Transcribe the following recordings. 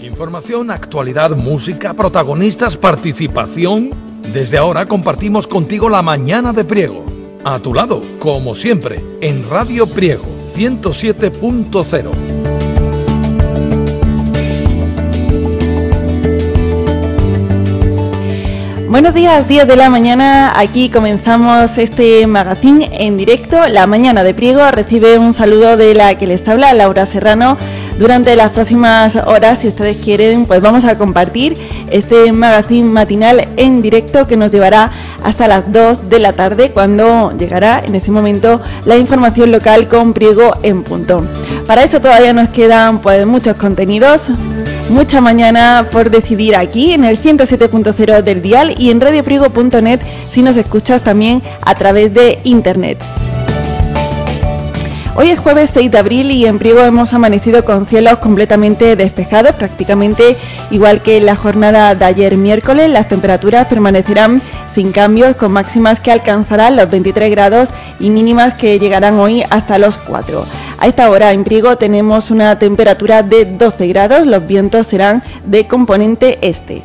Información, actualidad, música, protagonistas, participación. Desde ahora compartimos contigo la mañana de Priego. A tu lado, como siempre, en Radio Priego 107.0. Buenos días, 10 de la mañana, aquí comenzamos este magazine en directo. La mañana de Priego recibe un saludo de la que les habla, Laura Serrano. Durante las próximas horas, si ustedes quieren, pues vamos a compartir este magazine matinal en directo que nos llevará hasta las 2 de la tarde, cuando llegará en ese momento la información local con Priego en punto. Para eso todavía nos quedan pues muchos contenidos, mucha mañana por decidir aquí en el 107.0 del dial y en radiopriego.net si nos escuchas también a través de internet. Hoy es jueves 6 de abril y en Priego hemos amanecido con cielos completamente despejados, prácticamente igual que en la jornada de ayer miércoles. Las temperaturas permanecerán sin cambios, con máximas que alcanzarán los 23 grados y mínimas que llegarán hoy hasta los 4. A esta hora en Priego tenemos una temperatura de 12 grados, los vientos serán de componente este.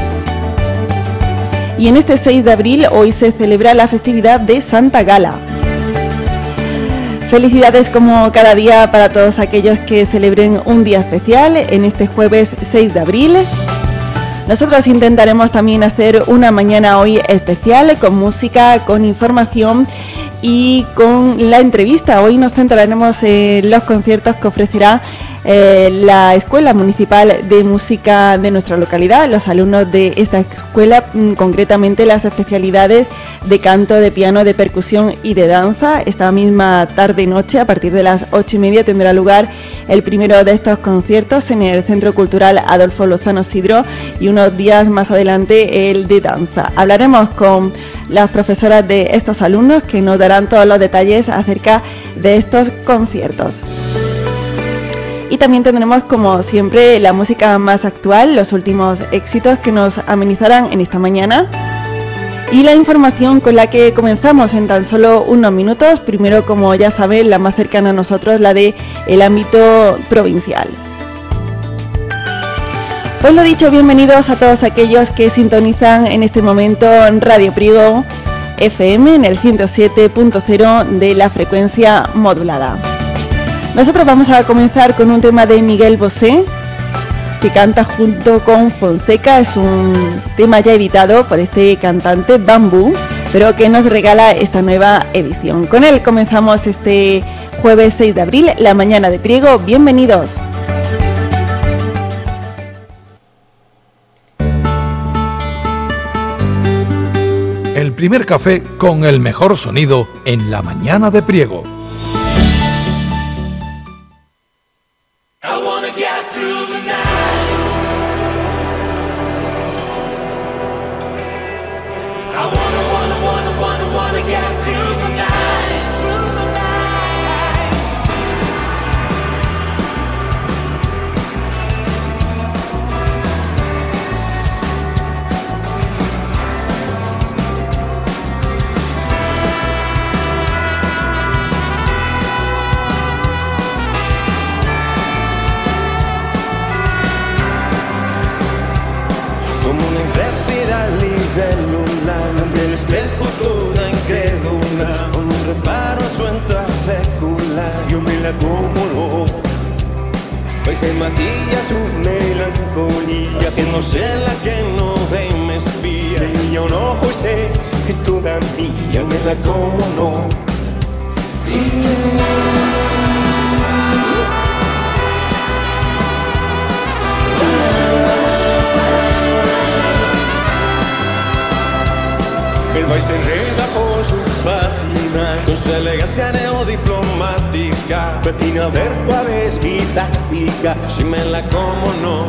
Y en este 6 de abril hoy se celebra la festividad de Santa Gala. Felicidades como cada día para todos aquellos que celebren un día especial en este jueves 6 de abril. Nosotros intentaremos también hacer una mañana hoy especial con música, con información y con la entrevista. Hoy nos centraremos en los conciertos que ofrecerá la Escuela Municipal de Música de nuestra localidad, los alumnos de esta escuela, concretamente las especialidades de canto, de piano, de percusión y de danza. Esta misma tarde-noche, a partir de las 8:30, tendrá lugar el primero de estos conciertos en el Centro Cultural Adolfo Lozano Sidro y unos días más adelante el de danza. Hablaremos con las profesoras de estos alumnos que nos darán todos los detalles acerca de estos conciertos. Y también tendremos, como siempre, la música más actual, los últimos éxitos que nos amenizarán en esta mañana. Y la información con la que comenzamos en tan solo unos minutos. Primero, como ya saben, la más cercana a nosotros, la de el ámbito provincial. Pues lo dicho, bienvenidos a todos aquellos que sintonizan en este momento en Radio Priego FM en el 107.0 de la frecuencia modulada. Nosotros vamos a comenzar con un tema de Miguel Bosé, que canta junto con Fonseca. Es un tema ya editado por este cantante, Bambú, pero que nos regala esta nueva edición. Con él comenzamos este jueves 6 de abril, la mañana de Priego. Bienvenidos. El primer café con el mejor sonido en la mañana de Priego. Si me la como no.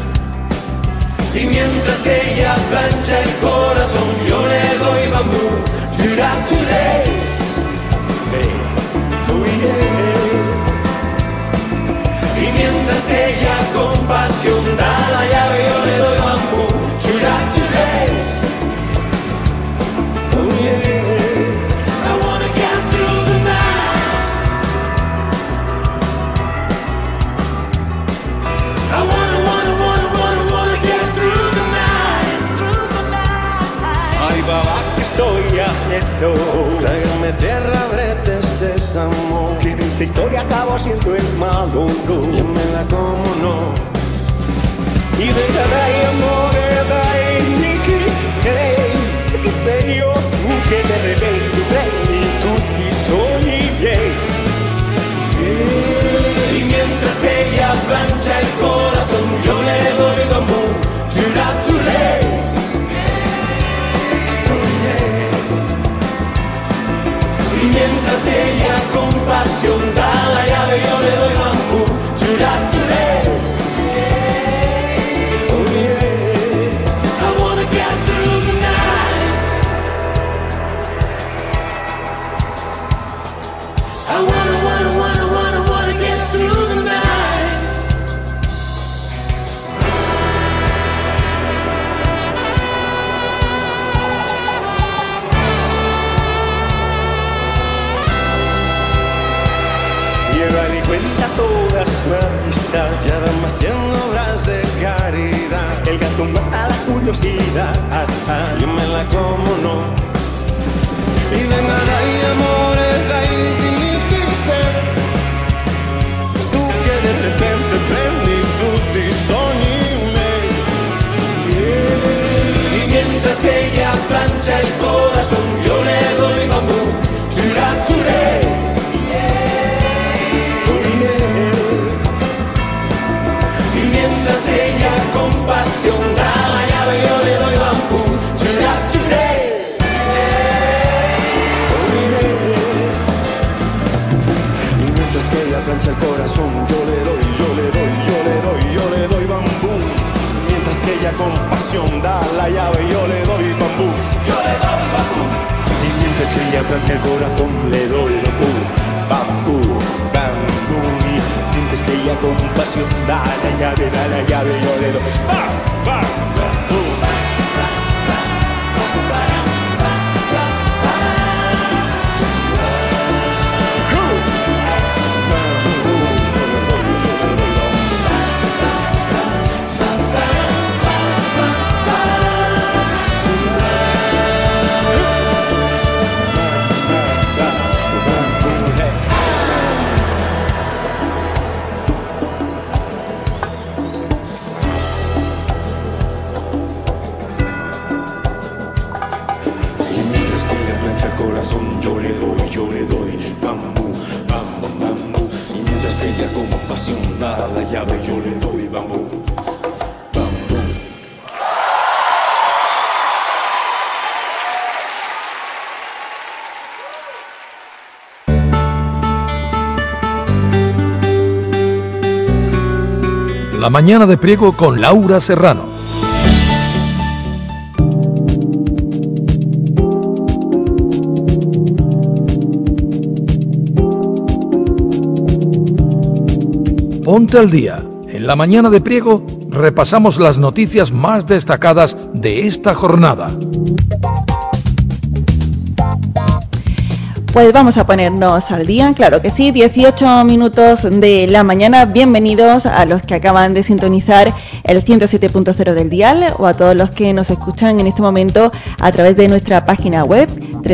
Y mientras que ella plancha el corazón, yo le doy bambú. Today, today, oh yeah. Y mientras que ella con pasión da la llave, yo le doy bambú. Today, today, oh yeah. I wanna get through the night. I wanna yo siento el mal olor. Yo me la como no. Y venga dai amore, dai mi che sei io tu che de repente prendi tutti i sogni miei. Y mientras ella plancha el corazón, yo le doy bambú, churatzule. Y mientras ella con pasión da la llave, yo le doy bambú, churatzule. Oh yeah, I wanna get through the night. I wanna get through the night. Lleva de cuenta toda su amistad, ya van haciendo obras de caridad. El gato mata la curiosidad, yo me la como no. Y venga dai amore, dai dimmi chi sei. Tu che de repente prendi tutti i sogni miei. Y mientras ella plancha el corazón, yo le doy bambú, churatzure. Y mientras ella con pasión da la llave, yo le doy bambú, churatzure. Y mientras que ella plancha el corazón, yo le doy bambú. Mientras que ella con pasión da la llave, yo le doy bambú, bambú. Y mientras que ella plancha el corazón, le doy bambú, bambú. Y mientras que ella con pasión da la llave, yo le doy bambú. La mañana de Priego con Laura Serrano. Ponte al día. En la mañana de Priego repasamos las noticias más destacadas de esta jornada. Pues vamos a ponernos al día, claro que sí, 18 minutos de la mañana. Bienvenidos a los que acaban de sintonizar el 107.0 del dial o a todos los que nos escuchan en este momento a través de nuestra página web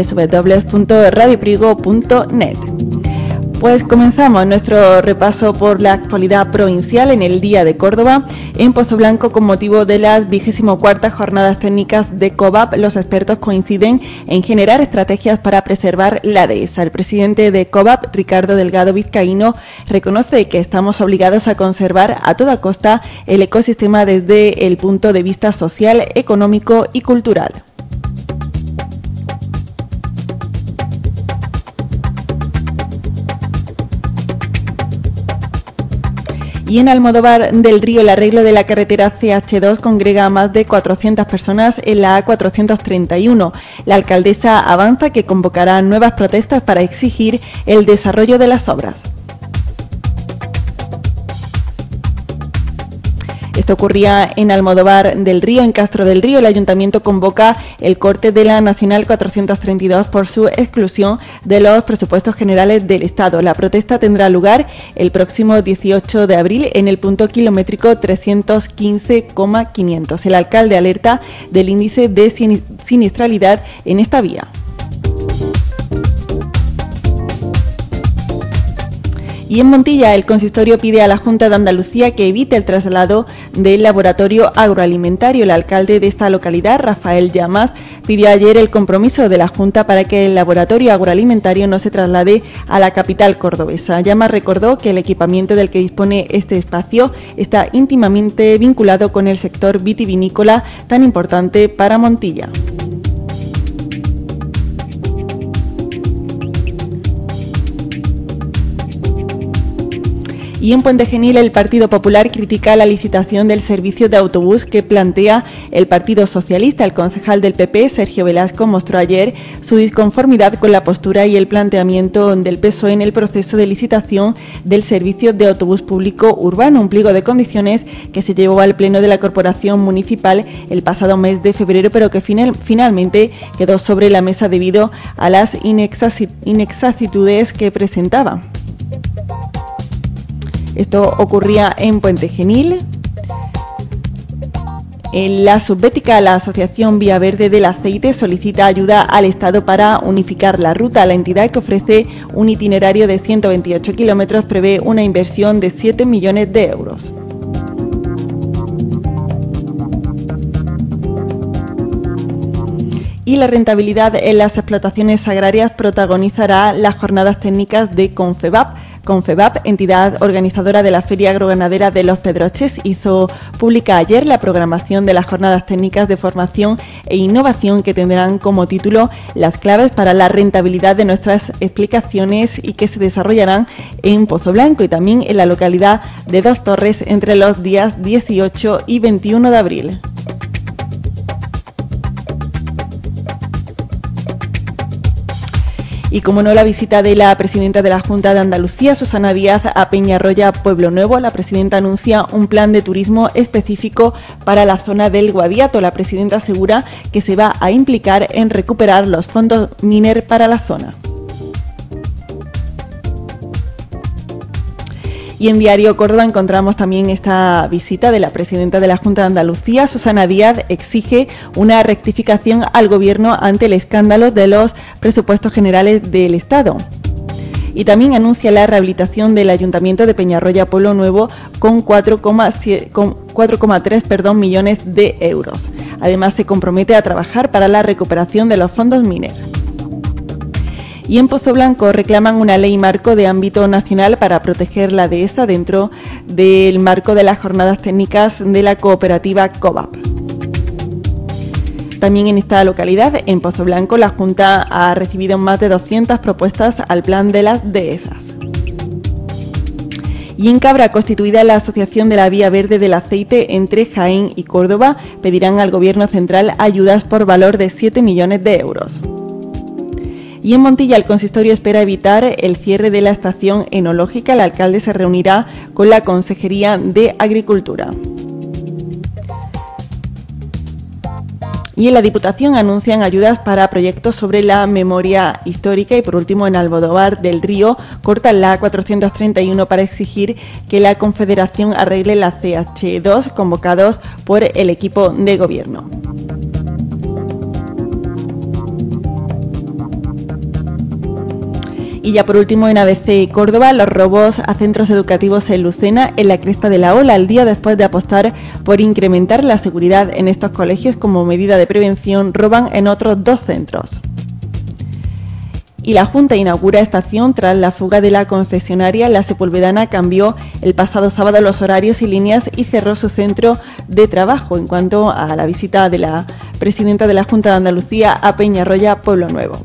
www.radiopriego.net. Pues comenzamos nuestro repaso por la actualidad provincial en el Día de Córdoba. En Pozoblanco, con motivo de las 24ª Jornadas Técnicas de COVAP, los expertos coinciden en generar estrategias para preservar la dehesa. El presidente de COVAP, Ricardo Delgado Vizcaíno, reconoce que estamos obligados a conservar a toda costa el ecosistema desde el punto de vista social, económico y cultural. Y en Almodóvar del Río, el arreglo de la carretera CH2 congrega a más de 400 personas en la A431. La alcaldesa avanza que convocará nuevas protestas para exigir el desarrollo de las obras. Esto ocurría en Almodóvar del Río. En Castro del Río, el Ayuntamiento convoca el corte de la Nacional 432 por su exclusión de los presupuestos generales del Estado. La protesta tendrá lugar el próximo 18 de abril en el punto kilométrico 315,500. El alcalde alerta del índice de siniestralidad en esta vía. Y en Montilla, el consistorio pide a la Junta de Andalucía que evite el traslado del laboratorio agroalimentario. El alcalde de esta localidad, Rafael Llamas, pidió ayer el compromiso de la Junta para que el laboratorio agroalimentario no se traslade a la capital cordobesa. Llamas recordó que el equipamiento del que dispone este espacio está íntimamente vinculado con el sector vitivinícola tan importante para Montilla. Y en Puente Genil, el Partido Popular critica la licitación del servicio de autobús que plantea el Partido Socialista. El concejal del PP, Sergio Velasco, mostró ayer su disconformidad con la postura y el planteamiento del PSOE en el proceso de licitación del servicio de autobús público urbano, un pliego de condiciones que se llevó al Pleno de la Corporación Municipal el pasado mes de febrero, pero que finalmente quedó sobre la mesa debido a las inexactitudes que presentaba. Esto ocurría en Puente Genil. En la Subbética, la Asociación Vía Verde del Aceite solicita ayuda al Estado para unificar la ruta. La entidad, que ofrece un itinerario de 128 kilómetros, prevé una inversión de 7 millones de euros. Y la rentabilidad en las explotaciones agrarias protagonizará las jornadas técnicas de Confebap. Confebap, entidad organizadora de la Feria Agroganadera de Los Pedroches, hizo pública ayer la programación de las jornadas técnicas de formación e innovación que tendrán como título Las claves para la rentabilidad de nuestras explicaciones, y que se desarrollarán en Pozoblanco y también en la localidad de Dos Torres entre los días 18 y 21 de abril. Y como no, la visita de la presidenta de la Junta de Andalucía, Susana Díaz, a Peñarroya, Pueblo Nuevo. La presidenta anuncia un plan de turismo específico para la zona del Guadiato. La presidenta asegura que se va a implicar en recuperar los fondos Miner para la zona. Y en Diario Córdoba encontramos también esta visita de la presidenta de la Junta de Andalucía. Susana Díaz exige una rectificación al Gobierno ante el escándalo de los presupuestos generales del Estado. Y también anuncia la rehabilitación del Ayuntamiento de Peñarroya, Pueblo Nuevo, con 4,3 millones de euros. Además, se compromete a trabajar para la recuperación de los fondos Miner. Y en Pozoblanco reclaman una ley marco de ámbito nacional para proteger la dehesa dentro del marco de las jornadas técnicas de la cooperativa COVAP. También en esta localidad, en Pozoblanco, la Junta ha recibido más de 200 propuestas al plan de las dehesas. Y en Cabra, constituida la Asociación de la Vía Verde del Aceite entre Jaén y Córdoba, pedirán al Gobierno central ayudas por valor de 7 millones de euros. Y en Montilla, el consistorio espera evitar el cierre de la estación enológica. El alcalde se reunirá con la Consejería de Agricultura. Y en la Diputación anuncian ayudas para proyectos sobre la memoria histórica. Y por último, en Almodóvar del Río cortan la 431 para exigir que la Confederación arregle la CH2 convocados por el equipo de gobierno. Y ya por último, en ABC Córdoba, los robos a centros educativos en Lucena en la cresta de la ola, al día después de apostar por incrementar la seguridad en estos colegios como medida de prevención, roban en otros 2 centros. Y la Junta inaugura estación tras la fuga de la concesionaria. La Sepulvedana cambió el pasado sábado los horarios y líneas y cerró su centro de trabajo. En cuanto a la visita de la presidenta de la Junta de Andalucía a Peñarroya, Pueblo Nuevo.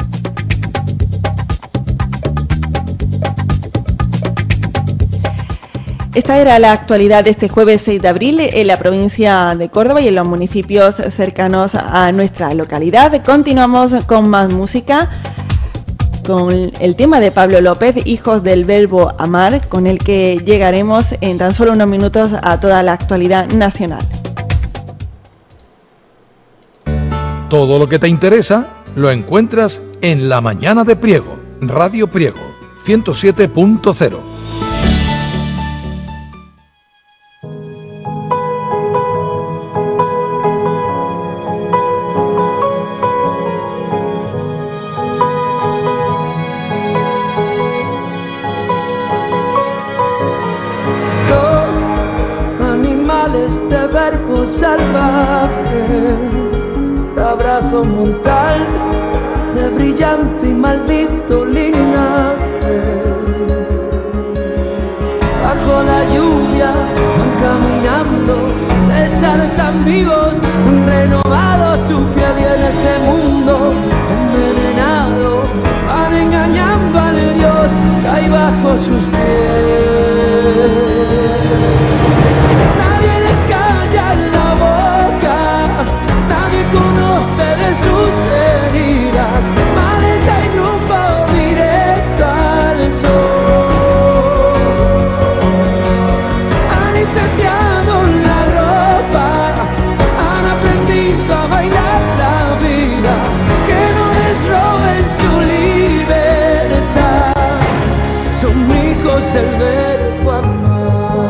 Esta era la actualidad de este jueves 6 de abril en la provincia de Córdoba y en los municipios cercanos a nuestra localidad. Continuamos con más música, con el tema de Pablo López, Hijos del Verbo Amar, con el que llegaremos en tan solo unos minutos a toda la actualidad nacional. Todo lo que te interesa lo encuentras en La Mañana de Priego, Radio Priego, 107.0. abrazo salvaje, te abrazo mortal de brillante y maldito linaje. Bajo la lluvia van caminando, de estar tan vivos, renovados, su piel y en este mundo envenenado, van engañando al Dios que hay bajo sus pies. Nadie les calla la boca, nadie conoce de sus heridas, maleta y rumbo directo al sol. Del verbo amar.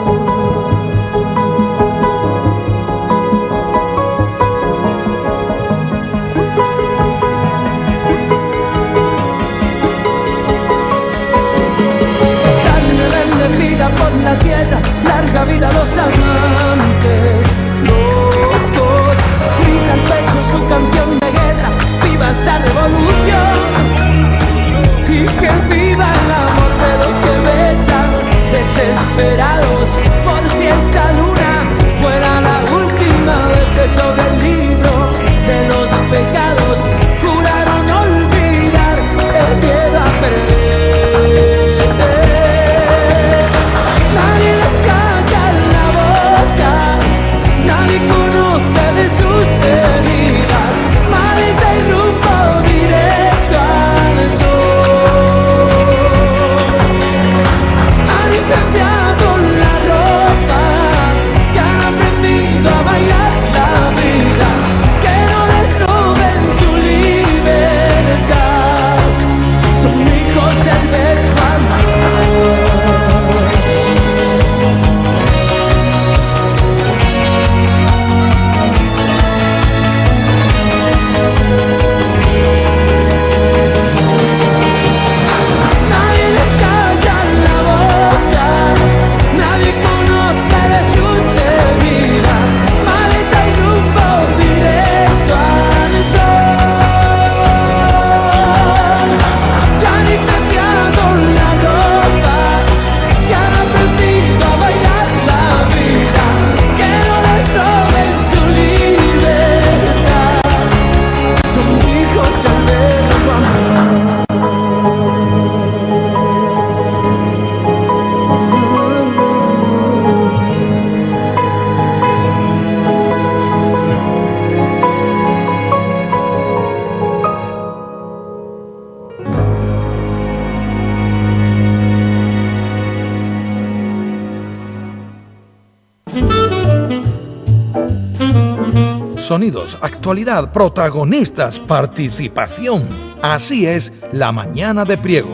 Carne bendecida por la tierra, larga vida a los amantes. Locos, grita al pecho su canción de guerra, viva esta revolución y que viva el amor de los que besan, desesperados por si esta luna fuera la última vez que sobre el libro de los pecados juraron olvidar el miedo a perder. Nadie les calla la boca, nadie conoce de sus heridas, maleta y rumbo directo al sol. Cambiado la ropa, que han aprendido a bailar la vida, que no les roben su libertad, son hijos del verbo amar. Nadie les calla la boca, nadie conoce de sus heridas, maleta y rumbo directo al sol. Ya ni cambiado la ropa, que han aprendido a bailar la vida, que no les roben su libertad, son hijos del verbo amar. Sonidos, actualidad, protagonistas, participación. Así es la mañana de Priego.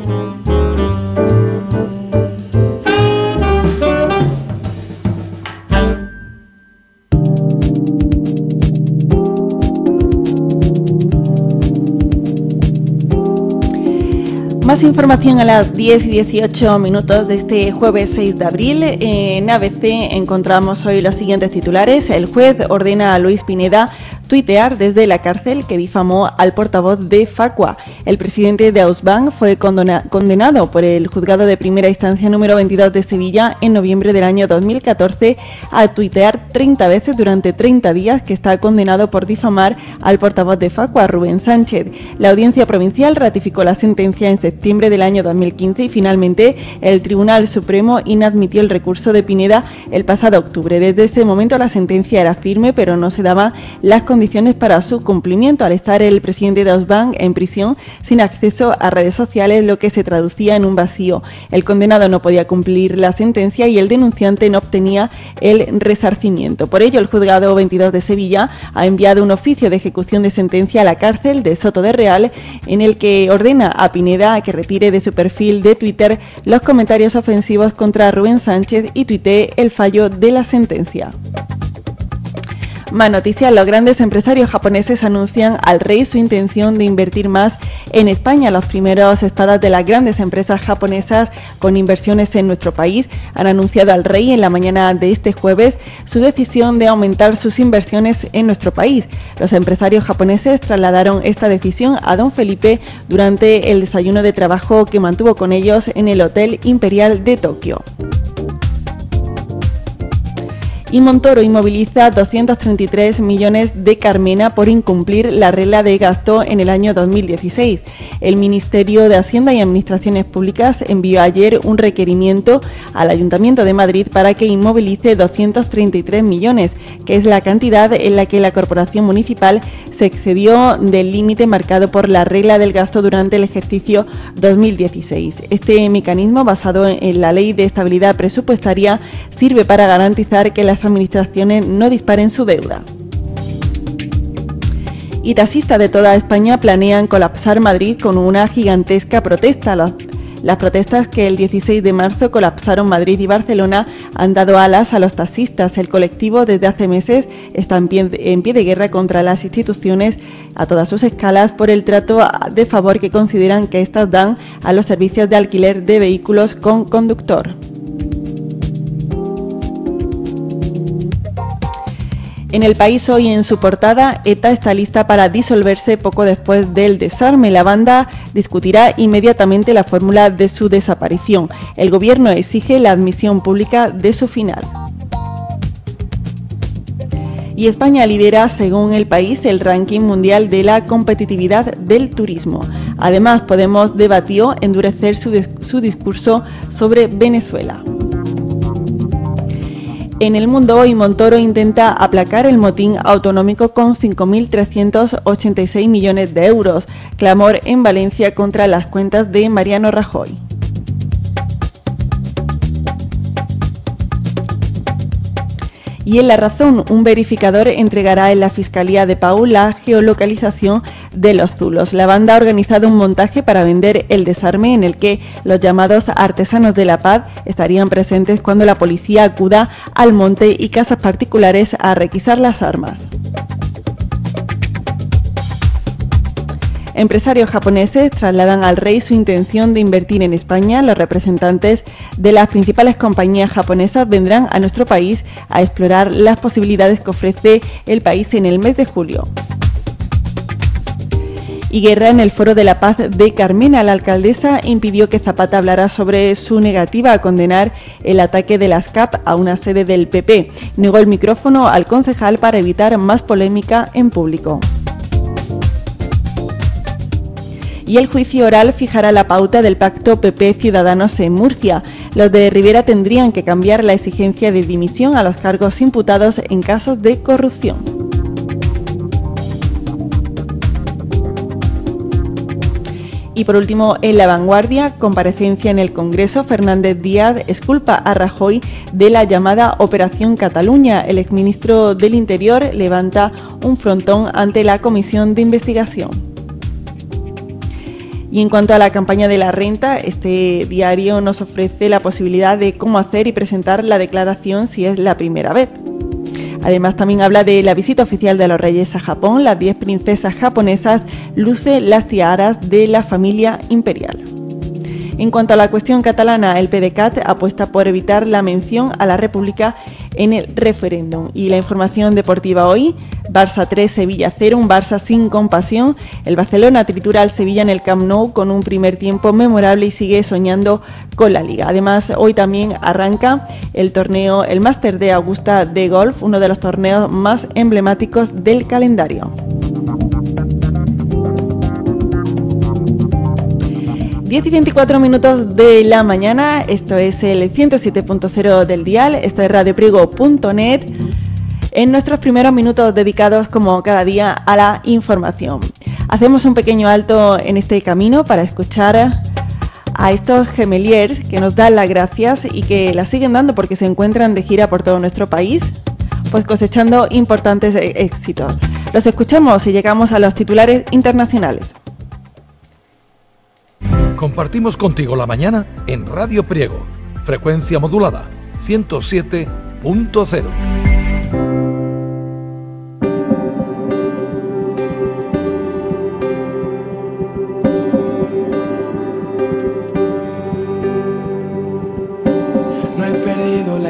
Más información a las 10 y 18 minutos de este jueves 6 de abril. En ABC encontramos hoy los siguientes titulares. El juez ordena a Luis Pineda tuitear desde la cárcel que difamó al portavoz de Facua. El presidente de Ausbank fue condenado por el juzgado de primera instancia número 22 de Sevilla en noviembre del año 2014 a tuitear 30 veces durante 30 días, que está condenado por difamar al portavoz de Facua, Rubén Sánchez. La Audiencia Provincial ratificó la sentencia en septiembre del año 2015 y finalmente el Tribunal Supremo inadmitió el recurso de Pineda el pasado octubre. Desde ese momento la sentencia era firme, pero no se daban las condiciones para su cumplimiento, al estar el presidente de Ausbank en prisión sin acceso a redes sociales, lo que se traducía en un vacío. El condenado no podía cumplir la sentencia y el denunciante no obtenía el resarcimiento. Por ello, el juzgado 22 de Sevilla ha enviado un oficio de ejecución de sentencia a la cárcel de Soto de Real, en el que ordena a Pineda que retire de su perfil de Twitter los comentarios ofensivos contra Rubén Sánchez y tuitee el fallo de la sentencia. Más noticias, los grandes empresarios japoneses anuncian al rey su intención de invertir más en España. Los primeros estados de las grandes empresas japonesas con inversiones en nuestro país han anunciado al rey en la mañana de este jueves su decisión de aumentar sus inversiones en nuestro país. Los empresarios japoneses trasladaron esta decisión a don Felipe durante el desayuno de trabajo que mantuvo con ellos en el Hotel Imperial de Tokio. Y Montoro inmoviliza 233 millones de Carmena por incumplir la regla de gasto en el año 2016. El Ministerio de Hacienda y Administraciones Públicas envió ayer un requerimiento al Ayuntamiento de Madrid para que inmovilice 233 millones, que es la cantidad en la que la Corporación Municipal se excedió del límite marcado por la regla del gasto durante el ejercicio 2016. Este mecanismo, basado en la Ley de Estabilidad Presupuestaria, sirve para garantizar que las administraciones no disparen su deuda. Y taxistas de toda España planean colapsar Madrid con una gigantesca protesta. Las protestas que el 16 de marzo colapsaron Madrid y Barcelona han dado alas a los taxistas. El colectivo desde hace meses está en pie de guerra contra las instituciones a todas sus escalas por el trato de favor que consideran que éstas dan a los servicios de alquiler de vehículos con conductor. En El País hoy, en su portada, ETA está lista para disolverse poco después del desarme. La banda discutirá inmediatamente la fórmula de su desaparición. El gobierno exige la admisión pública de su final. Y España lidera, según El País, el ranking mundial de la competitividad del turismo. Además, Podemos debatió endurecer su discurso sobre Venezuela. En El Mundo hoy, Montoro intenta aplacar el motín autonómico con 5.386 millones de euros. Clamor en Valencia contra las cuentas de Mariano Rajoy. Y en La Razón, un verificador entregará en la Fiscalía de Pau la geolocalización de los zulos. La banda ha organizado un montaje para vender el desarme en el que los llamados artesanos de la paz estarían presentes cuando la policía acuda al monte y casas particulares a requisar las armas. Empresarios japoneses trasladan al rey su intención de invertir en España. Los representantes de las principales compañías japonesas vendrán a nuestro país a explorar las posibilidades que ofrece el país en el mes de julio. Y guerra en el Foro de la Paz de Carmena. La alcaldesa impidió que Zapata hablara sobre su negativa a condenar el ataque de las CAP a una sede del PP. Negó el micrófono al concejal para evitar más polémica en público. Y el juicio oral fijará la pauta del pacto PP-Ciudadanos en Murcia. Los de Rivera tendrían que cambiar la exigencia de dimisión a los cargos imputados en casos de corrupción. Y por último, en La Vanguardia, comparecencia en el Congreso, Fernández Díaz exculpa a Rajoy de la llamada Operación Cataluña. El exministro del Interior levanta un frontón ante la comisión de investigación. Y en cuanto a la campaña de la renta, este diario nos ofrece la posibilidad de cómo hacer y presentar la declaración si es la primera vez. Además, también habla de la visita oficial de los reyes a Japón. Las 10 princesas japonesas lucen las tiaras de la familia imperial. En cuanto a la cuestión catalana, el PDeCAT apuesta por evitar la mención a la República en el referéndum. Y la información deportiva hoy: Barça 3, Sevilla 0, un Barça sin compasión. El Barcelona tritura al Sevilla en el Camp Nou con un primer tiempo memorable y sigue soñando con la Liga. Además, hoy también arranca el torneo, el Máster de Augusta de golf, uno de los torneos más emblemáticos del calendario. 10 y 24 minutos de la mañana, esto es el 107.0 del dial, esto es radiopriego.net, en nuestros primeros minutos dedicados como cada día a la información. Hacemos un pequeño alto en este camino para escuchar a estos gemeliers que nos dan las gracias y que las siguen dando porque se encuentran de gira por todo nuestro país, pues cosechando importantes éxitos. Los escuchamos y llegamos a los titulares internacionales. Compartimos contigo la mañana en Radio Priego, frecuencia modulada 107.0.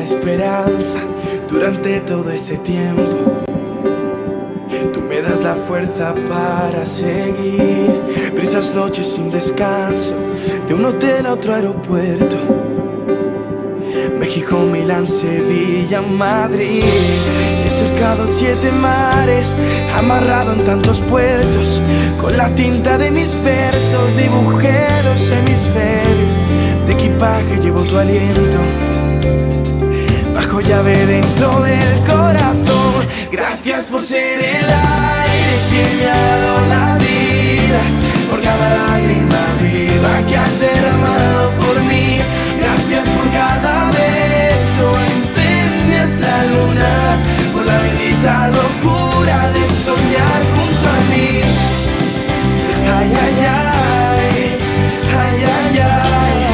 la esperanza durante todo ese tiempo. Tú me das la fuerza para seguir. Brisas noches sin descanso, de un hotel a otro aeropuerto. México, Milán, Sevilla, Madrid. He surcado 7 mares, amarrado en tantos puertos. Con la tinta de mis versos dibujé los hemisferios. De equipaje llevo tu aliento, bajo llave dentro del corazón. Gracias por ser el aire que me ha dado la vida, por cada lágrima viva que has derramado por mí. Gracias por cada beso, enciendes la luna, por la bendita locura de soñar junto a mí. Ay, ay, ay, ay, ay, ay.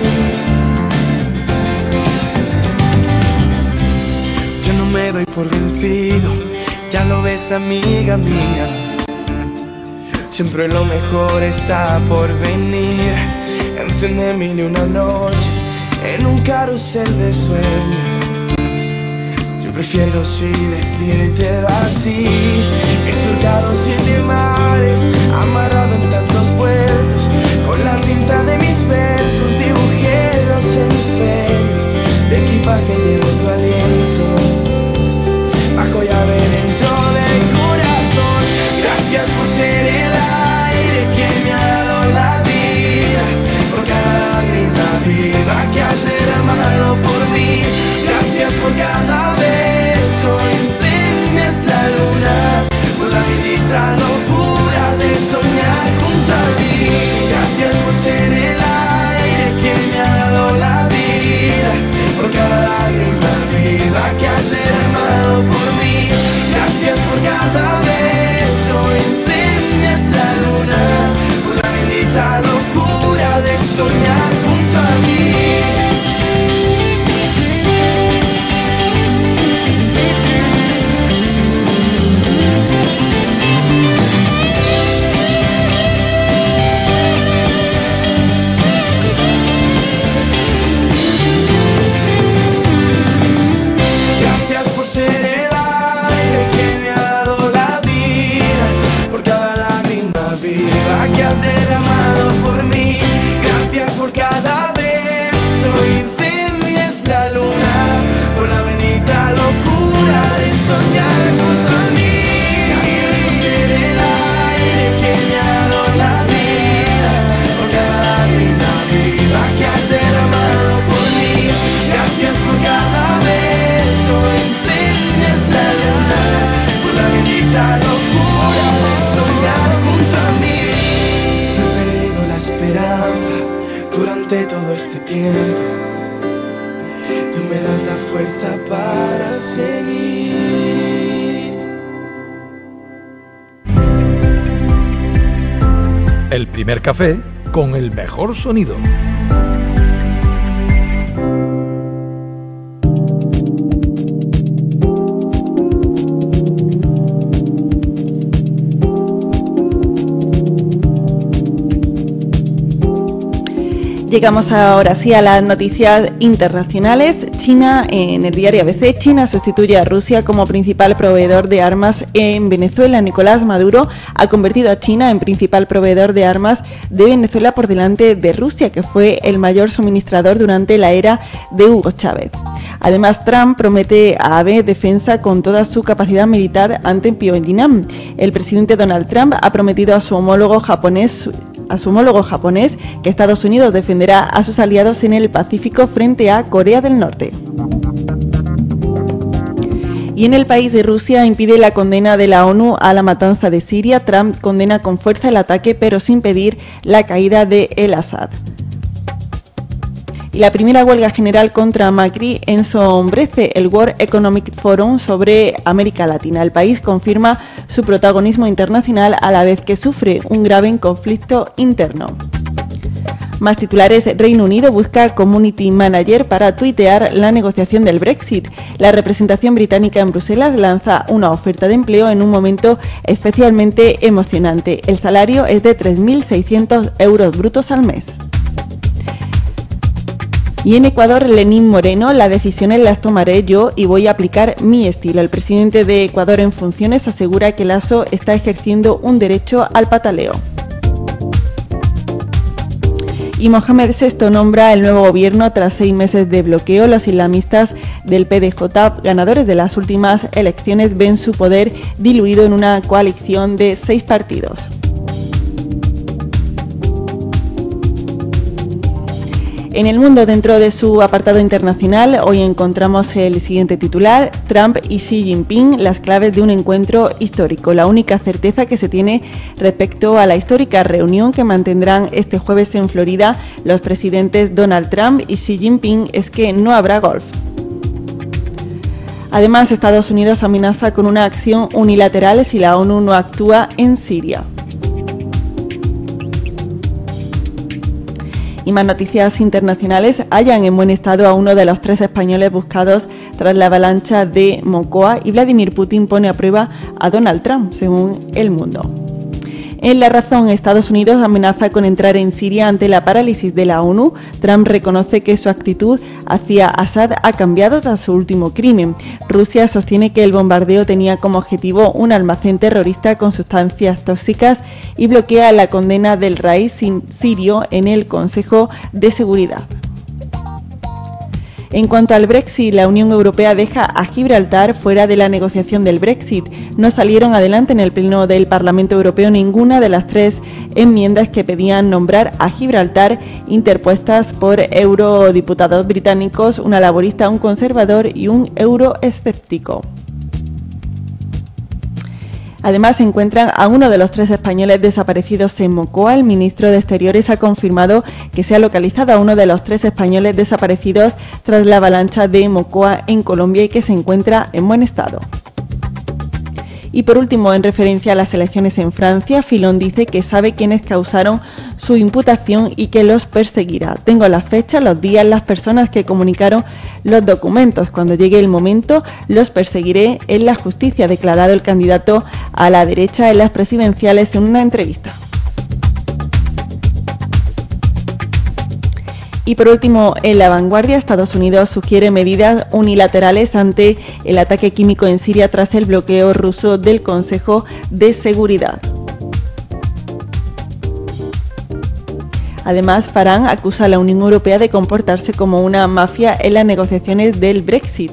Yo no me doy por vencido, ya lo ves, amiga mía. Siempre lo mejor está por venir. Encendé 1001 noches en un carrusel de sueños. Yo prefiero sí decirte así. He surcado 7 mares, amarrado en tantos puertos. Con la tinta de mis versos dibujé los hemisferios. De equipaje llevo tu aliento, bajo llave dentro del corazón. Gracias por ser el aire que me ha dado la vida, por cada lágrima viva que has derramado por mí. Gracias por cada beso, enciendes la luna, por la bendita locura de soñar junto a mí. Gracias por ser el aire que me ha dado la vida, por cada lágrima viva que has derramado por mí. Gracias por cada beso, enciendes la luna, por la bendita locura de soñar junto a mí. Gracias por ser el aire que me ha dado la vida, por cada lágrima viva que has derramado por mí. Gracias por cada beso, incendies la luna, por la bendita locura de soñar junto a mí. Gracias por ser el aire que me ha dado la vida, por cada lágrima viva que has derramado por mí. Gracias por cada beso, incendies la luna, por la bendita locura de soñar junto a mí. No he perdido la esperanza durante todo este tiempo. Tú me das la fuerza para seguir. El primer café con el mejor sonido. Llegamos ahora sí a las noticias internacionales. China, en el diario ABC, China sustituye a Rusia como principal proveedor de armas en Venezuela. Nicolás Maduro ha convertido a China en principal proveedor de armas de Venezuela por delante de Rusia, que fue el mayor suministrador durante la era de Hugo Chávez. Además, Trump promete a AVE defensa con toda su capacidad militar ante Pyongyang. El presidente Donald Trump ha prometido a su homólogo japonés que Estados Unidos defenderá a sus aliados en el Pacífico frente a Corea del Norte. Y en el país de Rusia impide la condena de la ONU a la matanza de Siria. Trump condena con fuerza el ataque, pero sin pedir la caída de el-Assad. Y la primera huelga general contra Macri ensombrece el World Economic Forum sobre América Latina. El país confirma su protagonismo internacional a la vez que sufre un grave conflicto interno. Más titulares: Reino Unido busca community manager para tuitear la negociación del Brexit. La representación británica en Bruselas lanza una oferta de empleo en un momento especialmente emocionante. El salario es de 3.600 euros brutos al mes. Y en Ecuador, Lenín Moreno, las decisiones las tomaré yo y voy a aplicar mi estilo. El presidente de Ecuador en funciones asegura que Lasso está ejerciendo un derecho al pataleo. Y Mohamed VI nombra el nuevo gobierno tras 6 meses de bloqueo. Los islamistas del PDJ, ganadores de las últimas elecciones, ven su poder diluido en una coalición de 6 partidos. En el mundo, dentro de su apartado internacional, hoy encontramos el siguiente titular: Trump y Xi Jinping, las claves de un encuentro histórico. La única certeza que se tiene respecto a la histórica reunión que mantendrán este jueves en Florida los presidentes Donald Trump y Xi Jinping es que no habrá golf. Además, Estados Unidos amenaza con una acción unilateral si la ONU no actúa en Siria. Y más noticias internacionales: hallan en buen estado a uno de los 3 españoles buscados tras la avalancha de Mocoa, y Vladimir Putin pone a prueba a Donald Trump, según El Mundo. En La Razón, Estados Unidos amenaza con entrar en Siria ante la parálisis de la ONU. Trump reconoce que su actitud hacia Assad ha cambiado tras su último crimen. Rusia sostiene que el bombardeo tenía como objetivo un almacén terrorista con sustancias tóxicas y bloquea la condena del raíz sirio en el Consejo de Seguridad. En cuanto al Brexit, la Unión Europea deja a Gibraltar fuera de la negociación del Brexit. No salieron adelante en el pleno del Parlamento Europeo ninguna de las 3 enmiendas que pedían nombrar a Gibraltar, interpuestas por eurodiputados británicos, una laborista, un conservador y un euroescéptico. Además, se encuentran a uno de los 3 españoles desaparecidos en Mocoa. El ministro de Exteriores ha confirmado que se ha localizado a uno de los 3 españoles desaparecidos tras la avalancha de Mocoa en Colombia y que se encuentra en buen estado. Y por último, en referencia a las elecciones en Francia, Fillon dice que sabe quiénes causaron su imputación y que los perseguirá. Tengo las fechas, los días, las personas que comunicaron los documentos. Cuando llegue el momento, los perseguiré en la justicia, ha declarado el candidato a la derecha en las presidenciales en una entrevista. Y por último, en La Vanguardia, Estados Unidos sugiere medidas unilaterales ante el ataque químico en Siria tras el bloqueo ruso del Consejo de Seguridad. Además, Farage acusa a la Unión Europea de comportarse como una mafia en las negociaciones del Brexit.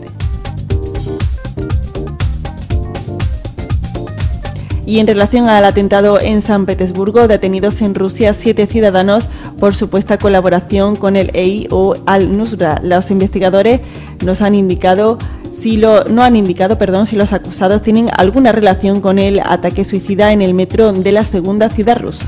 Y en relación al atentado en San Petersburgo, detenidos en Rusia 7 ciudadanos por supuesta colaboración con el EI o Al-Nusra. Los investigadores no han indicado si los acusados tienen alguna relación con el ataque suicida en el metro de la segunda ciudad rusa.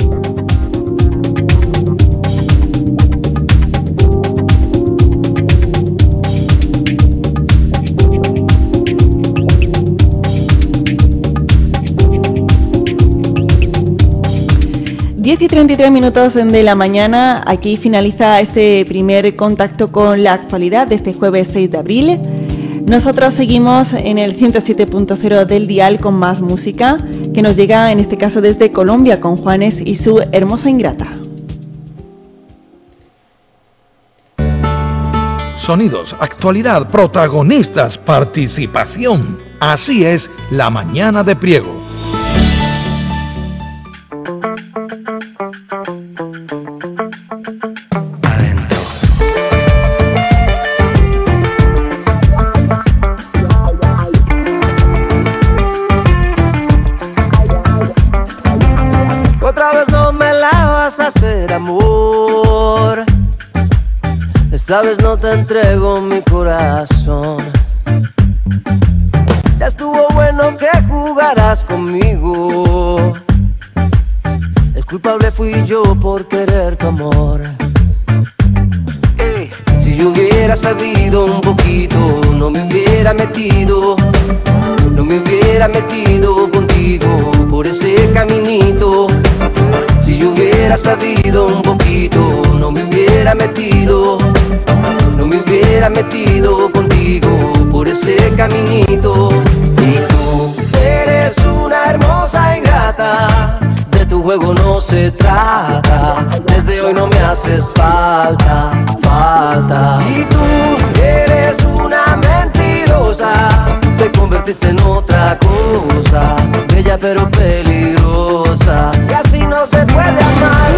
Y 33 minutos de la mañana, aquí finaliza este primer contacto con la actualidad de este jueves 6 de abril. Nosotros seguimos en el 107.0 del dial con más música, que nos llega en este caso desde Colombia con Juanes y su Hermosa Ingrata. Sonidos, actualidad, protagonistas, participación. Así es La Mañana de Priego. Esta vez no te entrego mi corazón. Ya estuvo bueno que jugaras conmigo. El culpable fui yo por querer tu amor. Si yo hubiera sabido un poquito, no me hubiera metido contigo por ese caminito. Si yo hubiera sabido un poquito, no me hubiera metido contigo por ese caminito. Y tú eres una hermosa ingrata, de tu juego no se trata. Desde hoy no me haces falta. pero peligrosa, y así no se puede amar.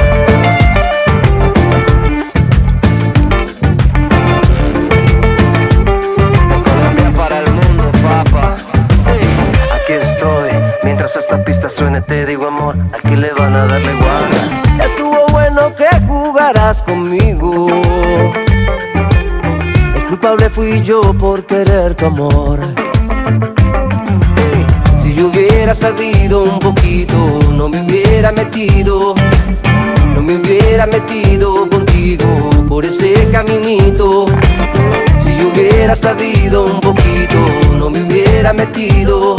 De Colombia para el mundo, papá. Aquí estoy, mientras esta pista suene te digo amor, aquí le van a darle guarda. Estuvo bueno que jugaras conmigo, el culpable fui yo por querer tu amor. Si yo hubiera sabido un poquito, no me hubiera metido contigo por ese caminito. Si yo hubiera sabido un poquito, no me hubiera metido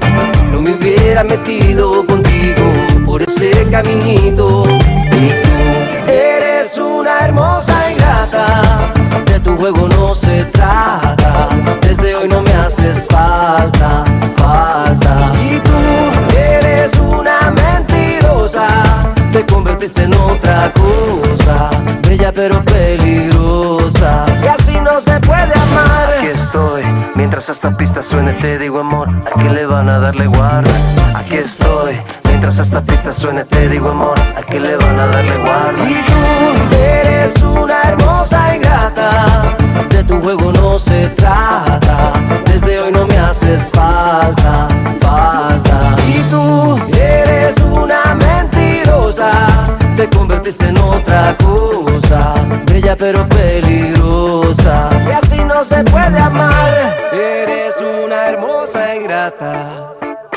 contigo por ese caminito. Y tú eres una hermosa ingrata, de tu juego no se trata, desde hoy no me haces falta. Y tú eres una mentirosa, te convertiste en otra cosa, bella pero peligrosa, y así no se puede amar. Aquí estoy, mientras esta pista suene te digo amor, ¿a qué le van a darle guarda? Aquí estoy, mientras esta pista suene te digo amor, ¿a qué le van a darle guarda? Y tú eres una hermosa ingrata, de tu juego no se trata, desde hoy no me haces falta. Y tú eres una mentirosa, te convertiste en otra cosa, bella pero peligrosa, y así no se puede amar. Eres una hermosa ingrata.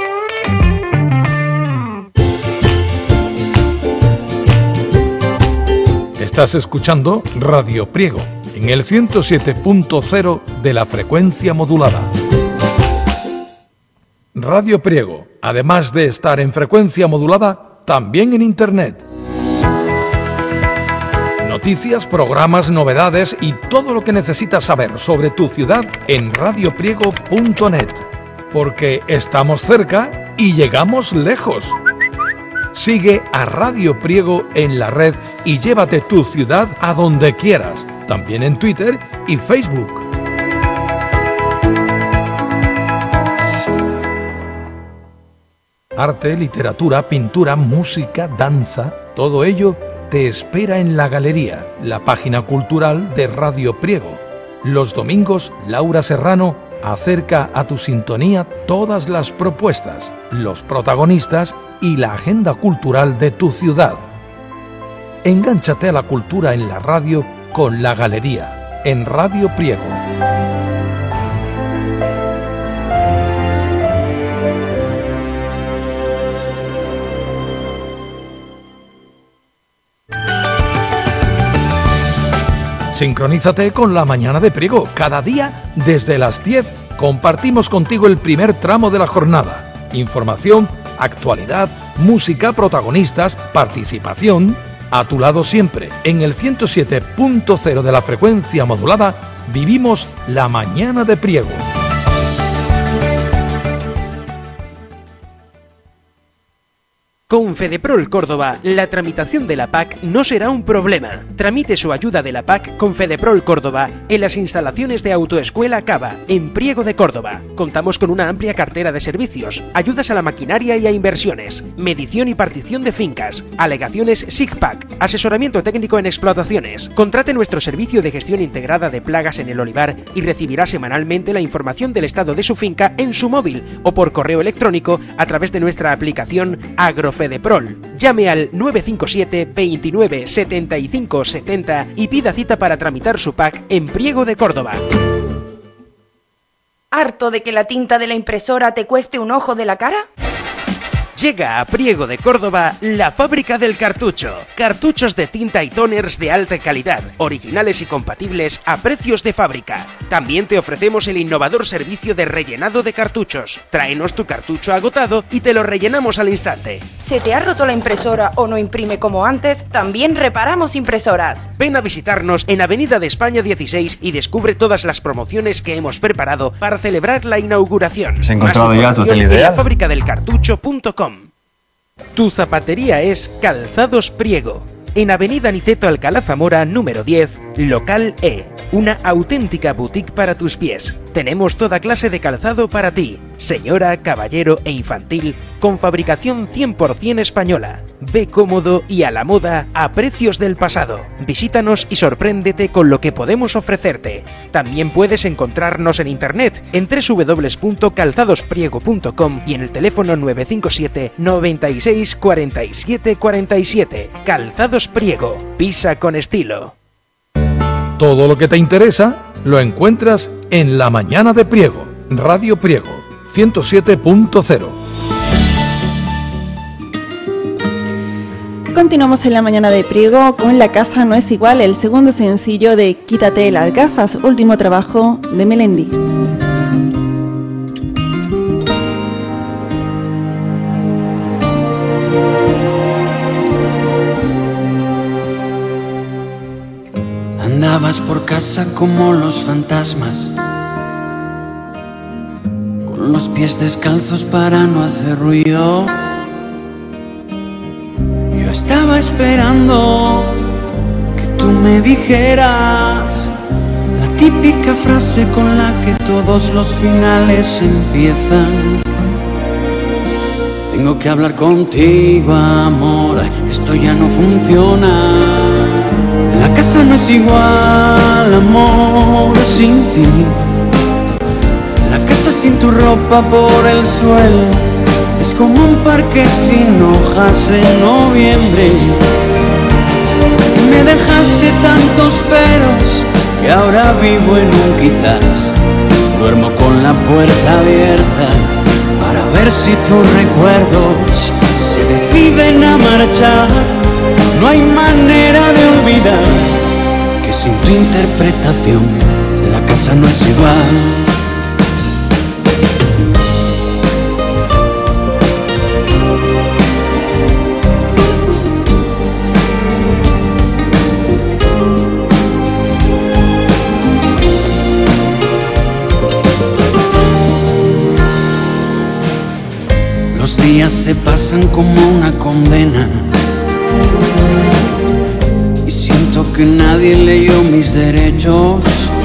Estás escuchando Radio Priego en el 107.0 de la frecuencia modulada. Radio Priego, además de estar en frecuencia modulada, también en Internet. Noticias, programas, novedades y todo lo que necesitas saber sobre tu ciudad en radiopriego.net. Porque estamos cerca y llegamos lejos. Sigue a Radio Priego en la red y llévate tu ciudad a donde quieras, también en Twitter y Facebook. Arte, literatura, pintura, música, danza, todo ello te espera en La Galería, la página cultural de Radio Priego. Los domingos, Laura Serrano acerca a tu sintonía todas las propuestas, los protagonistas y la agenda cultural de tu ciudad. Engánchate a la cultura en la radio con La Galería, en Radio Priego. Sincronízate con La Mañana de Priego. Cada día, desde las 10, compartimos contigo el primer tramo de la jornada. Información, actualidad, música, protagonistas, participación. A tu lado siempre, en el 107.0 de la frecuencia modulada, vivimos La Mañana de Priego. Con Fedeprol Córdoba, la tramitación de la PAC no será un problema. Tramite su ayuda de la PAC con Fedeprol Córdoba en las instalaciones de Autoescuela Cava, en Priego de Córdoba. Contamos con una amplia cartera de servicios, ayudas a la maquinaria y a inversiones, medición y partición de fincas, alegaciones SIGPAC, asesoramiento técnico en explotaciones. Contrate nuestro servicio de gestión integrada de plagas en el olivar y recibirá semanalmente la información del estado de su finca en su móvil o por correo electrónico a través de nuestra aplicación AgroFedeprol. Llame al 957 29 75 70 y pida cita para tramitar su PAC en Priego de Córdoba. ¿Harto de que la tinta de la impresora te cueste un ojo de la cara? Llega a Priego de Córdoba la fábrica del cartucho. Cartuchos de tinta y toners de alta calidad, originales y compatibles a precios de fábrica. También te ofrecemos el innovador servicio de rellenado de cartuchos. Tráenos tu cartucho agotado y te lo rellenamos al instante. ¿Se te ha roto la impresora o no imprime como antes? También reparamos impresoras. Ven a visitarnos en Avenida de España 16 y descubre todas las promociones que hemos preparado para celebrar la inauguración. ¿Has encontrado ya tu hotel ideal? En fabricadelcartucho.com. Tu zapatería es Calzados Priego. en Avenida Aniceto Alcalá Zamora, número 10, local E. Una auténtica boutique para tus pies. Tenemos toda clase de calzado para ti, señora, caballero e infantil, con fabricación 100% española. Ve cómodo y a la moda a precios del pasado. Visítanos y sorpréndete con lo que podemos ofrecerte. También puedes encontrarnos en internet en www.calzadospriego.com y en el teléfono 957 96 47 47. Calzados Priego. Pisa con estilo. Todo lo que te interesa lo encuentras en La Mañana de Priego, Radio Priego, 107.0. Continuamos en La Mañana de Priego con La Casa No Es Igual, el segundo sencillo de Quítate las gafas, último trabajo de Melendi. Andabas por casa como los fantasmas, con los pies descalzos para no hacer ruido. Yo estaba esperando que tú me dijeras la típica frase con la que todos los finales empiezan. Tengo que hablar contigo, amor, esto ya no funciona. La casa no es igual, amor, sin ti. La casa sin tu ropa por el suelo es como un parque sin hojas en noviembre. Me dejaste tantos peros que ahora vivo en un quizás. Duermo con la puerta abierta para ver si tus recuerdos se deciden a marchar. No hay manera de olvidar que sin tu interpretación la casa no es igual. Los días se pasan como una condena y siento que nadie leyó mis derechos.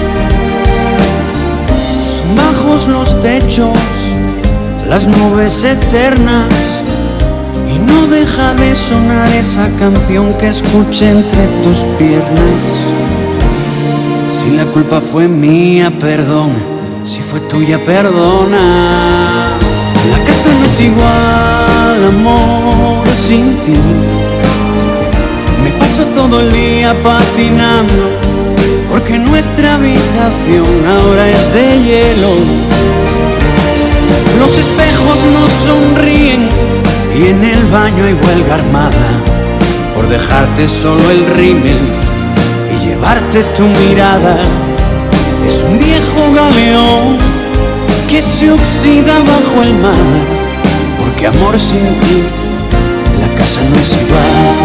Son bajos los techos, las nubes eternas, y no deja de sonar esa canción que escuché entre tus piernas. Si la culpa fue mía, perdón, si fue tuya, perdona. La casa no es igual, amor, sin ti. Me paso todo el día patinando porque nuestra habitación ahora es de hielo. Los espejos no sonríen y en el baño hay huelga armada por dejarte solo el rímel y llevarte tu mirada. Es un viejo galeón que se oxida bajo el mar, porque amor sin ti la casa no es igual.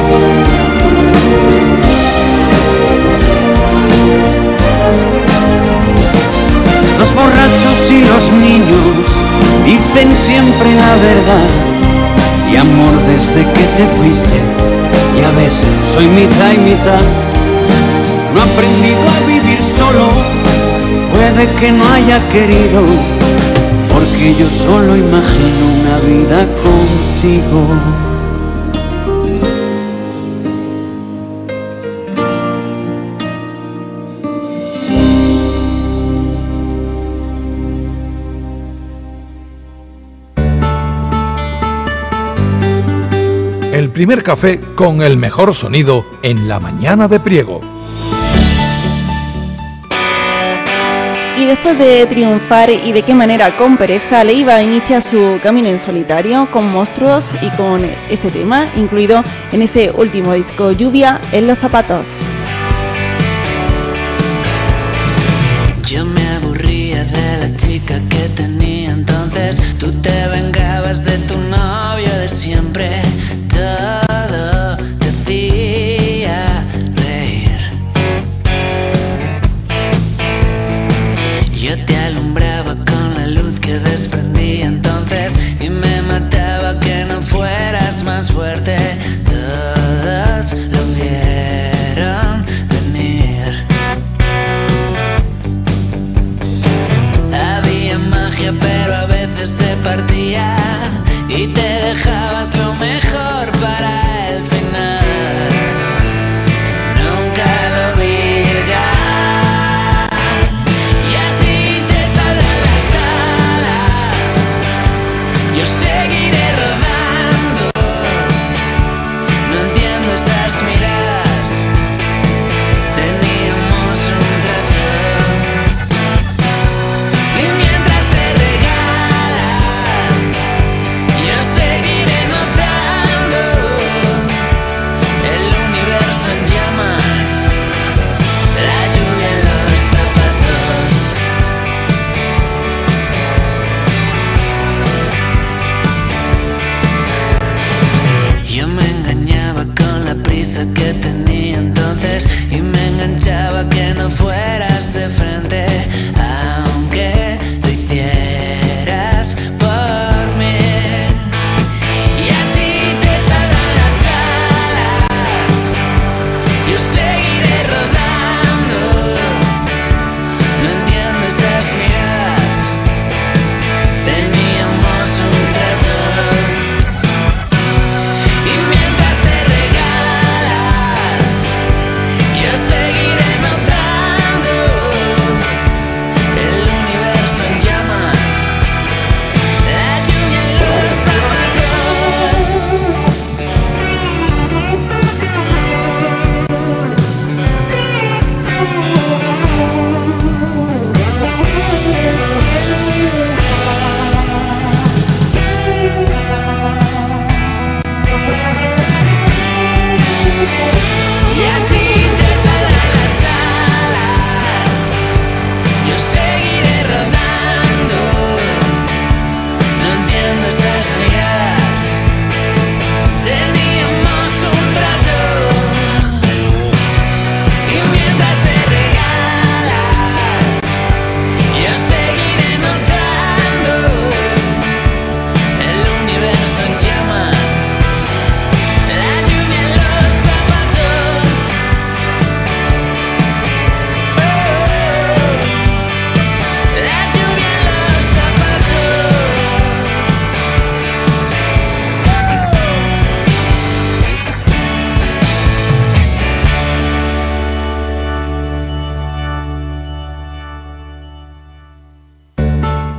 Los borrachos y los niños dicen siempre la verdad, y amor desde que te fuiste ya ves, soy mitad y mitad. No he aprendido a vivir solo, puede que no haya querido, porque yo solo imagino una vida contigo. El primer café con el mejor sonido en La Mañana de Priego. Y después de triunfar y de qué manera con pereza, Leiva inicia su camino en solitario con Monstruos y con este tema incluido en ese último disco, Lluvia en los zapatos. Yo me aburría de la chica que tenía entonces, tú te vengabas de tu novio de siempre, todo te hacía reír. Yo te alumbraba con la luz que desprendía entonces y me mataba que no fueras más fuerte. Todos lo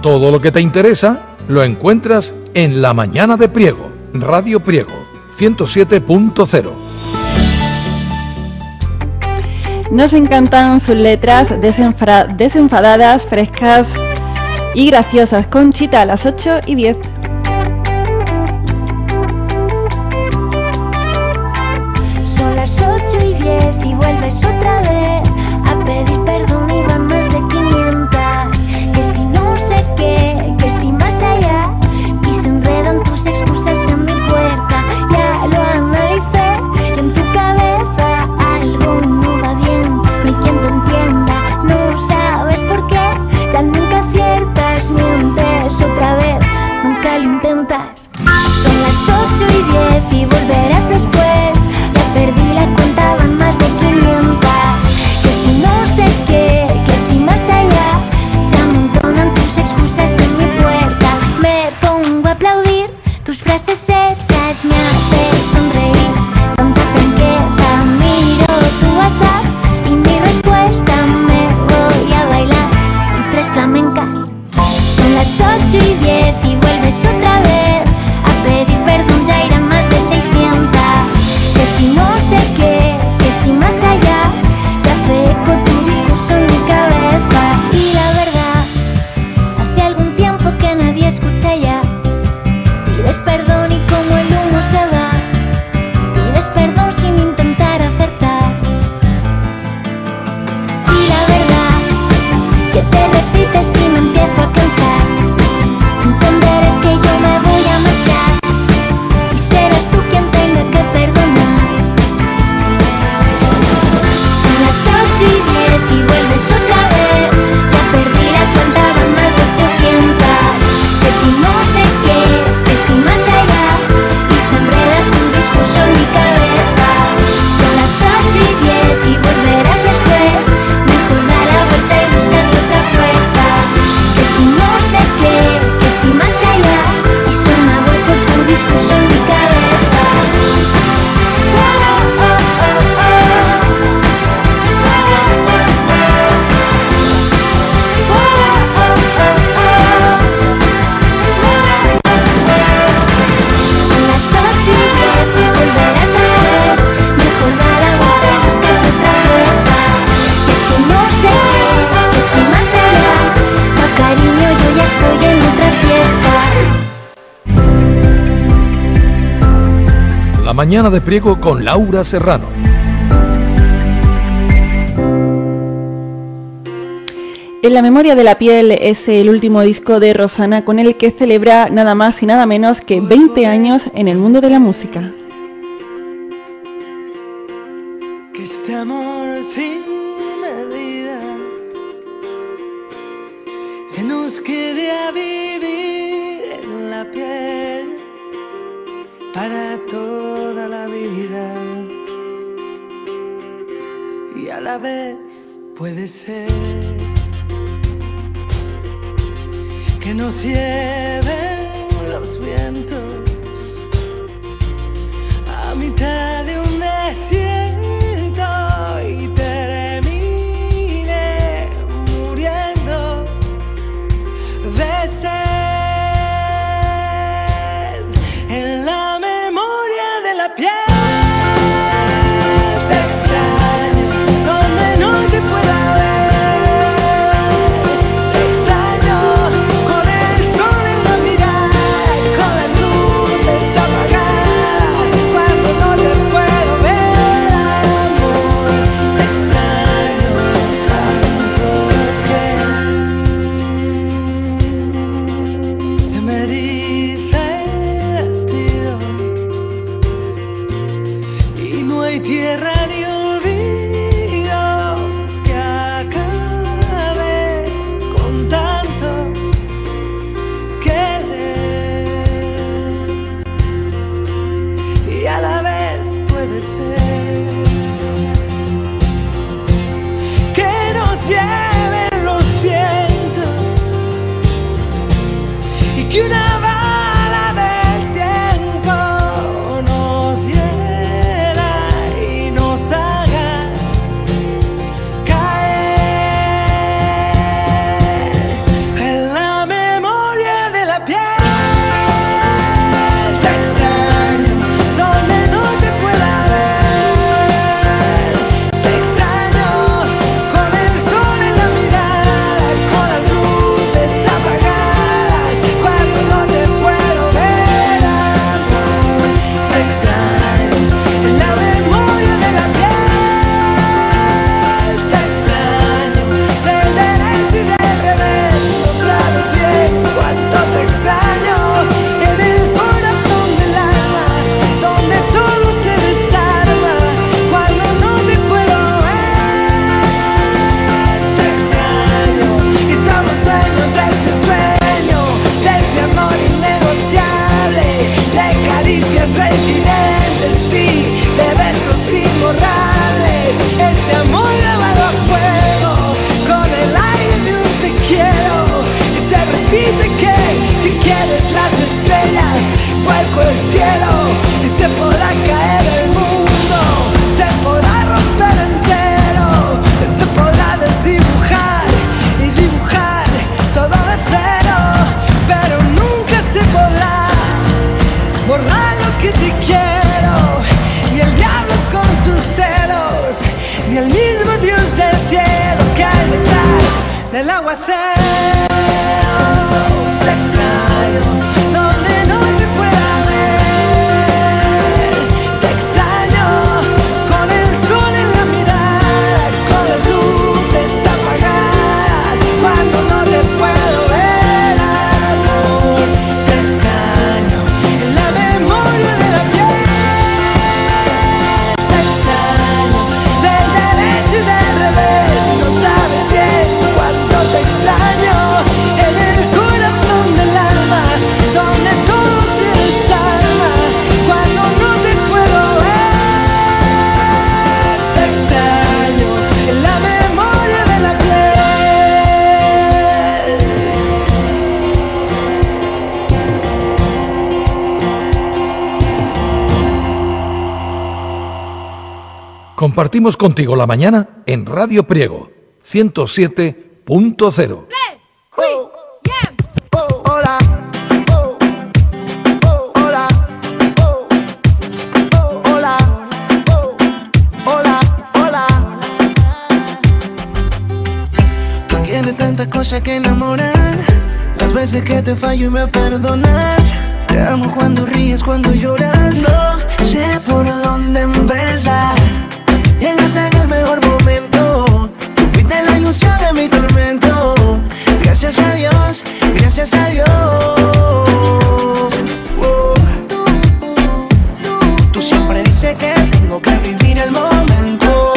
Todo lo que te interesa lo encuentras en La Mañana de Priego, Radio Priego, 107.0. Nos encantan sus letras desenfadadas, frescas y graciosas. Conchita a las 8:10. Son las 8:10 y vuelves otra vez a pedir perdón y van más de 500. Que si no sé qué, que si más allá, y se enredan tus excusas en mi puerta. Ya lo analicé y en tu cabeza algo no va bien. No hay quien te entienda, no sabes por qué, ya nunca aciertas, mientes otra vez, nunca lo intentas. Son las 8:10 y volverás después. Ya perdí la cuenta, van más de 500. Que si no sé qué, que si más allá, se amontonan tus excusas en mi puerta. Me pongo a aplaudir tus frases secas, me hace sonreír tanta franqueza. Miro tu WhatsApp y mi respuesta, me voy a bailar en 3 flamencas. Son las 8:10 y vuelves otra vez a pedir perdón, ya irán más de 600. Que si no sé qué, que si más allá, te hace eco tu discurso en mi cabeza. Y la verdad, hace algún tiempo que nadie escucha ya. Pides perdón y como el humo se va, pides perdón sin intentar acertar. Y la verdad, que te repites y me empiezo a cansar. Entenderé que yo me voy a marchar y serás tú quien tenga que perdonar. Son las 8:10 y vuelves otra vez. Ya perdí la cuenta, van más de 800. Que si no sé qué, que si más allá, y se enreda tu discurso en mi cabeza. Son las 8:10 y volverás después. Mejor dar la vuelta y buscarte otra fuerza. Que si no sé qué, que si más allá, y suena vuelto tu discurso en mi cabeza. Son las 8:10 y volverás después. Mejor dar la vuelta y buscarte otra fuerza. Que si no sé qué, que si más allá, no cariño, yo ya estoy en otra fiesta. La Mañana de Priego con Laura Serrano. En la memoria de la piel es el último disco de Rosana, con el que celebra nada más y nada menos que 20 años en el mundo de la música. Que este amor sin medida se nos quede a vivir en la piel para toda la vida, y a la vez puede ser que nos lleven los vientos a mitad de un desierto y termine muriendo de sed en la memoria de la piel. Te extraño donde no te pueda ver. Te extraño con el sol en la mirada, con las luces apagadas cuando no te del aguacero. Te extraño donde no te pueda ver. Te extraño con el sol en la mirada, con las luces apagadas, cuando no te puedo ver, amor. Te extraño en la memoria de la piel. Te extraño del derecho y del revés. No sabes bien cuánto te extraño en el corazón del alma, donde todo tiene alma, cuando no te puedo ver. Te extraño en la memoria de la piel. Compartimos contigo la mañana en Radio Priego 107.0. Hola, hola, hola, hola, hola. Tú tienes tantas cosas que enamorar. Las veces que te fallo y me perdonas. Te amo cuando ríes, cuando lloras. No sé por dónde empezar. Llegaste en el mejor momento. Fuiste la ilusión de mi tormento. Gracias a Dios, gracias a Dios. Tú siempre dices que tengo que vivir el momento,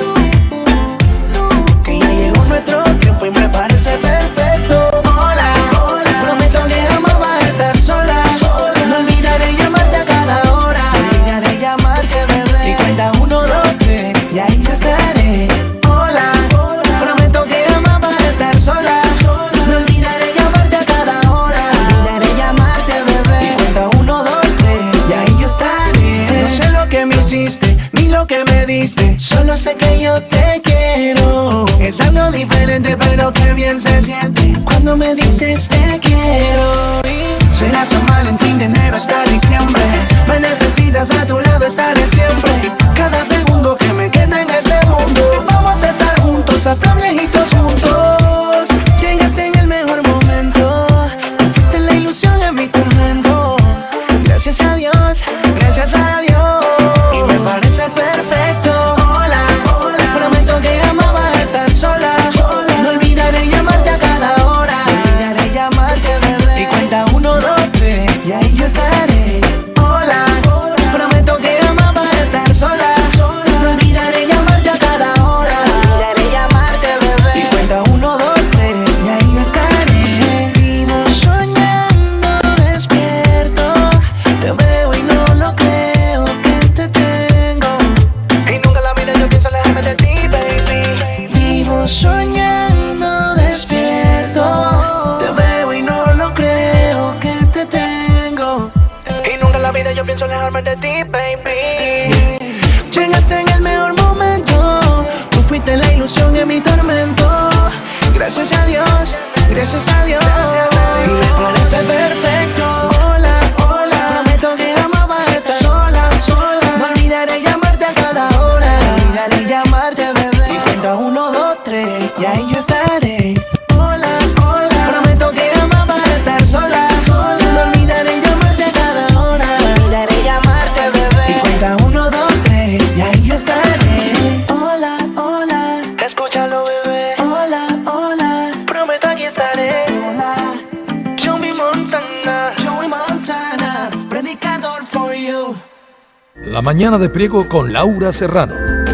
que ya llegó nuestro tiempo y me parece perfecto. Hola, hola, prometo que jamás vas a estar sola. No olvidaré llamarte a cada hora. Olvidaré llamarte, bebé. Y cuenta 1, 2, 3, y ahí yo estaré. Hola, prometo que jamás vas a estar sola. No olvidaré llamarte a cada hora. Olvidaré llamarte, bebé. Y cuenta 1, 2, 3, y ahí yo estaré. No sé lo que me hiciste, ni lo que me diste. Solo sé que yo te quiero. Es algo diferente, pero que bien se siente cuando me dices te quiero. Será San Valentín, de enero hasta diciembre. Me necesitas, a tu lado estaré siempre. Cada segundo que me queda en este mundo, vamos a estar juntos hasta viejitos juntos. Llegaste en el mejor momento. Fuiste la ilusión en mi tormento. Gracias a Dios, gracias a Dios. Y me parece perfecto. Hola, hola, prometo que jamás vas a estar sola. No olvidaré llamarte a cada hora. Olvidaré llamarte, bebé. Y cuenta 1, 2, 3, y ahí yo estaré. Hola, prometo que jamás vas a estar sola. No olvidaré llamarte a cada hora. Olvidaré llamarte, bebé. Y cuenta 1, 2, 3, y ahí yo estaré. Vivo soñando despierto. Te veo y no lo creo que te tengo. Y nunca en la vida yo pienso alejarme de ti, baby. Vivo soñando despierto. Te veo y no lo creo que te tengo. Y nunca en la vida yo pienso alejarme de ti, baby. Llegaste en el mejor momento. Tú fuiste la ilusión en mi tormento. Gracias a Dios, gracias a Dios. Y me parece perfecto. Hola, hola, prometo que jamás vas a estar sola. No olvidaré llamarte a cada hora. Olvidaré llamarte, bebé. Y cuenta 1, 2, 3, y ahí yo estaré. Hola, hola, prometo que jamás vas a estar sola. No olvidaré llamarte a cada hora. Olvidaré llamarte, bebé. Y cuenta 1, 2, 3, y ahí yo estaré. Hola, hola, escúchalo, bebé. Hola, hola, prometo aquí estaré. Hola, Joey Montana, predicador for you. La mañana de Priego con Laura Serrano.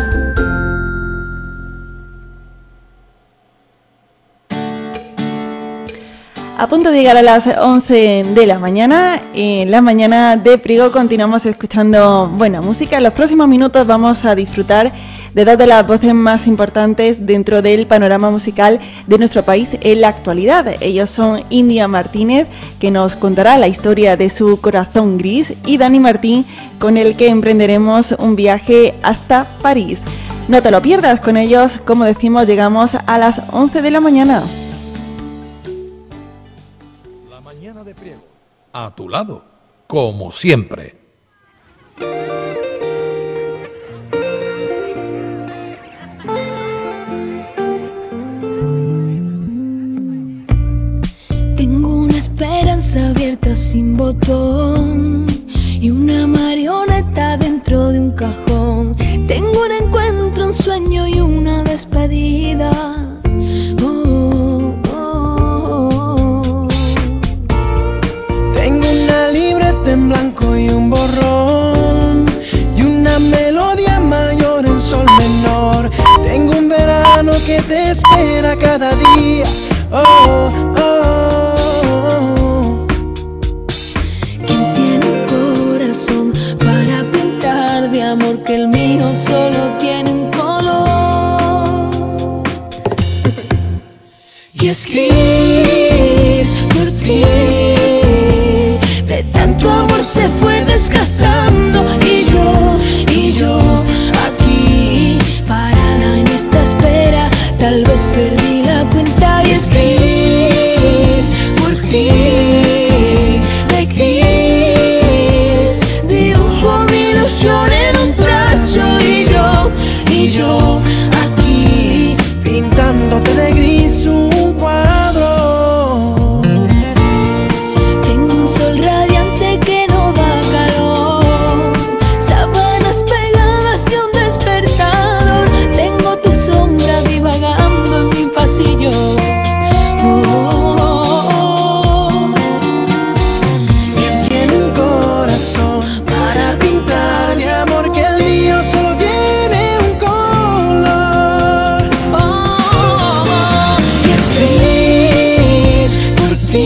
A punto de llegar a las 11 de la mañana, en la mañana de Priego continuamos escuchando buena música. En los próximos minutos vamos a disfrutar de dos de las voces más importantes dentro del panorama musical de nuestro país en la actualidad. Ellos son India Martínez, que nos contará la historia de su corazón gris, y Dani Martín, con el que emprenderemos un viaje hasta París. No te lo pierdas, con ellos, como decimos, llegamos a las 11 de la mañana. De Priego, a tu lado, como siempre. sin botón y una marioneta dentro de un cajón. Tengo un encuentro, un sueño y una despedida. Tengo una libreta en blanco y un borrón y una melodía mayor en sol menor. Tengo un verano que te espera cada día. ¿Quién tiene un corazón para pintar de amor que el mío solo tiene un color? Y es gris por ti. De tanto amor se fue desgastando y yo aquí parada en esta espera. Tal vez perdí la cuenta y es gris por ti. De gris dibujo mi ilusión en un trazo y yo aquí pintándote de gris un cuadro. Tengo un sol radiante que no da calor, sábanas pegadas y un despertador. Tengo tu sombra divagando en mi pasillo. ¿Quién tiene un corazón para pintar de amor que el mío solo tiene un color? Y es gris por ti.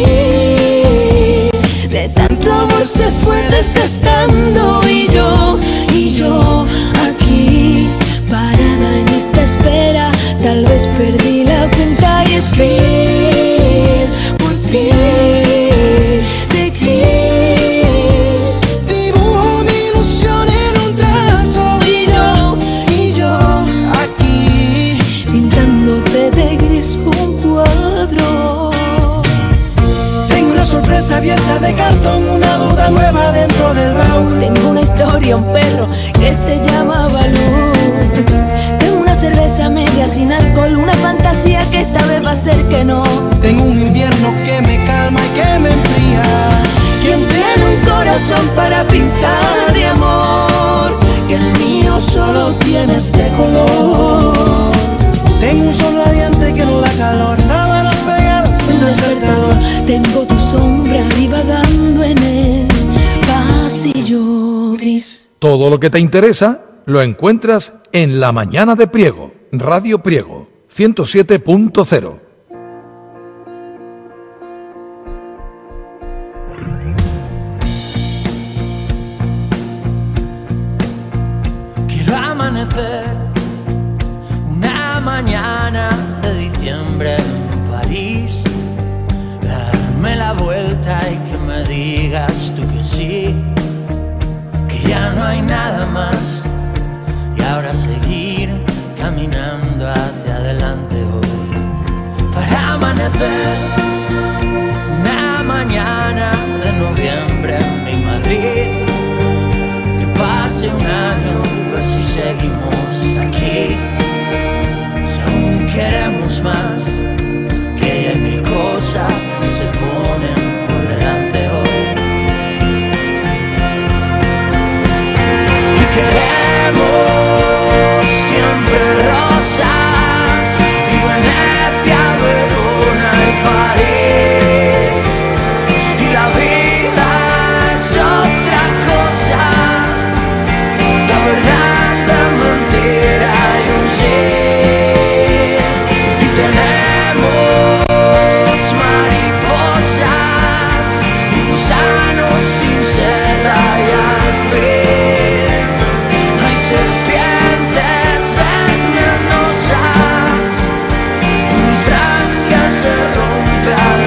De tanto amor se fue desgastando y yo aquí parada en esta espera. Tal vez perdí la cuenta y es gris por ti. De gris dibujo mi ilusión en un trazo y yo aquí Pintándote de gris un cuadro. tengo una sorpresa abierta de cartón, una duda nueva dentro del baúl. Tengo una historia, un perro que se llama Balú. Tengo una cerveza media sin alcohol, una fantasía que esta vez va a ser que no. Tengo un invierno que me calma y que me enfría. ¿Quién tiene un corazón para pintar de amor que el mío solo tiene este color? Tengo un sol radiante que no da calor, sábanas pegadas y un despertador. Tengo tu sombra divagando en el pasillo gris. Todo lo que te interesa lo encuentras en La Mañana de Priego, Radio Priego, 107.0. Quiero amanecer una mañana de diciembre en París, darme la vuelta y que me digas tú que sí, que ya no hay nada más y ahora seguir caminando hacia adelante hoy. Para amanecer una mañana de noviembre en mi Madrid, que pase un año, ver si seguimos aquí, si aún queremos más, que hay mil cosas que se ponen por delante hoy. Y queremos siempre rosas y Venecia, Verona y París, y la vida es otra cosa, la verdad de mentira y un sí. Y tenemos mariposas y gusanos sin seda y al fin hay serpientes venenosas y mis branquias se rompe al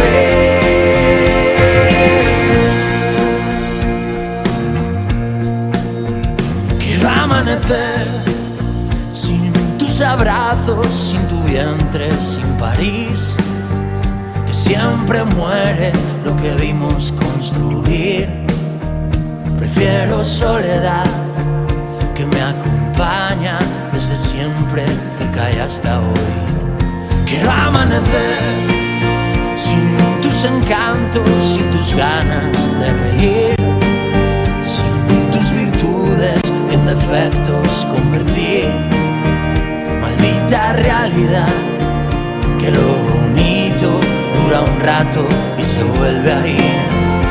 vivir. Quiero amanecer sin tus abrazos, sin tu vientre, sin París, que siempre muere lo que vimos construir. Prefiero soledad que me acompaña desde siempre, cerca y hasta hoy. Quiero amanecer sin tus encantos, sin tu tus ganas de reír, sin tus virtudes en defectos convertir. Maldita realidad, que lo bonito dura un rato y se vuelve a ir.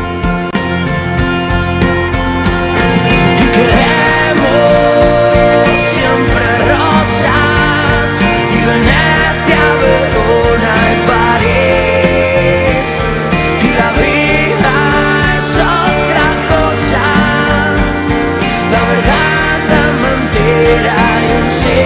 Y queremos siempre rosas y Venecia, Verona y París. Y la vida es otra cosa, la verdad, la mentira y un sí.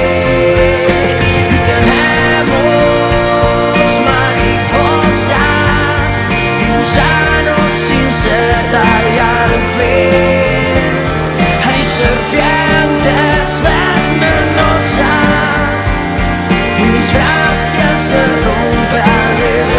Y tenemos mariposas y gusanos sin setar y al fin hay serpientes venenosas y mis brazos se rompen al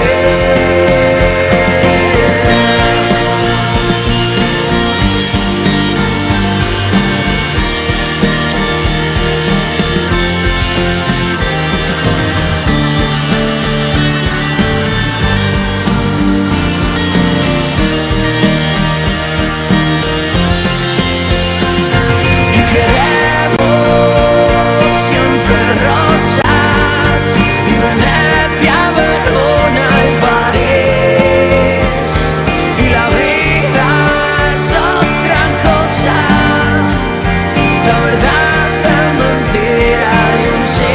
siempre rosas y Venecia, Verona y París. Y la vida es otra cosa, la verdad, la mentira y un sí.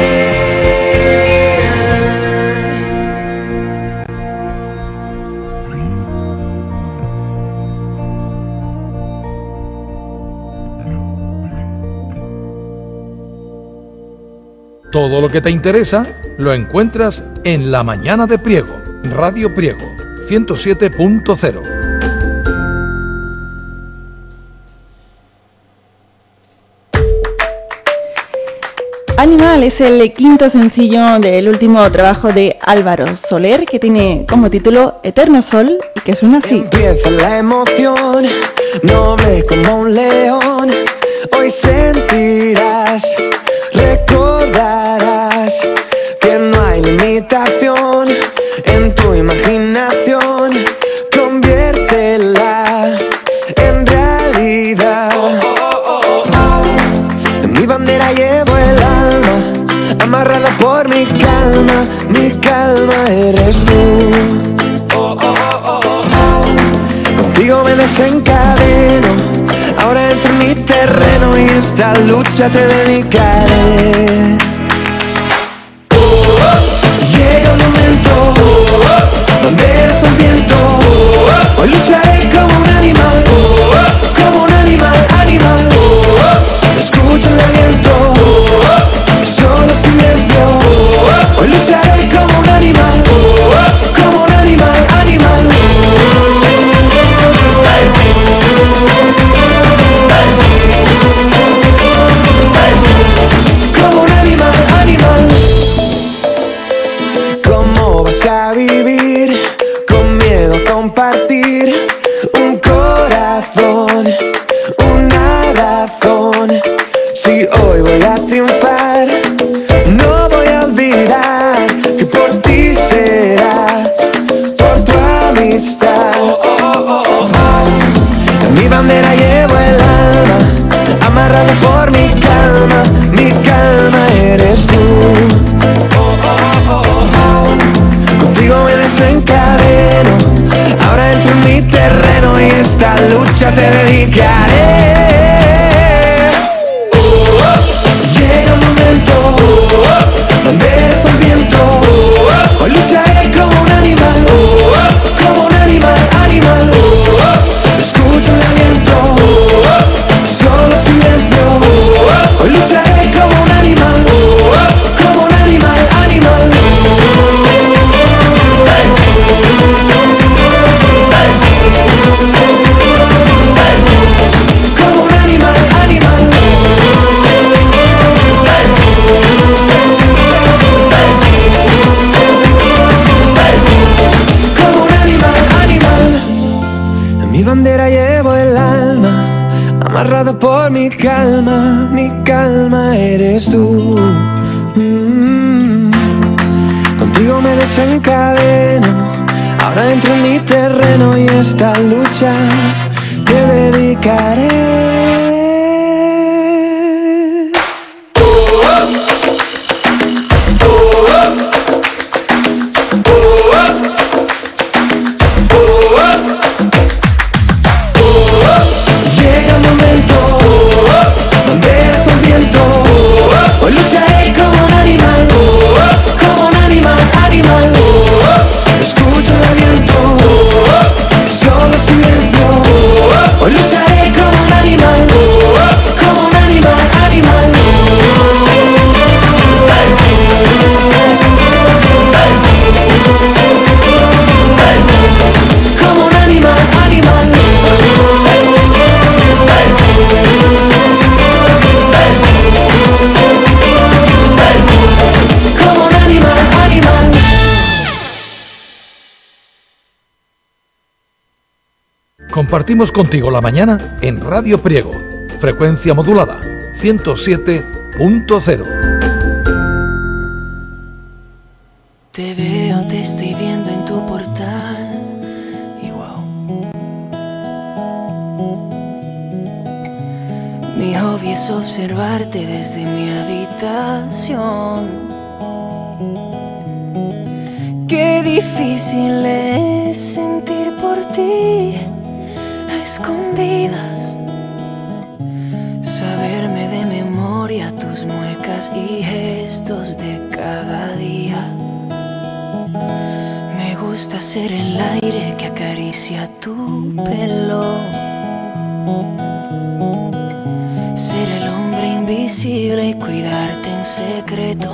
Todo lo que te interesa lo encuentras en La Mañana de Priego, Radio Priego, 107.0. Animal es el quinto sencillo del último trabajo de Álvaro Soler, que tiene como título Eterno Sol y que suena así. Empieza la emoción, noble como un león. Hoy sentirás, recordarás que no hay limitación en tu imaginación. Conviértela en realidad. En mi bandera llevo el alma, amarrado por mi calma eres tú. Contigo me desencadeno, ahora entro en mi terreno y esta lucha te dedicaré. Llega un momento donde eres el viento. Hoy lucharé como un animal, animal. Escucha el aliento, solo silencio. Hoy lucharé como un animal, animal. Como un animal. ¿Cómo vas a vivir con miedo a compartir un corazón, una razón? Si hoy voy a triunfar, no voy a olvidar que por ti serás, por tu amistad. En mi bandera llevo el alma, amarrado por mi calma eres tú. Contigo me desencadeno, ahora entro en mi terreno y esta lucha te dedicaré. Llega un momento donde eres el viento. Hoy lucharé como un animal, animal. Escucha el aliento, solo silencio. Hoy lucharé como un animal, animal. Como un animal. Como un animal. En mi bandera llevo el alma, amarrado por mi calma eres tú. Contigo me desencadeno, Ahora entro en mi terreno y esta lucha te dedicaré. Llega el momento, banderas al viento. Hoy lucharé como un animal, animal. Escucha el aliento, solo silencio. Hoy lucharé como un animal, animal. Como un animal, como un animal. Compartimos contigo la mañana en Radio Priego, frecuencia modulada 107.0. Te veo, te estoy viendo en tu portal y wow. Mi hobby es observarte desde mi habitación. Qué difícil es sentir por ti a escondidas, saberme de memoria tus muecas y gestos de cada día. Me gusta ser el aire que acaricia tu pelo, ser el hombre invisible y cuidarte en secreto.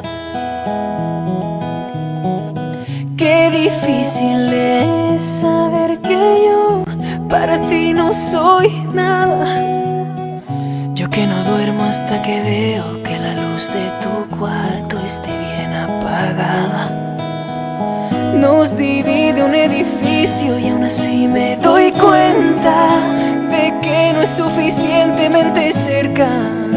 Qué difícil es saber que yo para ti no soy nada. Yo que no duermo hasta que veo que la luz de tu cuarto esté bien apagada. Nos divide un edificio y aún así me doy cuenta de que no es suficientemente cerca.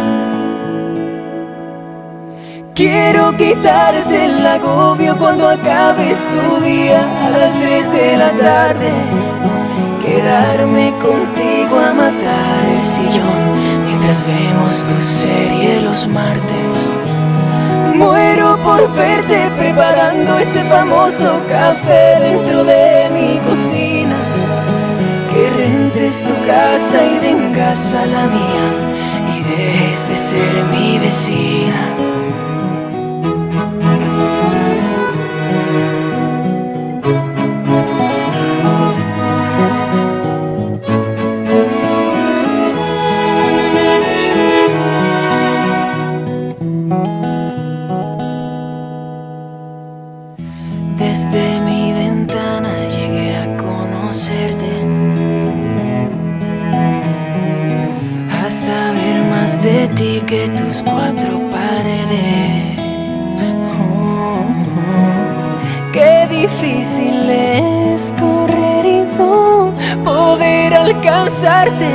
Quiero quitarte el agobio cuando acabes tu día a las 3 de la tarde. Quedarme contigo a matar el sillón mientras vemos tu serie los martes. Muero por verte preparando ese famoso café dentro de mi cocina. Que rentes tu casa y vengas a la mía y dejes de ser mi vecina. Desde mi ventana llegué a conocerte, a saber más de ti que tus 4 paredes. Qué difícil es correr y no poder alcanzarte.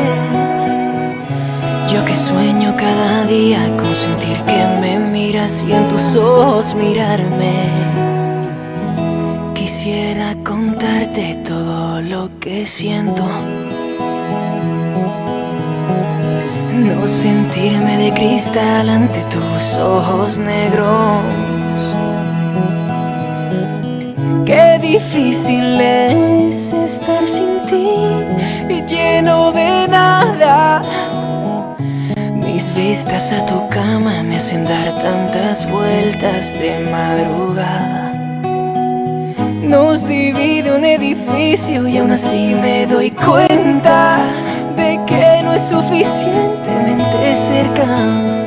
Yo que sueño cada día con sentir que me miras y en tus ojos mirarme. Quisiera contarte todo lo que siento, no sentirme de cristal ante tus ojos negros. Qué difícil es estar sin ti y lleno de nada. Mis vistas a tu cama me hacen dar tantas vueltas de madrugada. Nos divide un edificio y aún así me doy cuenta de que no es suficientemente cerca.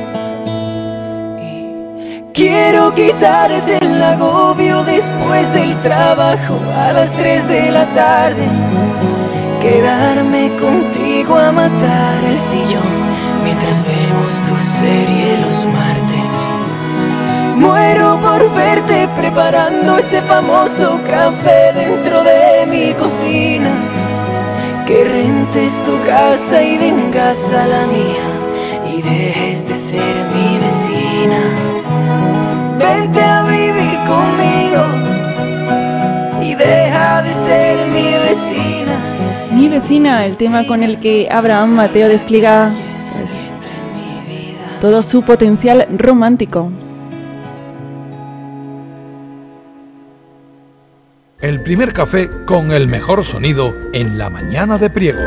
Quiero quitarte el agobio después del trabajo a las 3 de la tarde. Quedarme contigo a matar el sillón mientras vemos tu serie los martes. Muero por verte preparando ese famoso café dentro de mi cocina. Que rentes tu casa y vengas a la mía y dejes de ser mi vecina. Vente a vivir conmigo y deja de Vecina, el tema con el que Abraham Mateo despliega pues, todo su potencial romántico. El primer café con el mejor sonido en la mañana de Priego.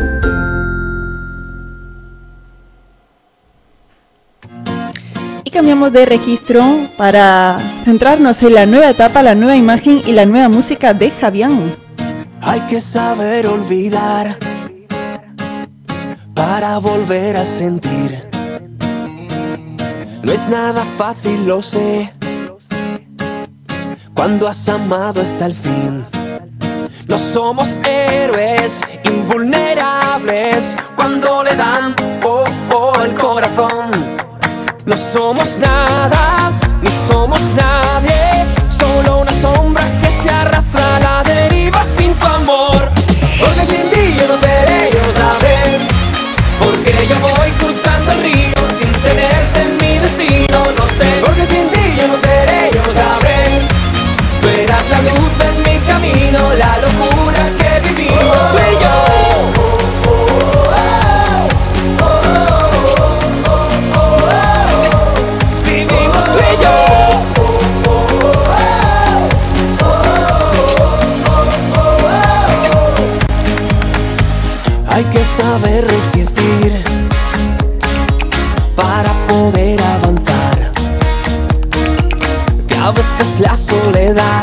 Y cambiamos de registro para centrarnos en la nueva etapa, la nueva imagen y la nueva música de Javián. Hay que saber olvidar para volver a sentir. No es nada fácil, lo sé, cuando has amado hasta el fin. No somos héroes invulnerables cuando le dan el corazón. No somos nada, ni somos nadie, solo una sombra que se arrastra a la deriva sin tu amor. Porque sin ti yo no seré, yo no sabré, porque yo voy cruzando el río sin tenerte en mi destino, no sé. Porque sin ti yo no seré, yo no sabré, verás la luz en mi camino, la locura que vivimos tú y yo. Hay que saber resistir para poder avanzar, que a veces la soledad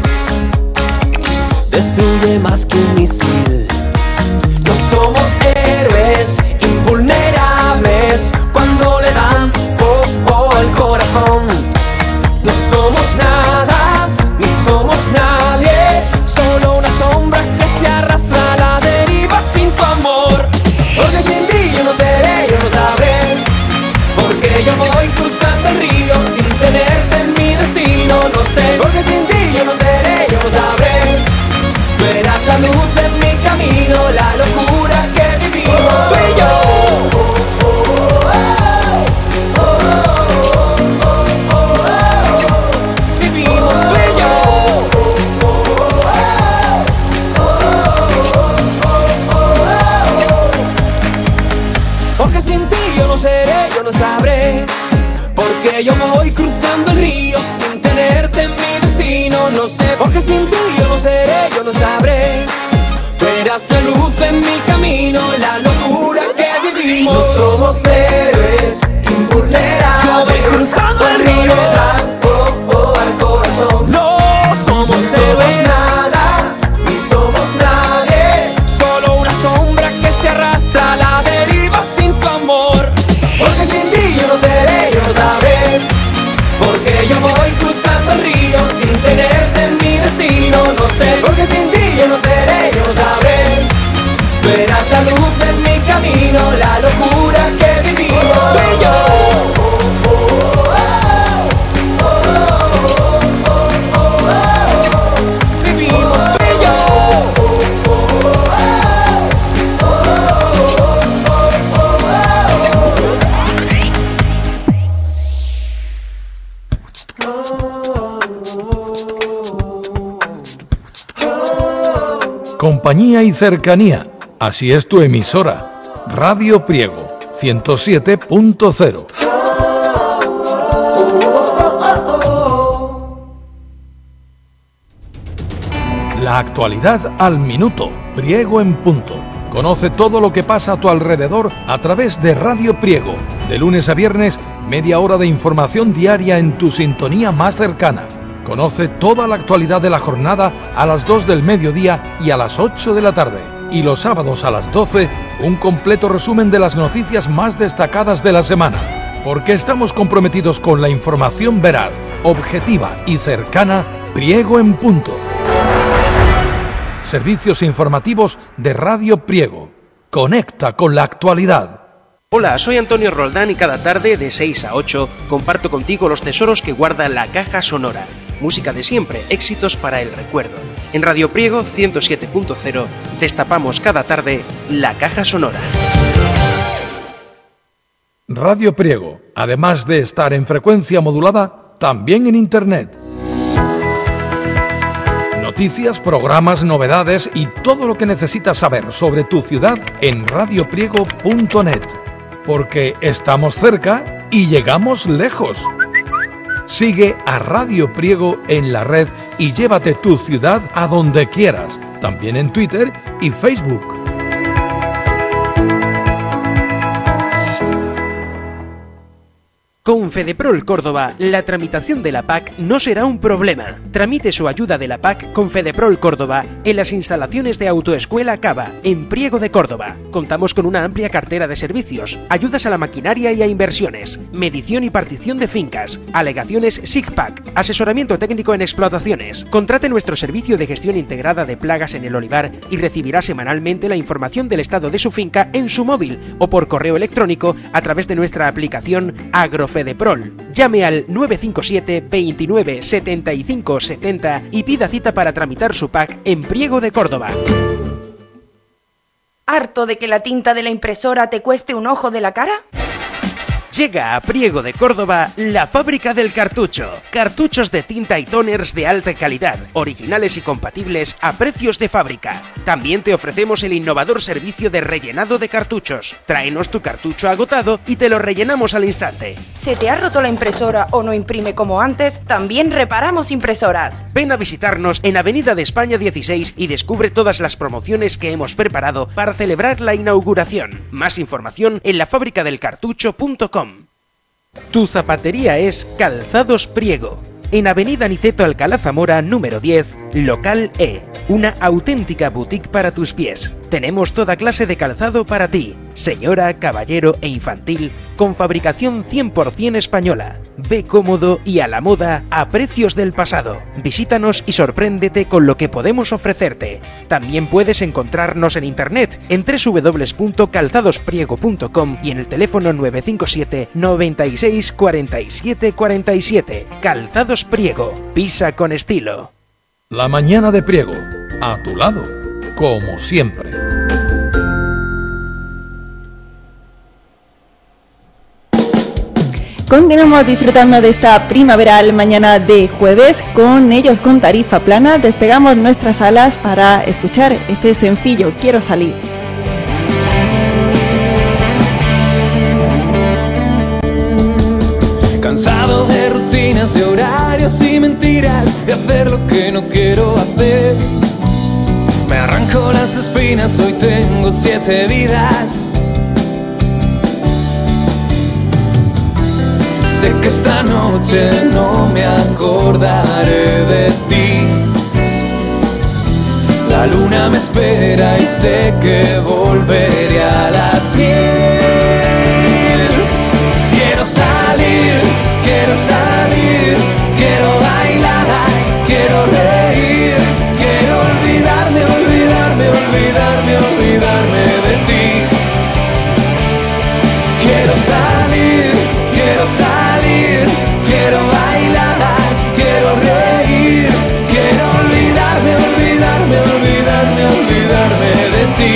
destruye más que un misil. No somos héroes invulnerables cuando le dan el corazón. No somos nada, ni somos nadie, solo una sombra que se arrastra a la deriva sin tu amor. Porque sin ti yo no seré, yo no sabré, porque yo voy cruzando el río sin tenerte en mi destino, no sé. Porque sin ti yo no seré, yo no sabré, verás la luz en mi camino, la locura que vivimos tú y yo. Porque yo voy cruzando el río sin tenerte en mi destino, no sé. Porque sin ti yo no seré, yo no sabré, verás la luz en mi camino, la locura que vivimos. No somos héroes invulnerables, yo voy cruzando el río al corazón. No somos héroes nada, ni somos nadie, solo una sombra que se arrastra a la deriva sin tu amor. Porque sin ti yo no seré, yo no sabré, porque yo voy cruzando el río sin tenerte en mi destino, no sé. Porque sin ti yo no seré, yo no sabré, verás la luz en mi camino, la locura que vivimos tú y yo. Vivimos tú y yo. Compañía y cercanía, así es tu emisora, Radio Priego 107.0. La actualidad al minuto, Priego en punto. Conoce todo lo que pasa a tu alrededor a través de Radio Priego, de lunes a viernes, media hora de información diaria en tu sintonía más cercana. Conoce toda la actualidad de la jornada a las 2 del mediodía y a las 8 de la tarde. Y los sábados a las 12, un completo resumen de las noticias más destacadas de la semana. Porque estamos comprometidos con la información veraz, objetiva y cercana, Priego en punto. Servicios informativos de Radio Priego. Conecta con la actualidad. Hola, soy Antonio Roldán y cada tarde de 6 a 8 comparto contigo los tesoros que guarda la caja sonora. Música de siempre, éxitos para el recuerdo. En Radio Priego 107.0 destapamos cada tarde la caja sonora. Radio Priego, además de estar en frecuencia modulada, también en Internet. noticias, programas, novedades y todo lo que necesitas saber sobre tu ciudad en radiopriego.net. Porque estamos cerca y llegamos lejos. Sigue a Radio Priego en la red y llévate tu ciudad a donde quieras, también en Twitter y Facebook. Con Fedeprol Córdoba, la tramitación de la PAC no será un problema. Tramite su ayuda de la PAC con Fedeprol Córdoba en las instalaciones de Autoescuela Cava, en Priego de Córdoba. Contamos con una amplia cartera de servicios, ayudas a la maquinaria y a inversiones, medición y partición de fincas, alegaciones SIGPAC, asesoramiento técnico en explotaciones. Contrate nuestro servicio de gestión integrada de plagas en el olivar y recibirá semanalmente la información del estado de su finca en su móvil o por correo electrónico a través de nuestra aplicación AgroFedeprol. Llame al 957 29 75 70 y pida cita para tramitar su PAC en Priego de Córdoba. ¿Harto de que la tinta de la impresora te cueste un ojo de la cara? Llega a Priego de Córdoba la fábrica del cartucho. Cartuchos de tinta y toners de alta calidad, originales y compatibles a precios de fábrica. También te ofrecemos el innovador servicio de rellenado de cartuchos. Tráenos tu cartucho agotado y te lo rellenamos al instante. ¿Se te ha roto la impresora o no imprime como antes? También reparamos impresoras. Ven a visitarnos en Avenida de España 16 y descubre todas las promociones que hemos preparado para celebrar la inauguración. Más información en lafabricadelcartucho.com. Tu zapatería es Calzados Priego, en Avenida Niceto Alcalá Zamora número 10, local E, una auténtica boutique para tus pies. Tenemos toda clase de calzado para ti, señora, caballero e infantil, con fabricación 100% española. Ve cómodo y a la moda a precios del pasado. Visítanos y sorpréndete con lo que podemos ofrecerte. También puedes encontrarnos en internet en www.calzadospriego.com y en el teléfono 957 96 47 47. Calzados Priego, pisa con estilo. La mañana de Priego, a tu lado, como siempre. Continuamos disfrutando de esta primaveral mañana de jueves. Con ellos, con tarifa plana, despegamos nuestras alas para escuchar este sencillo, Quiero salir. Cansado de rutinas, de horarios y mentiras, de hacer lo que no quiero hacer. Me arranco las espinas, hoy tengo 7 vidas. Sé que esta noche no me acordaré de ti. La luna me espera y sé que volveré a las 10. Quiero salir, quiero bailar, quiero reír, quiero olvidarme, olvidarme, olvidarme, olvidarme de ti. Quiero salir, quiero bailar, quiero reír, quiero olvidarme, olvidarme, olvidarme, olvidarme de ti.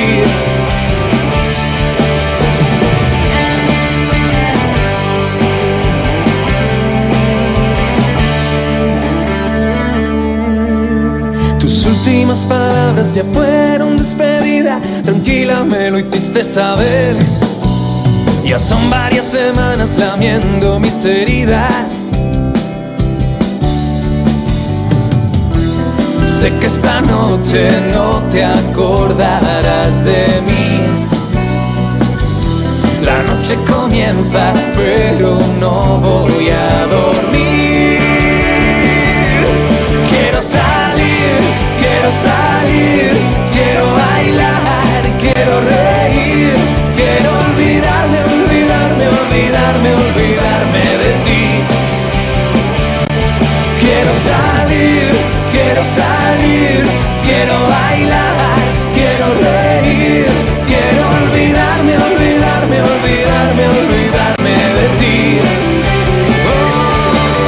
Tus últimas palabras ya fueron despedida, tranquila me lo hiciste saber. Ya son varias semanas lamiendo mis heridas. Sé que esta noche no te acordarás de mí. La noche comienza, pero no voy a dormir. Quiero salir, quiero bailar, quiero reír, quiero olvidarme, olvidarme, olvidarme, olvidarme de ti. Quiero salir, quiero bailar, quiero reír, quiero olvidarme, olvidarme, olvidarme, olvidarme de ti. Oh.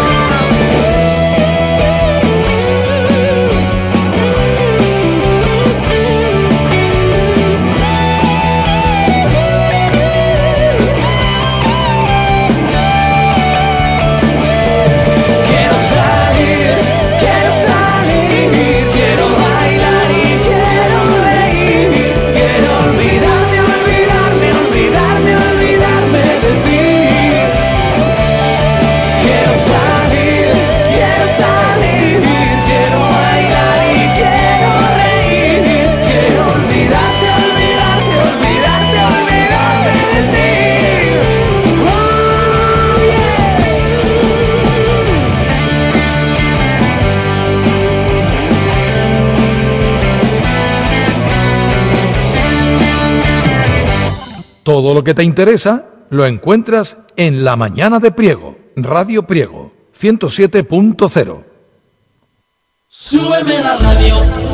Todo lo que te interesa lo encuentras en La Mañana de Priego, Radio Priego, 107.0. Súbeme la radio.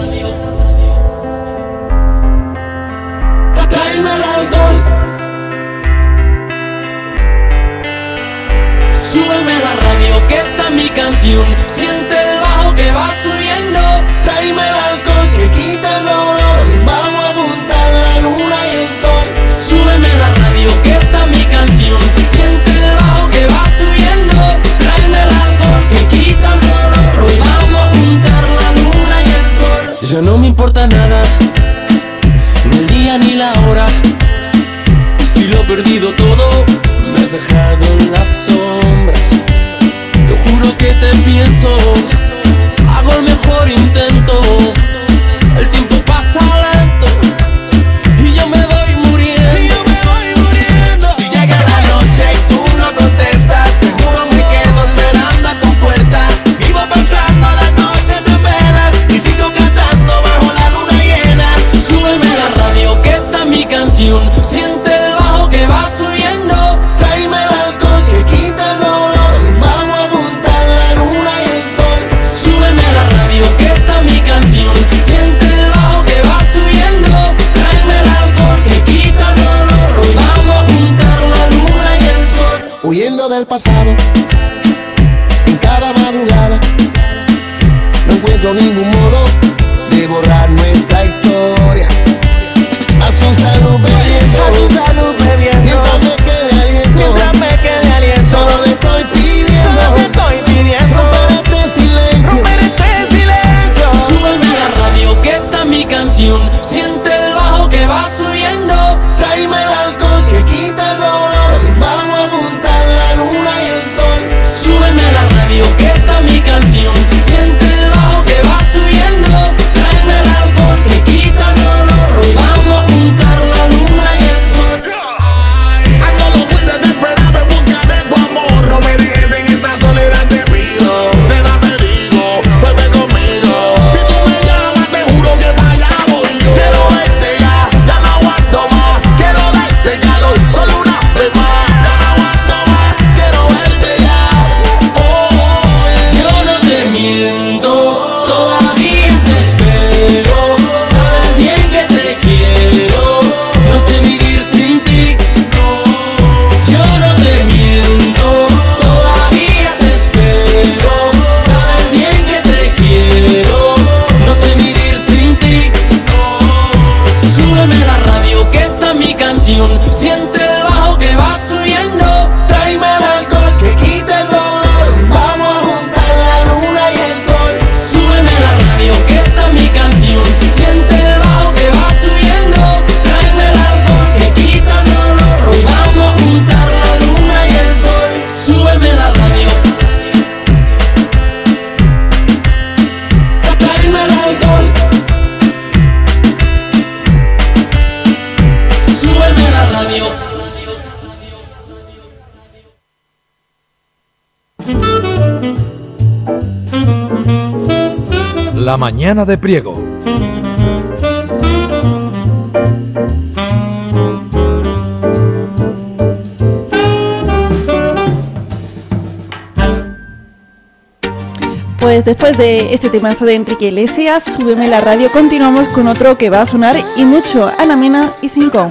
Tráeme el alcohol. Súbeme la radio, que esta es mi canción. Siente el bajo que va subiendo. Tráeme el alcohol que quita el dolor. Vamos a juntar la luna y el sol. Súbeme la radio, que esta es mi canción. Siente el bajo que va subiendo. Tráeme el alcohol que quita el dolor. Hoy vamos a juntar la luna y el sol. Ya no me importa nada, ni el día ni la hora. Si lo he perdido todo, me has dejado en las sombras. Te juro que te pienso, hago el mejor intento. El tiempo pasa lento y yo me voy muriendo. Si llega la noche y tú no contestas, te juro me quedo esperando a tu puerta. Vivo pensando las noches en velas y sigo cantando bajo la luna llena. Súbeme la radio, que esta es mi canción. Siente el bajo que va subiendo. Tráeme el alcohol que quita el dolor. Vamos a juntar la luna y el sol. Súbeme la radio, que esta es mi canción. Siente el bajo que va subiendo. Tráeme el alcohol que quita el dolor. Hoy vamos a juntar la luna y el sol. Huyendo del pasado, en cada madrugada, no encuentro ningún modo de borrar nuestra historia. A su salud bebiendo, mientras me quede aliento, solo le estoy pidiendo, romper este silencio. Súbeme la radio, que esta es mi canción. Siente el bajo que va subiendo. Tráeme el alcohol que quita el dolor. Vamos a juntar la luna y el sol. Súbeme la radio, que esta es mi canción. Siente el bajo que va subiendo. Tráeme el alcohol que quita el dolor. Hoy vamos a juntar la luna y el sol. Ando los días desesperado en busca de tu amor. No me dejes en esta soledad, te pido. Nena, te digo, vuelve conmigo. Si tú me llamas, te juro que vaya voy yo. Quiero verte ya no aguanto más. Quiero darte calor, solo una vez más. Ya no aguanto más, quiero verte ya. Yo no te miento, todavía te espero. Sabes bien que te quiero, no sé vivir sin ti. Yo no te miento, todavía te espero. Sabes bien que te quiero, no sé vivir sin ti. Súbeme la radio, que esta es mi canción. Siente el bajo que va subiendo. Tráeme el alcohol que quita el dolor. Vamos a juntar la luna y el sol. Súbeme la radio, que esta es mi canción. Siente el bajo que va subiendo. Tráeme el alcohol que quita el dolor. Hoy vamos a juntar la luna y el sol. Súbeme la radio. Tráeme el alcohol. Súbeme la radio. La Mañana de Priego. Pues después de este temazo de Enrique Iglesias, Súbeme la radio, continuamos con otro que va a sonar y mucho, Ana Mena y 5.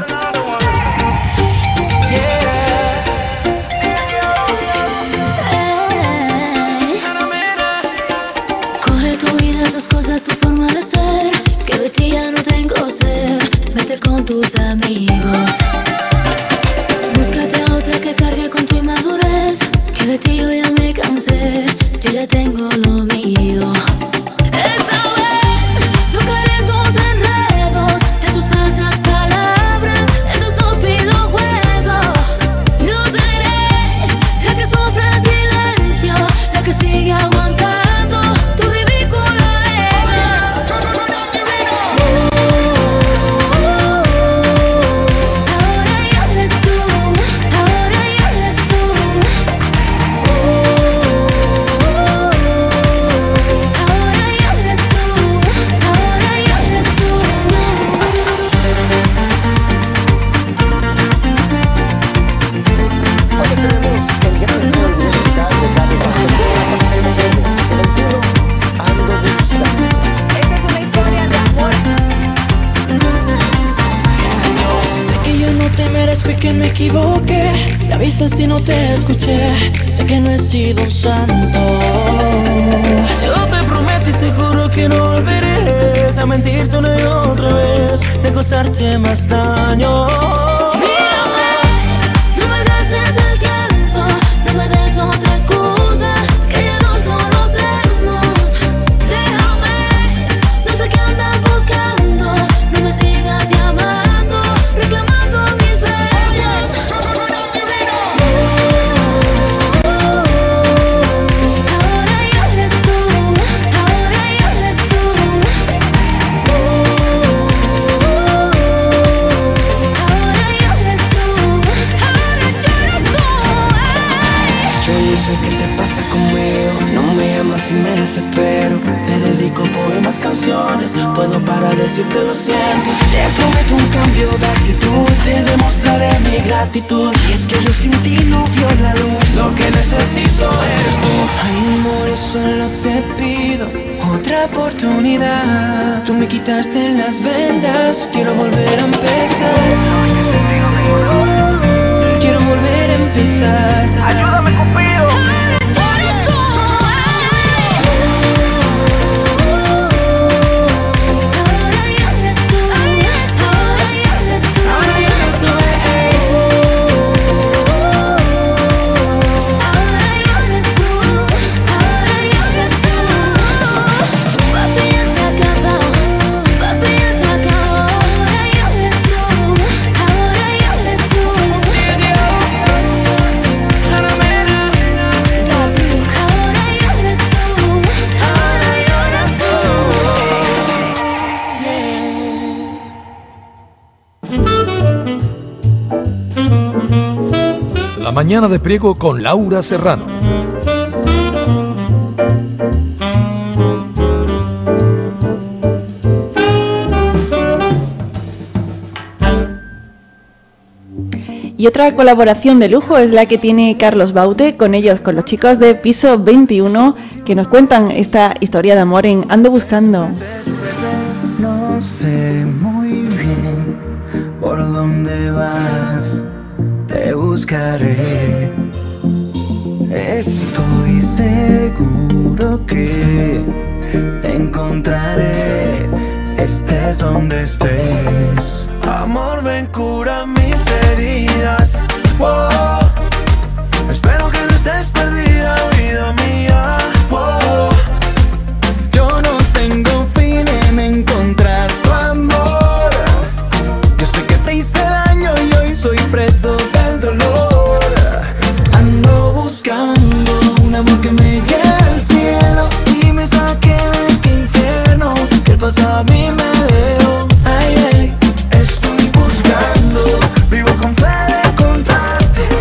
Coge tu vida, tus cosas, tu forma de ser, que de ti ya no tengo sed. Vete con tus amigos. Búscate a otra que cargue con tu inmadurez, que de ti yo ya me cansé. Yo ya tengo lo mío. Esta vez no caeré en tus enredos, de tus falsas palabras, de tu estúpido juego. No seré la que sufre en silencio, la que sigue aguantando tu ridículo ego. avisaste y no te escuché. Sé que no he sido un santo. Yo te prometo y te juro que no volveré a mentirte una y otra vez, de causarte más daño. Todo para decirte lo siento. Te prometo un cambio de actitud, te demostraré mi gratitud. Y es que yo sin ti no vio la luz. Lo que necesito eres tú. Ay, amor, yo solo te pido otra oportunidad. Tú me quitaste las vendas, quiero volver a empezar. Quiero volver a empezar. Ayúdame, Cupido. Mañana de Priego con Laura Serrano. Y otra colaboración de lujo es la que tiene Carlos Baute con ellos, con los chicos de Piso 21, que nos cuentan esta historia de amor en Ando Buscando. No sé muy bien por dónde vas, te buscaré. Estoy seguro que te encontraré, estés donde estés. Amor, ven, cura mis heridas. Oh, espero que no estés perdida, vida mía. Oh, yo no tengo fin en encontrar tu amor. Yo sé que te hice daño y hoy soy preso del dolor. Ando buscando un amor que me lleve al cielo y me saque de este infierno que el pasado a mí me dejó. Ay, ay, estoy buscando, vivo con fe de encontrarte.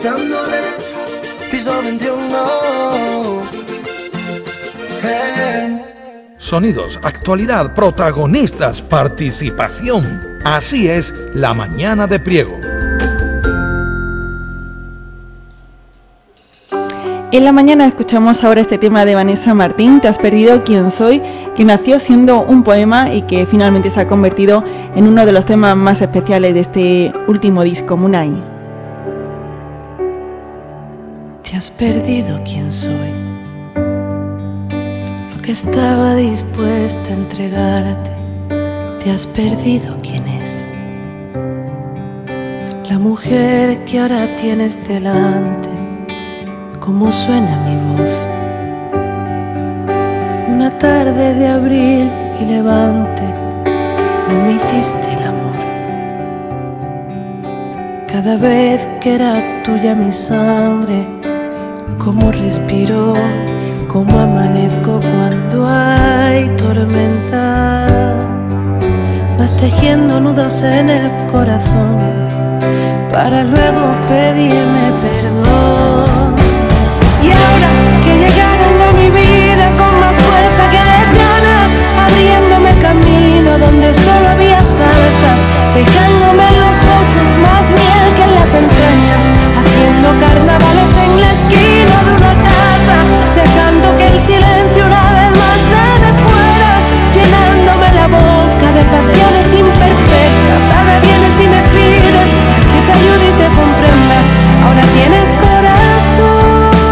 cantándole piso 21. Sonidos, actualidad, protagonistas, participación. Así es La Mañana de Priego. En la mañana escuchamos ahora este tema de Vanessa Martín, Te has perdido quién soy, que nació siendo un poema y que finalmente se ha convertido en uno de los temas más especiales de este último disco, Munay. Te has perdido quién soy, lo que estaba dispuesta a entregarte. Te has perdido quién es, la mujer que ahora tienes delante. Cómo suena mi voz, una tarde de abril y levante, no me hiciste el amor. Cada vez que era tuya mi sangre, cómo respiro, cómo amanezco cuando hay tormenta. Vas tejiendo nudos en el corazón para luego pedirme perdón. Y ahora que llegaron a mi vida con más fuerza que desgana, abriéndome camino donde solo había salsa, dejándome en los ojos más miel que en las entrañas, haciendo carnavales en la esquina de una casa, dejando que el silencio una vez más se me fuera, llenándome la boca de pasiones imperfectas. Ahora vienes y me pides que te ayude y te comprenda. Ahora tienes corazón.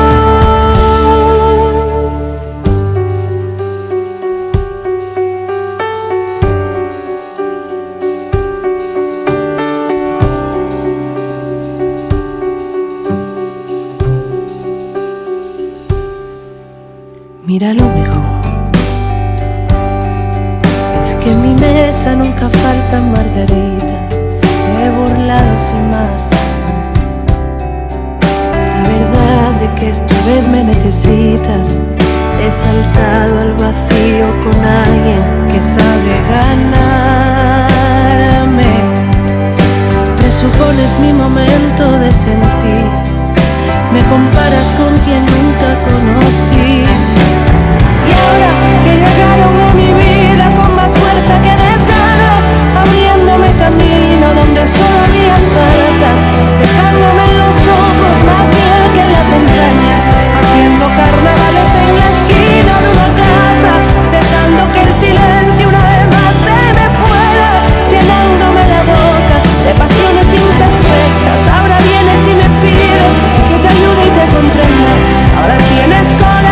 Mira lo mejor, es que en mi mesa nunca faltan margaritas. Me he burlado sin más, la verdad de que esta vez me necesitas. He saltado al vacío con alguien que sabe ganarme. Presupones mi momento de sentir, me comparas con quien nunca conocí. Y ahora que llegaron a mi vida con más fuerza que desgana, abriéndome camino donde solo había falta, dejándome en los ojos más miel que en las entrañas, haciendo carnavales en la esquina de una casa, dejando que el silencio una vez más se me fuera, llenándome la boca de pasiones imperfectas. Ahora vienes y me pides que te ayude y te comprenda. Ahora tienes corazón.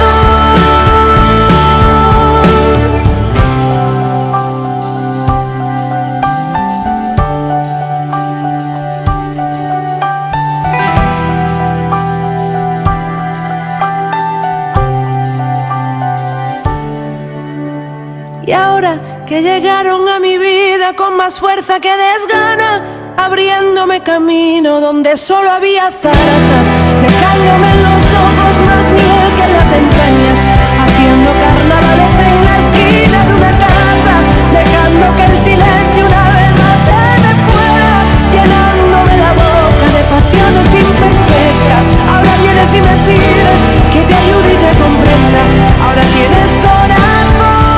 Y ahora que llegaron a mi vida con más fuerza que desgana, abriéndome camino donde solo había zarza, dejándome en los ojos más miel que en las entrañas, haciendo carnavales en la esquina de una casa, dejando que el silencio una vez más se me fuera, llenándome la boca de pasiones imperfectas. Ahora vienes y me pides que te ayude y te comprenda. Ahora tienes corazón.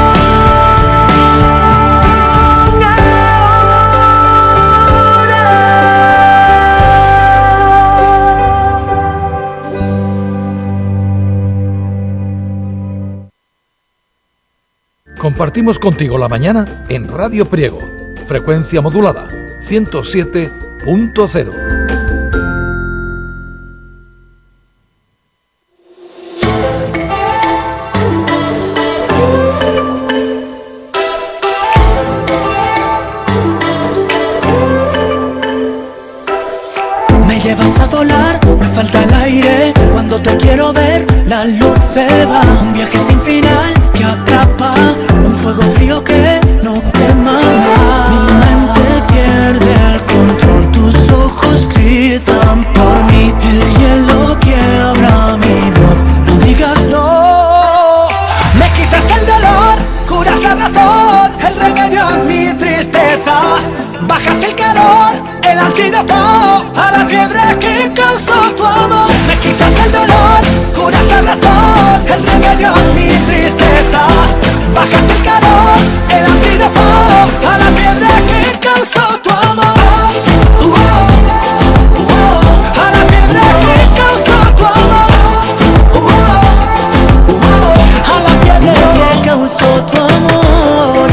Compartimos contigo la mañana en Radio Priego, frecuencia modulada 107.0. Me llevas a volar, me falta el aire. Cuando te quiero ver, la luz se va. Un viaje sin final que atrapa, un fuego frío que no quema. Mi mente pierde el control, tus ojos gritan por mí. El hielo quiebra mi voz, no digas no. Me quitas el dolor, curas la razón, el remedio es mi tristeza. Bajas el calor, el antídoto a la fiebre que causó. tu amor. Me quitas el dolor, curas la razón, el remedio a mi tristeza. Bajas el calor, el antídoto a la fiebre que causó tu amor. A la fiebre que causó tu amor. A la fiebre que causó tu amor.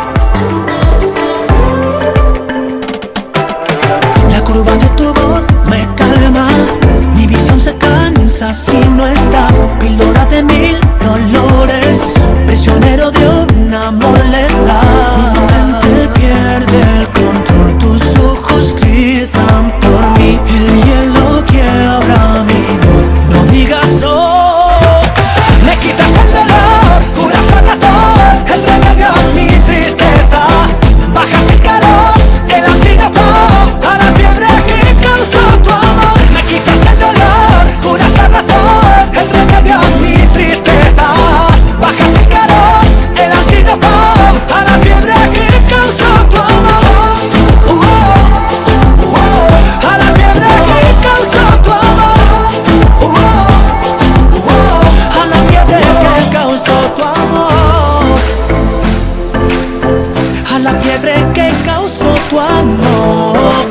La curva de tu voz me calma, mi visión se cansa si no estás. Píldora de mil dolores, prisionero de un amor letal. Mi mente pierde el control, tus ojos gritan por mí. El hielo quiebra mi voz, no digas no. Me quitas el dolor, curas la razón, el remedio a mi tristeza. Bajas el calor, el antídoto a la fiebre que causó tu amor. Me quitas el dolor, curas la razón, el remedio a mi tristeza. Bajas el calor, el antídoto a la fiebre que causó tu amor. A la fiebre que causó tu amor. A la fiebre que causó tu amor. A la fiebre que causó tu amor.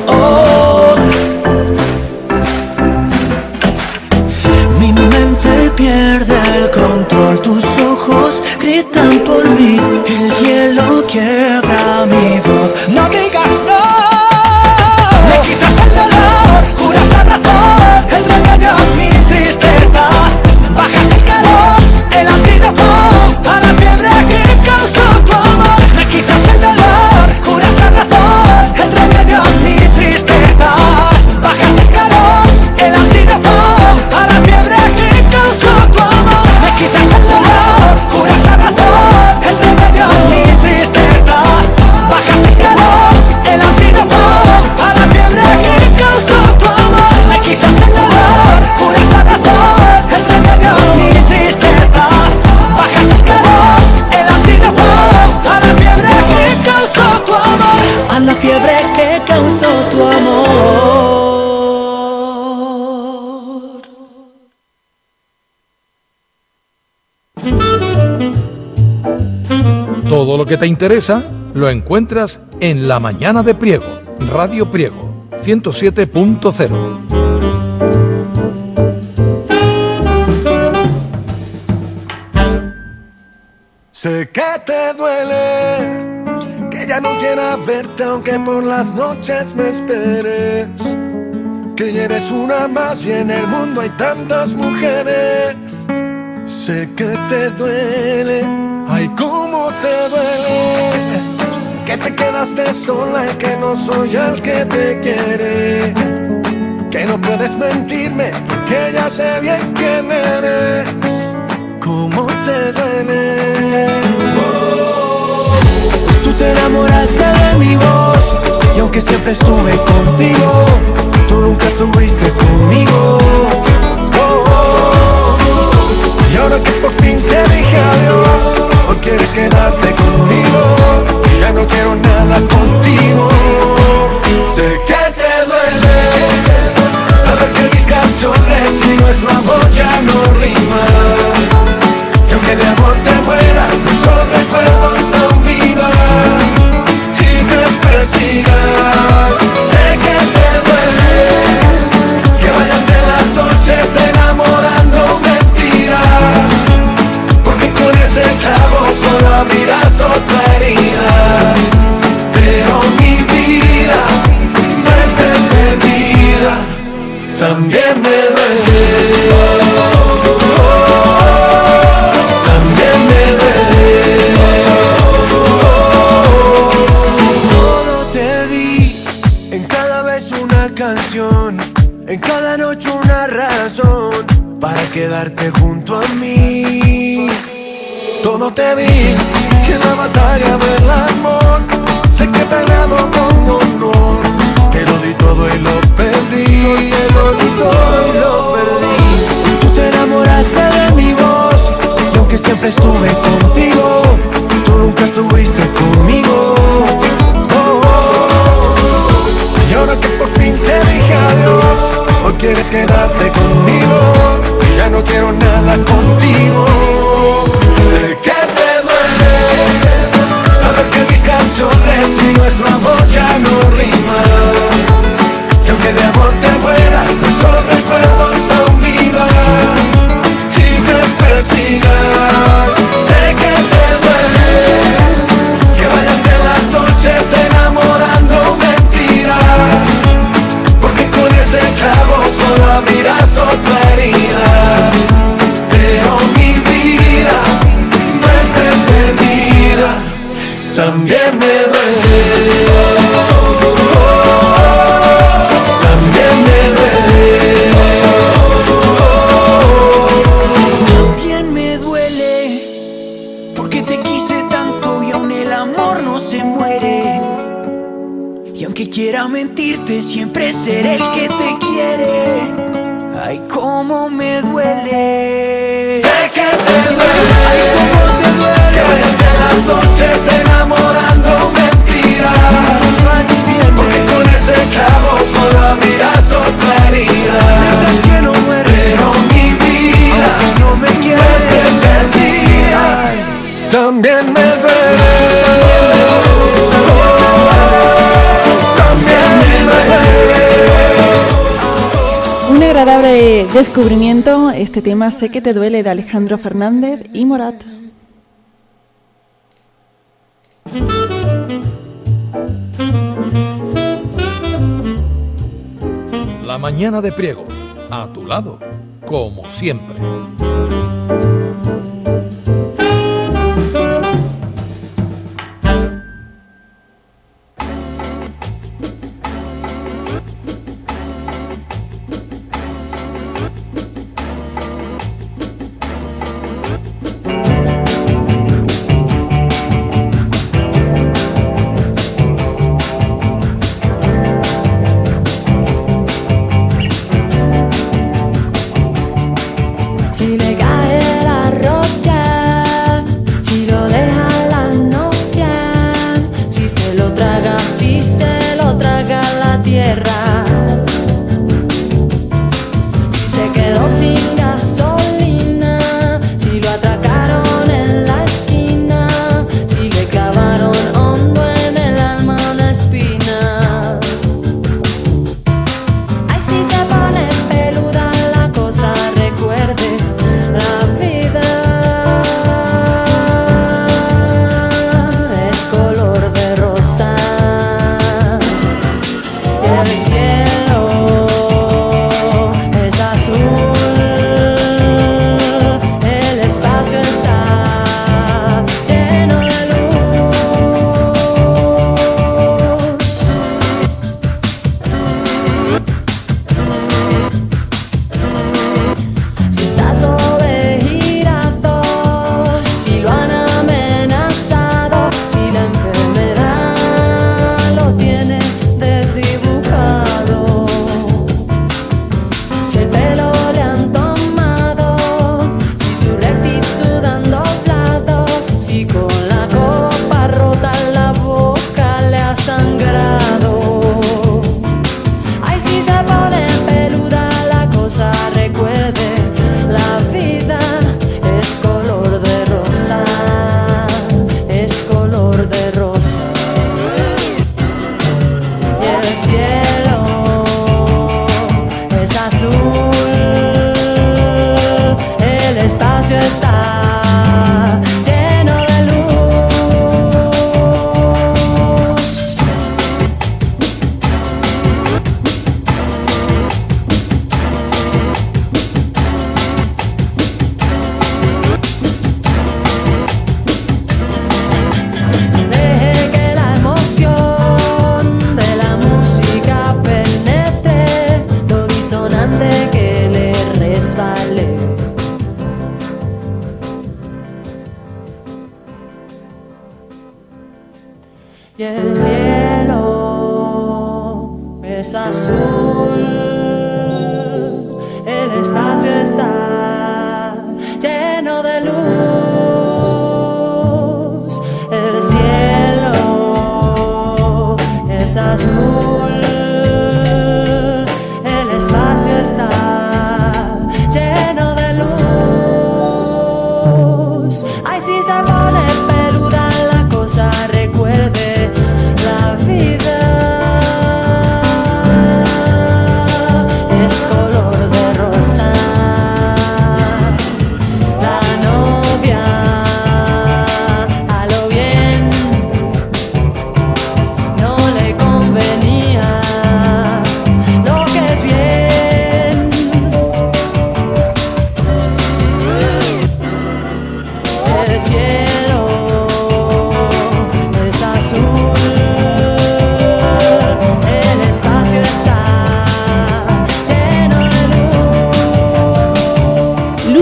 Mi mente pierde el control, tus ojos gritan por mí. El hielo quiebra mi voz, no digas no. Me quitas el dolor, curas la razón, el remedio a mi tristeza. Bajas el calor, el antídoto a la fiebre que causó tu amor. Me quitas el dolor, curas la razón, el remedio a mi tristeza. Bajas el calor, el antídoto a la fiebre que causó tu amor. Me quitas el dolor, curas la razón, el remedio a mi tristeza. Bajas el calor, el antídoto a la fiebre que causó tu amor. Me quitas el dolor, curas la razón, el remedio a mi tristeza. Bajas el calor, el antídoto a la fiebre que causó tu amor. A la fiebre que causó tu amor. Todo lo que te interesa lo encuentras en La Mañana de Priego, Radio Priego, 107.0. Sé que te duele, que ya no quiera verte aunque por las noches me esperes, que ya eres una más y en el mundo hay tantas mujeres. Sé que te duele, ay cómo te duele, que te quedaste sola y que no soy el que te quiere, que no puedes mentirme, que ya sé bien quién eres. ¿Cómo te duele? Tú te enamoraste de mi voz y aunque siempre estuve contigo, tú nunca estuviste conmigo. Y ahora que por fin te dije adiós, hoy quieres quedarte conmigo, ya no quiero nada contigo. Sé que te duele saber que mis canciones y nuestro amor ya no riman, que aunque de amor te mueras, nuestros recuerdos son vivas y me persigan. Sé que te duele que vayas en las noches enamorando mentiras, porque con ese clavo solo abrirás otra herida. Pero mi vida, mente perdida, también me duele. También me duele. Todo te di, en cada vez una canción, en cada noche una razón para quedarte junto a mí. Todo te di, que en la batalla del amor sé que he peleado con honor, que lo di todo y lo perdí, que lo di todo y lo perdí. Tú te enamoraste de mi voz y aunque siempre estuve contigo, tú nunca estuviste conmigo. Y ahora que por fin te dije adiós, hoy quieres quieres quedarte conmigo, ya no quiero nada contigo. Sé que te duele saber que mis canciones y nuestro amor ya no riman. Y aunque de amor te mueras, nuestros recuerdos aún vivan y te persigan. Sé que te duele que vayas en las noches enamorando mentiras, porque con ese clavo solo abrirás otra herida. Pero mi vida no es perdida, también me duele. También me duele. También me duele, porque te quise tanto y aún el amor no se muere. Y aunque quiera mentirte, siempre seré el que te quiere. Ay, cómo me duele. Sé que te duele. Ay, cómo te duele. Que vayas en las noches enamorando mentiras, porque con ese clavo solo abrirás otra herida. Que no muere, pero mi vida aunque no me quiere, es perdida, también me duele. También me duele. Un agradable descubrimiento, este tema Sé que te duele, de Alejandro Fernández y Morat. La mañana de Priego, a tu lado, como siempre. Chile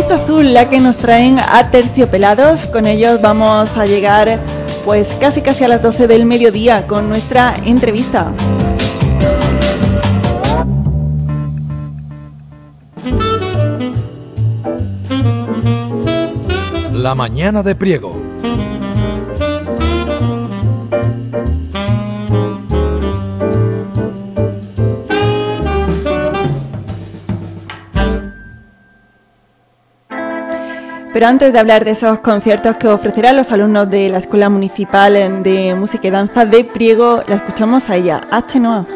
Luz Azul, la que nos traen Aterciopelados. Con ellos vamos a llegar pues casi a las 12 del mediodía con nuestra entrevista. La mañana de Priego. Pero antes de hablar de esos conciertos que ofrecerán los alumnos de la Escuela Municipal de Música y Danza de Priego, la escuchamos a ella, H.Noa.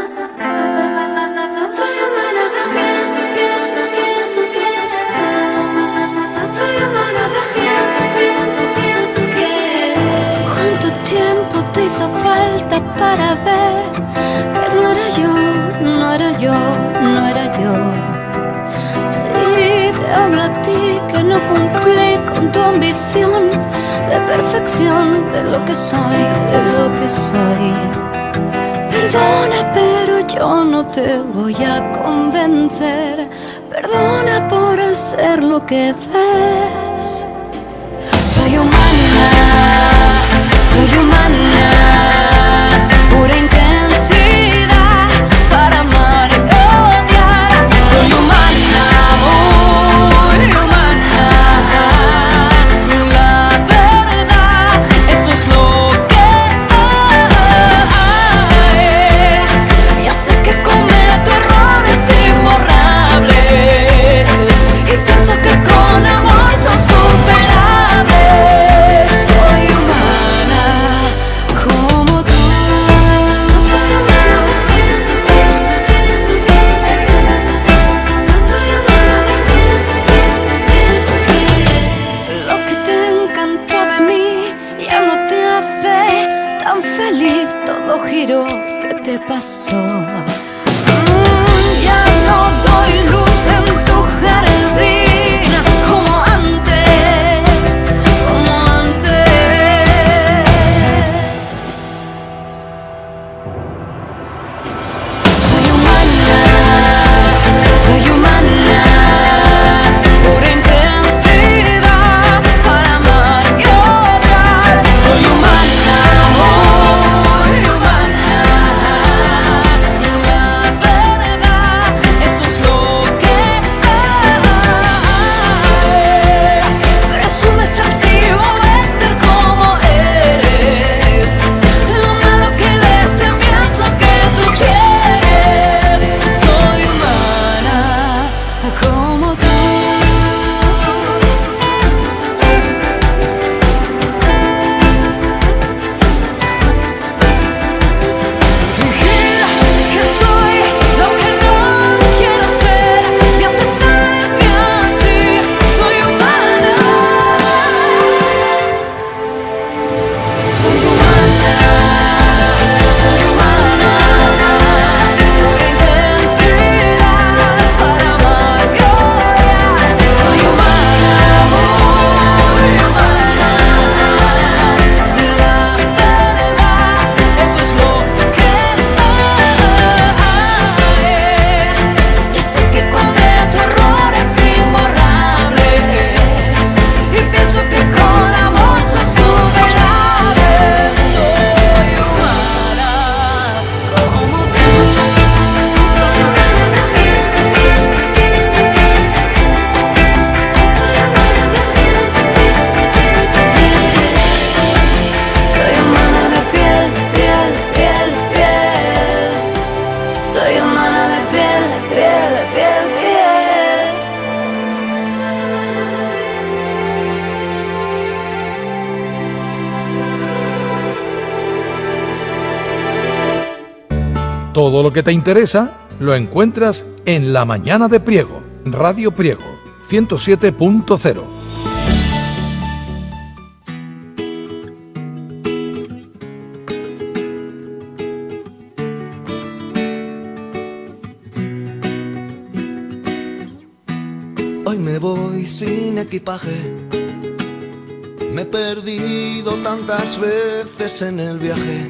¿Cuánto tiempo te hizo falta para ver que no era yo, no era yo, no era yo? Sí, te hablo a ti que no cumplí con tu ambición de perfección, de lo que soy, de lo que soy. Perdona, pero yo no te voy a convencer. Perdona por hacer lo que ves. Soy humana, pura intensidad para amar y odiar. Soy humana, muy humana. La verdad, esto es lo que hay. Ya sé que cometo errores imborrables y pienso que con amor son superables. Soy humana como tú. Lo que te encantó de mí ya no te hace tan feliz. Todo giró, ¿qué te pasó? Ya no doy luz en tu jardín como antes, como antes. Soy humana, pura intensidad para amar y odiar. Soy humana, muy humana. La verdad, esto es lo que hay. Presumes activo de ser como eres. Lo malo que ves en mí es lo que tú quieres. Soy humana como tú. Fingir que soy lo que no quiero ser y aceptarme así. Soy humana. Soy humana, pura intensidad para amar y odiar. Soy humana, muy humana. La verdad, esto es lo que hay. Ya sé que cometo errores imborrables y pienso que con amor soy superable. Soy humana como tú. Soy humana de piel, piel, piel, piel. Soy humana de piel, piel, piel, piel. Todo lo que te interesa lo encuentras en La Mañana de Priego, Radio Priego, 107.0. Hoy me voy sin equipaje. Me he perdido tantas veces en el viaje.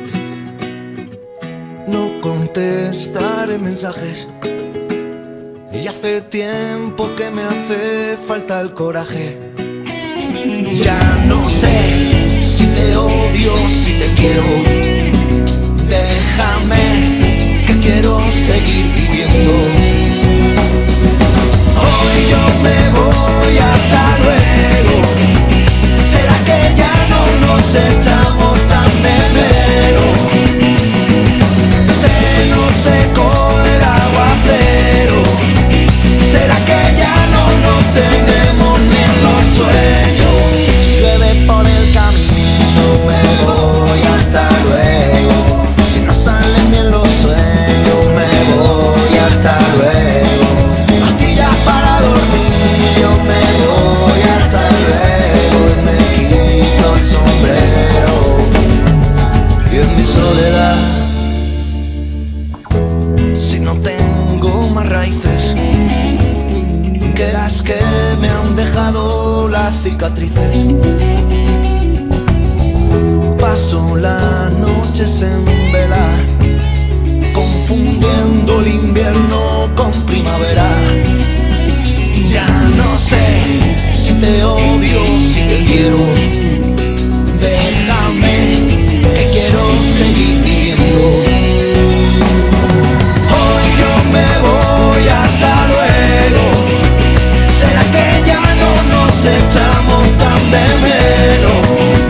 No contestaré mensajes y hace tiempo que me hace falta el coraje. Ya no sé si te odio, si te quiero. Déjame, que quiero seguir viviendo. Hoy yo me voy, hasta luego. ¿Será que ya no nos echamos tan de menos? Se nos secó el aguacero. ¿Será que ya no nos tenemos ni en los sueños? Si llueve por el camino me voy, hasta luego. Si no salen bien los sueños me voy, hasta luego. Pastillas para dormir yo me voy, hasta luego. Y me quito el sombrero y en mi soledad, si no tengo más raíces que las que me han dejado las cicatrices, paso las noches en vela, confundiendo el invierno con primavera. Ya no sé si te odio, si te quiero. Déjame, que quiero seguir viviendo. Hoy yo me voy, hasta luego. ¿Será que ya no nos echamos tan de menos?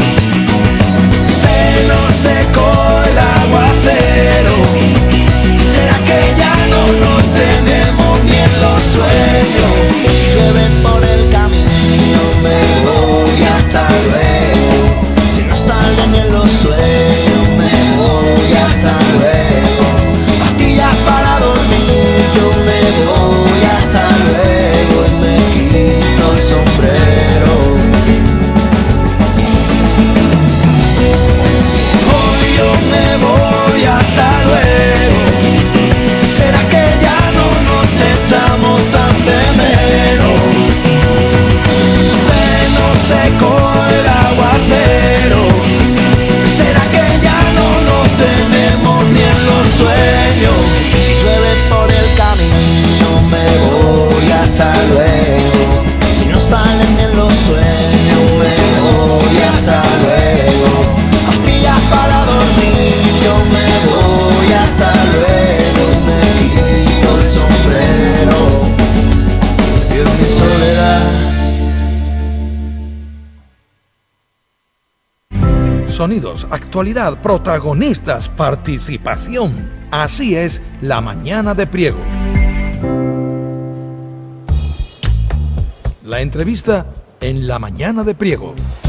Se nos secó el aguacero. ¿Será que ya no nos tenemos ni en los sueños? Si llueve por el camino me voy, hasta luego. Si no salen en los sueños me voy, hasta luego. Pastillas para dormir yo me voy, hasta luego. Y me quito el sombrero. Hoy yo me voy, hasta luego. ¿Será que ya no nos echamos tan de menos? Se nos secó el aguacero. ¿Será que ya no nos tenemos ni en los sueños? Si llueve por el camino me voy, hasta luego. Si no salen en los sueños me voy, hasta luego. Pastillas para dormir yo me voy, hasta luego. Y me quito el sombrero y en mi soledad. Sonidos, actualidad, protagonistas, participación. Así es La Mañana de Priego. La entrevista en La Mañana de Priego.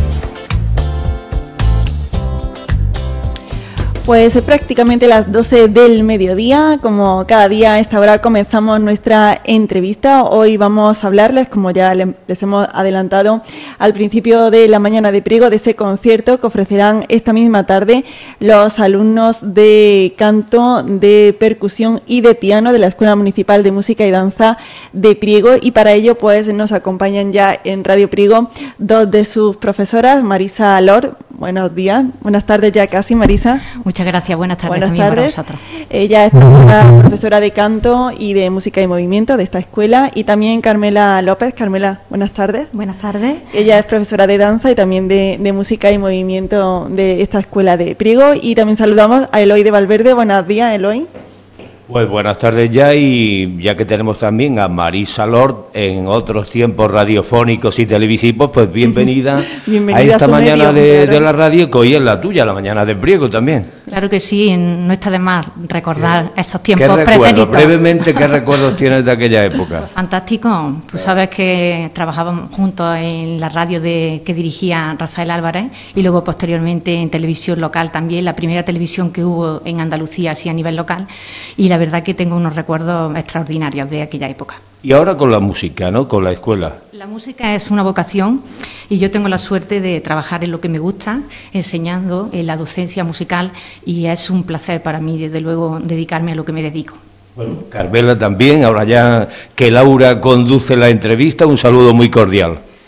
Pues es prácticamente las 12 del mediodía, como cada día a esta hora comenzamos nuestra entrevista. Hoy vamos a hablarles, como ya les hemos adelantado al principio de La Mañana de Priego, de ese concierto que ofrecerán esta misma tarde los alumnos de canto, de percusión y de piano de la Escuela Municipal de Música y Danza de Priego, y para ello pues nos acompañan ya en Radio Priego dos de sus profesoras, Marisa Lor. Buenos días, buenas tardes ya casi, Marisa. Muchas gracias, buenas tardes Buenas también tardes. para vosotros. Ella es profesora de canto y de música y movimiento de esta escuela, y también Carmela López. Carmela, buenas tardes. Buenas tardes. Ella es profesora de danza y también de música y movimiento de esta escuela de Priego, y también saludamos a Eloy de Valverde. Buenos días, Eloy. Pues buenas tardes ya, y ya que tenemos también a Marisa Lord en otros tiempos radiofónicos y televisivos, pues bienvenida a esta mañana de la radio, que hoy es la tuya, la mañana de Priego también. Claro que sí, no está de más recordar esos tiempos ¿Qué recuerdos, pretéritos? brevemente, qué recuerdos tienes de aquella época? Pues fantástico, tú sabes que trabajábamos juntos en la radio que dirigía Rafael Álvarez, y luego posteriormente en televisión local también, la primera televisión que hubo en Andalucía así a nivel local, y la verdad que tengo unos recuerdos extraordinarios de aquella época. Y ahora con la música, ¿no? Con la escuela. La música es una vocación, y yo tengo la suerte de trabajar en lo que me gusta, enseñando en la docencia musical, y es un placer para mí, desde luego, dedicarme a lo que me dedico. Bueno, Carmela también, ahora ya que Laura conduce la entrevista, un saludo muy cordial. Hola,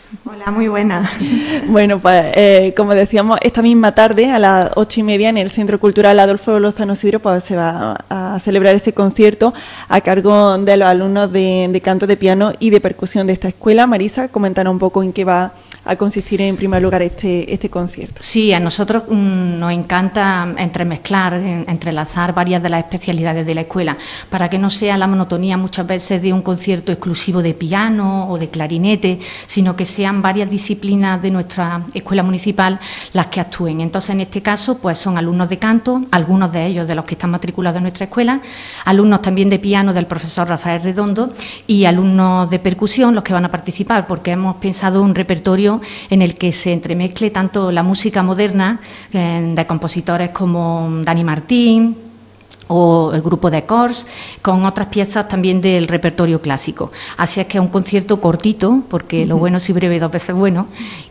muy buena. Bueno, pues como decíamos, esta misma tarde a las 8:30 en el Centro Cultural Adolfo Lozano Sidro pues se va a celebrar ese concierto a cargo de los alumnos de canto, de piano y de percusión de esta escuela. Marisa, coméntanos un poco en qué va a consistir en primer lugar este concierto. Sí, a nosotros nos encanta entrelazar varias de las especialidades de la escuela para que no sea la monotonía muchas veces de un concierto exclusivo de piano o de clarinete, sino que sean varias disciplinas de nuestra escuela municipal las que actúen. Entonces, en este caso, pues son alumnos de canto, algunos de ellos de los que están matriculados en nuestra escuela, alumnos también de piano del profesor Rafael Redondo y alumnos de percusión los que van a participar, porque hemos pensado un repertorio en el que se entremezcle tanto la música moderna de compositores como Dani Martín o el grupo de Cors, con otras piezas también del repertorio clásico. Así es que es un concierto cortito, porque lo bueno si breve 2 veces bueno,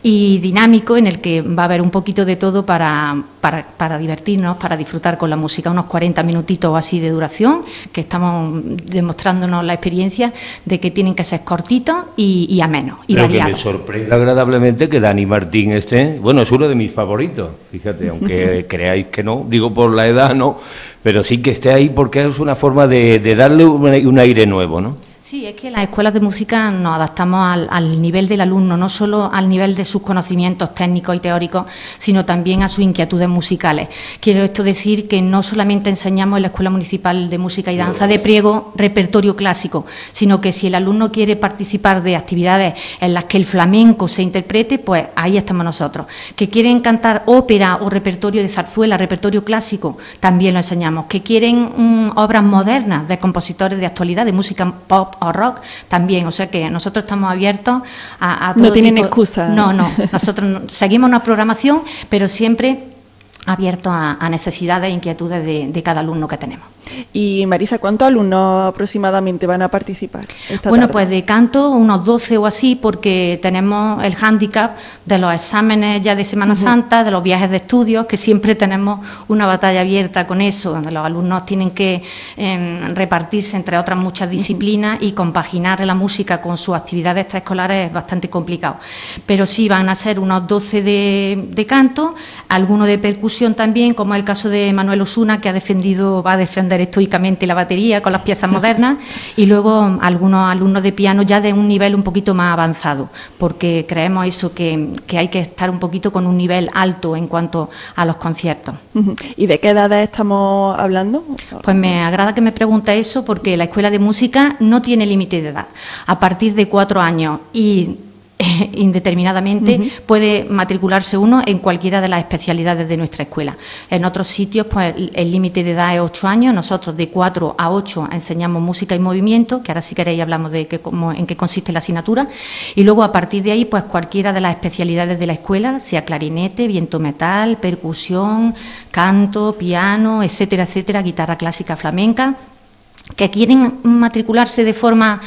y dinámico, en el que va a haber un poquito de todo para divertirnos, para disfrutar con la música. Unos 40 minutitos así de duración, que estamos demostrándonos la experiencia de que tienen que ser cortitos y amenos y variados. Que me sorprende agradablemente que Dani Martín esté, bueno, es uno de mis favoritos, fíjate, aunque creáis que no, digo por la edad, no, pero sí que esté ahí porque es una forma de darle un aire nuevo, ¿no? Sí, es que las escuelas de música nos adaptamos al nivel del alumno, no solo al nivel de sus conocimientos técnicos y teóricos, sino también a sus inquietudes musicales. Quiero esto decir que no solamente enseñamos en la Escuela Municipal de Música y Danza de Priego repertorio clásico, sino que si el alumno quiere participar de actividades en las que el flamenco se interprete, pues ahí estamos nosotros. Que quieren cantar ópera o repertorio de zarzuela, repertorio clásico, también lo enseñamos. Que quieren obras modernas de compositores de actualidad, de música pop o rock, también. O sea que nosotros estamos abiertos a todo. No tienen excusa. No, nosotros seguimos una programación, pero siempre abiertos a necesidades e inquietudes de cada alumno que tenemos. Y Marisa, ¿cuántos alumnos aproximadamente van a participar esta tarde? Pues de canto unos 12 o así, porque tenemos el hándicap de los exámenes ya de Semana Santa, de los viajes de estudios, que siempre tenemos una batalla abierta con eso, donde los alumnos tienen que repartirse entre otras muchas disciplinas y compaginar la música con sus actividades extraescolares es bastante complicado. Pero sí van a ser unos 12 de canto, algunos de percusión también, como es el caso de Manuel Osuna, que va a defender estoicamente la batería con las piezas modernas, y luego algunos alumnos de piano ya de un nivel un poquito más avanzado, porque creemos eso, que hay que estar un poquito con un nivel alto en cuanto a los conciertos. ¿Y de qué edades estamos hablando? Pues me agrada que me pregunte eso, porque la Escuela de Música no tiene límite de edad. A partir de 4 años y indeterminadamente puede matricularse uno en cualquiera de las especialidades de nuestra escuela. En otros sitios pues el límite de edad es 8 años, nosotros de 4 a 8 enseñamos música y movimiento, que ahora si queréis hablamos de en qué consiste la asignatura, y luego a partir de ahí pues cualquiera de las especialidades de la escuela, sea clarinete, viento metal, percusión, canto, piano, etcétera, etcétera, guitarra clásica flamenca, que quieren matricularse de forma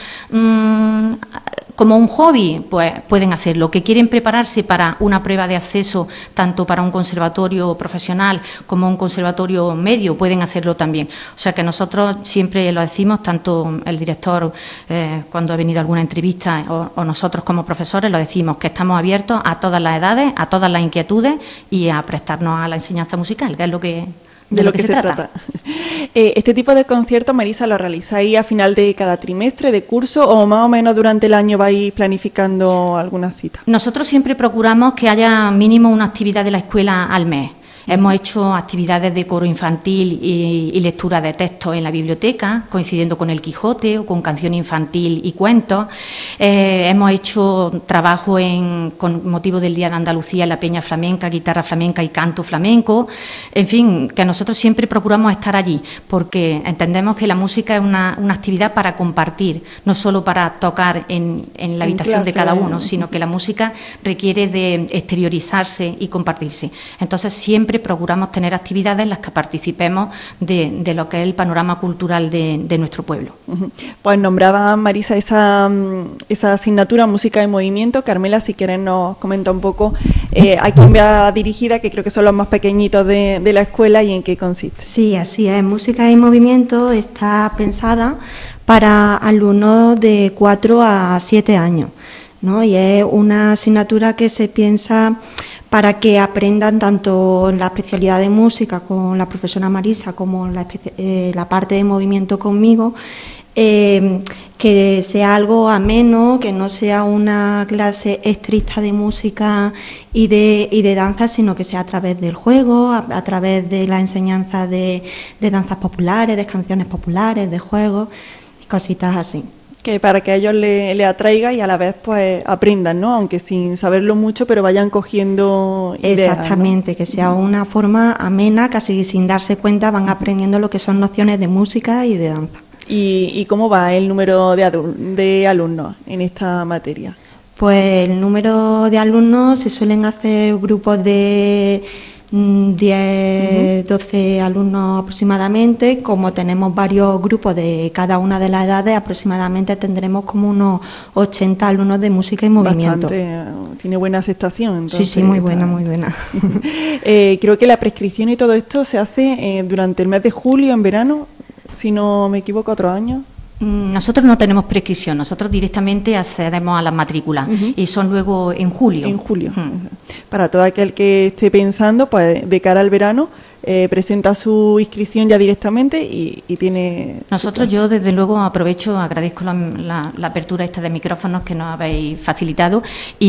como un hobby, pues pueden hacerlo. Que quieren prepararse para una prueba de acceso, tanto para un conservatorio profesional como un conservatorio medio, pueden hacerlo también. O sea que nosotros siempre lo decimos, tanto el director cuando ha venido a alguna entrevista o nosotros como profesores lo decimos, que estamos abiertos a todas las edades, a todas las inquietudes y a prestarnos a la enseñanza musical, que es de lo que se trata. Este tipo de conciertos, Marisa, ¿lo realizáis a final de cada trimestre de curso o más o menos durante el año vais planificando alguna cita? Nosotros siempre procuramos que haya mínimo una actividad de la escuela al mes. Hemos hecho actividades de coro infantil y lectura de textos en la biblioteca, coincidiendo con el Quijote o con canción infantil y cuentos. Hemos hecho trabajo con motivo del Día de Andalucía en la Peña Flamenca, guitarra flamenca y canto flamenco. En fin, que nosotros siempre procuramos estar allí, porque entendemos que la música es una actividad para compartir, no solo para tocar en la habitación de cada uno, sino que la música requiere de exteriorizarse y compartirse. Entonces siempre procuramos tener actividades en las que participemos de lo que es el panorama cultural de nuestro pueblo. Pues nombraba Marisa esa asignatura música y movimiento. Carmela, si quieres nos comenta un poco a quién va dirigida, que creo que son los más pequeñitos de la escuela, y en qué consiste. Sí, así es. Música y movimiento está pensada para alumnos de 4 a 7 años. ¿no? Y es una asignatura que se piensa para que aprendan tanto la especialidad de música con la profesora Marisa como la parte de movimiento conmigo, que sea algo ameno, que no sea una clase estricta de música y de danza, sino que sea a través del juego, a través de la enseñanza de danzas populares, de canciones populares, de juegos y cositas así. Que para que a ellos le atraiga y a la vez pues aprendan, ¿no? Aunque sin saberlo mucho, pero vayan cogiendo ideas. Exactamente, ¿no? Que sea una forma amena, casi sin darse cuenta van aprendiendo lo que son nociones de música y de danza. ¿Y cómo va el número de alumnos en esta materia? Pues el número de alumnos se suelen hacer grupos de 10, 12 alumnos aproximadamente. Como tenemos varios grupos de cada una de las edades, aproximadamente tendremos como unos 80 alumnos de música y movimiento. Bastante, tiene buena aceptación. Entonces, sí, muy buena, muy buena. Creo que la prescripción y todo esto se hace durante el mes de julio, en verano, si no me equivoco, otro año. Nosotros no tenemos prescripción, nosotros directamente accedemos a las matrículas y son luego en julio. En julio. Para todo aquel que esté pensando, pues de cara al verano, presenta su inscripción ya directamente y tiene... Nosotros, yo desde luego aprovecho, agradezco la apertura esta de micrófonos que nos habéis facilitado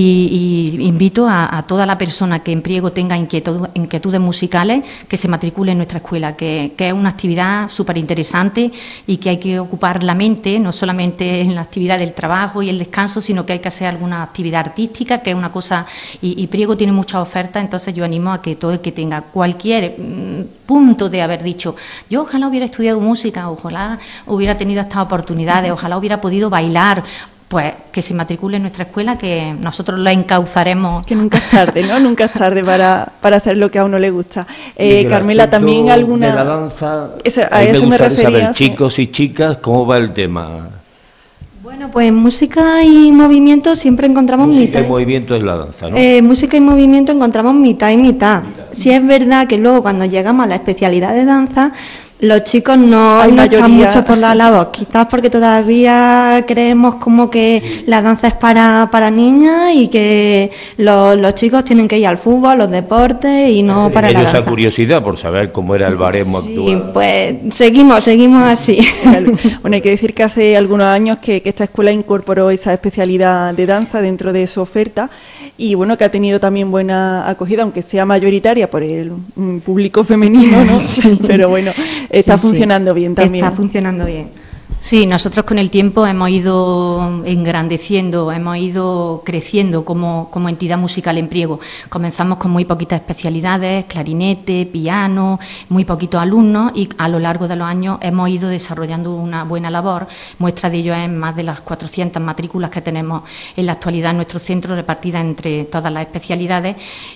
y invito a toda la persona que en Priego tenga inquietudes musicales que se matricule en nuestra escuela, que es una actividad súper interesante y que hay que ocupar la mente, no solamente en la actividad del trabajo y el descanso, sino que hay que hacer alguna actividad artística, que es una cosa, y Priego tiene muchas ofertas. Entonces yo animo a que todo el que tenga cualquier punto de haber dicho, yo ojalá hubiera estudiado música, ojalá hubiera tenido estas oportunidades, ojalá hubiera podido bailar, pues que se matricule en nuestra escuela, que nosotros la encauzaremos. Que nunca es tarde, ¿no? Nunca es tarde para hacer lo que a uno le gusta. Carmela, también alguna... De la danza, a eso me refería. Saber, chicos y chicas, ¿cómo va el tema? Bueno, pues en música y movimiento siempre encontramos música y movimiento es la danza, ¿no? Música y movimiento encontramos mitad y mitad. Sí es verdad que luego cuando llegamos a la especialidad de danza, los chicos no están mucho por la labor, quizás porque todavía creemos como que la danza es para niñas y que los chicos tienen que ir al fútbol, a los deportes y no para la danza. Esa curiosidad por saber cómo era el baremo actual. Sí, pues seguimos así. Bueno, hay que decir que hace algunos años que esta escuela incorporó esa especialidad de danza dentro de su oferta y bueno, que ha tenido también buena acogida, aunque sea mayoritaria por el público femenino, ¿no? Sí. Pero bueno, está funcionando bien también. Está funcionando bien. Sí, nosotros con el tiempo hemos ido engrandeciendo, hemos ido creciendo como entidad musical en Priego. Comenzamos con muy poquitas especialidades, clarinete, piano, muy poquitos alumnos y a lo largo de los años hemos ido desarrollando una buena labor. Muestra de ello es más de las 400 matrículas que tenemos en la actualidad en nuestro centro, repartidas entre todas las especialidades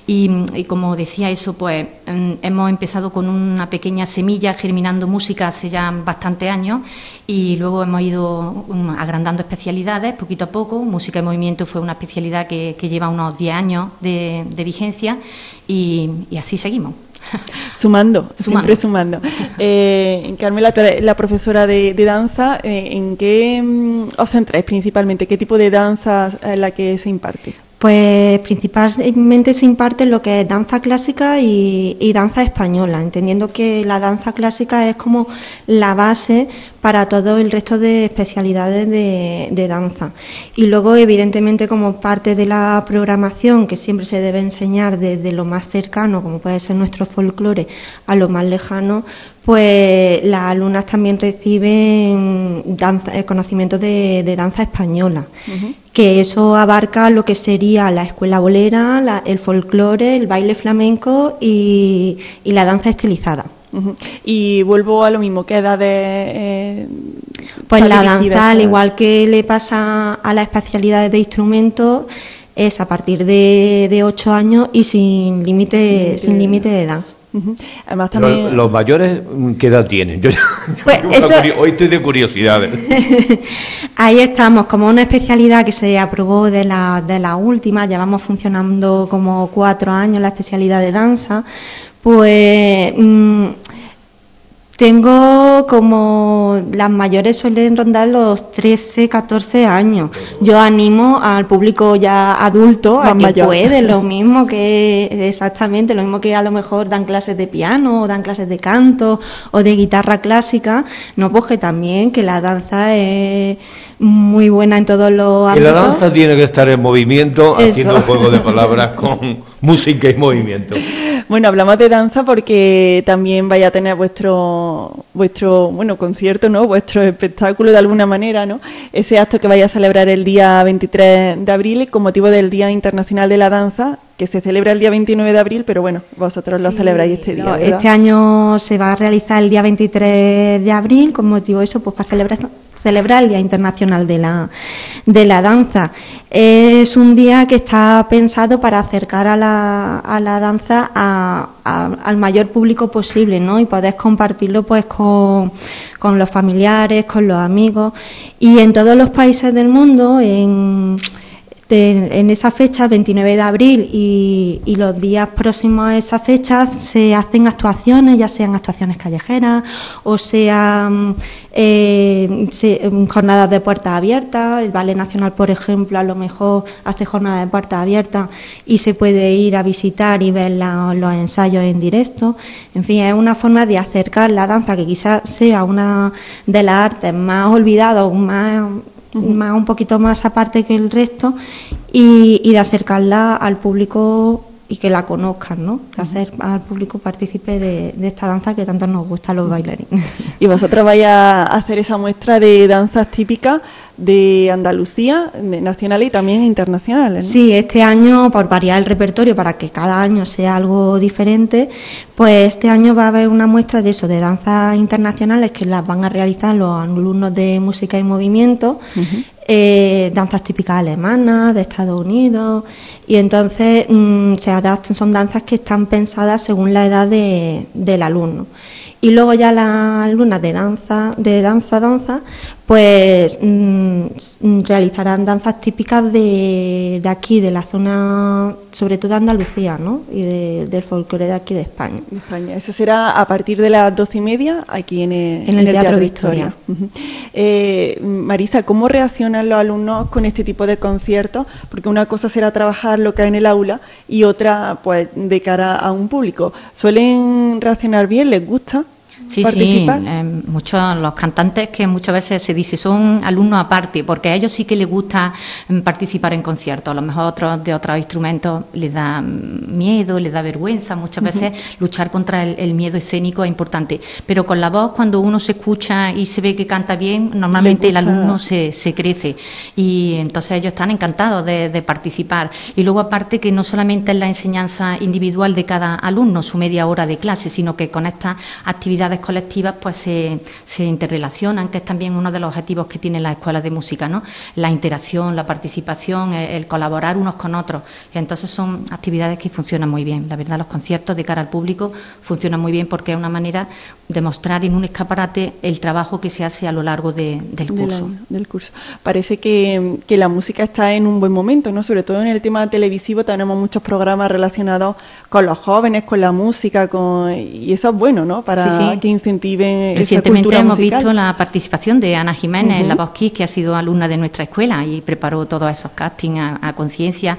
y como decía eso, pues hemos empezado con una pequeña semilla germinando música hace ya bastantes años y luego hemos ido agrandando especialidades poquito a poco. Música y movimiento fue una especialidad que lleva unos 10 años de vigencia y así seguimos. Siempre sumando. Carmela, la profesora de danza, ¿en qué os centráis principalmente? ¿Qué tipo de danza es la que se imparte? Pues principalmente se imparte lo que es danza clásica y danza española, entendiendo que la danza clásica es como la base para todo el resto de especialidades de danza. Y luego, evidentemente, como parte de la programación que siempre se debe enseñar desde lo más cercano, como puede ser nuestro folclore, a lo más lejano, pues las alumnas también reciben conocimientos de danza española, que eso abarca lo que sería la escuela bolera, el folclore, el baile flamenco y la danza estilizada. Y vuelvo a lo mismo, ¿qué edades? Pues la danza, al igual que le pasa a las especialidades de instrumentos, es a partir de 8 años y sin límite de edad. Además, también... los mayores, ¿qué edad tienen? Hoy estoy de curiosidades. Ahí estamos, como una especialidad que se aprobó de la última, llevamos funcionando como 4 años la especialidad de danza, pues Tengo como las mayores suelen rondar los 13, 14 años. Yo animo al público ya adulto a que puede, lo mismo que exactamente, lo mismo que a lo mejor dan clases de piano o dan clases de canto o de guitarra clásica, no, pues que también que la danza es muy buena en todos los ámbitos. Y la danza tiene que estar en movimiento, haciendo juego de palabras con música y movimiento. Bueno, hablamos de danza porque también vaya a tener vuestro concierto, ¿no? Vuestro espectáculo de alguna manera, ¿no? Ese acto que vaya a celebrar el día 23 de abril con motivo del Día Internacional de la Danza, que se celebra el día 29 de abril, pero bueno, vosotros lo celebráis este día, ¿verdad? Este año se va a realizar el día 23 de abril con motivo de eso, pues para celebrar el Día Internacional de la Danza. Es un día que está pensado para acercar a la danza al mayor público posible, ¿no? Y poder compartirlo pues con los familiares, con los amigos. Y en todos los países del mundo, en esa fecha, 29 de abril y los días próximos a esa fecha, se hacen actuaciones, ya sean actuaciones callejeras o sean jornadas de puertas abiertas. El Ballet Nacional, por ejemplo, a lo mejor hace jornadas de puertas abiertas y se puede ir a visitar y ver los ensayos en directo. En fin, es una forma de acercar la danza, que quizás sea una de las artes más olvidadas, un poquito más aparte que el resto, y de acercarla al público y que la conozcan, ¿no? De hacer al público partícipe de esta danza que tanto nos gusta a los bailarines. Y vosotros vais a hacer esa muestra de danzas típicas de Andalucía, nacionales y también internacionales, ¿no? Sí, este año, por variar el repertorio para que cada año sea algo diferente, pues este año va a haber una muestra de eso, de danzas internacionales que las van a realizar los alumnos de música y movimiento, danzas típicas alemanas, de Estados Unidos, y entonces se adaptan, son danzas que están pensadas según la edad del alumno. Y luego ya las alumnas de danza, pues realizarán danzas típicas de aquí, de la zona, sobre todo de Andalucía, ¿no? Y del folclore de aquí de España. Eso será a partir de las 12:30 aquí en el Teatro Victoria. Marisa, ¿cómo reaccionan los alumnos con este tipo de conciertos? Porque una cosa será trabajar lo que hay en el aula y otra, pues, de cara a un público. ¿Suelen reaccionar bien? ¿Les gusta? Sí, muchos los cantantes que muchas veces se dice son alumnos aparte, porque a ellos sí que les gusta participar en conciertos. A lo mejor otros de otros instrumentos les da miedo, les da vergüenza. Muchas veces luchar contra el miedo escénico es importante, pero con la voz, cuando uno se escucha y se ve que canta bien, normalmente el alumno se crece, y entonces ellos están encantados de participar. Y luego, aparte, que no solamente es la enseñanza individual de cada alumno, su media hora de clase, sino que con estas actividades colectivas pues se interrelacionan, que es también uno de los objetivos que tienen las escuelas de música, ¿no? La interacción, la participación, el colaborar unos con otros. Entonces son actividades que funcionan muy bien. La verdad, los conciertos de cara al público funcionan muy bien porque es una manera de mostrar en un escaparate el trabajo que se hace a lo largo del curso. Parece que la música está en un buen momento, ¿no? Sobre todo en el tema televisivo tenemos muchos programas relacionados con los jóvenes, con la música, y eso es bueno, ¿no? Para que incentiven esa cultura musical. Recientemente hemos visto la participación de Ana Jiménez en La Voz Kids, que ha sido alumna de nuestra escuela y preparó todos esos castings a conciencia.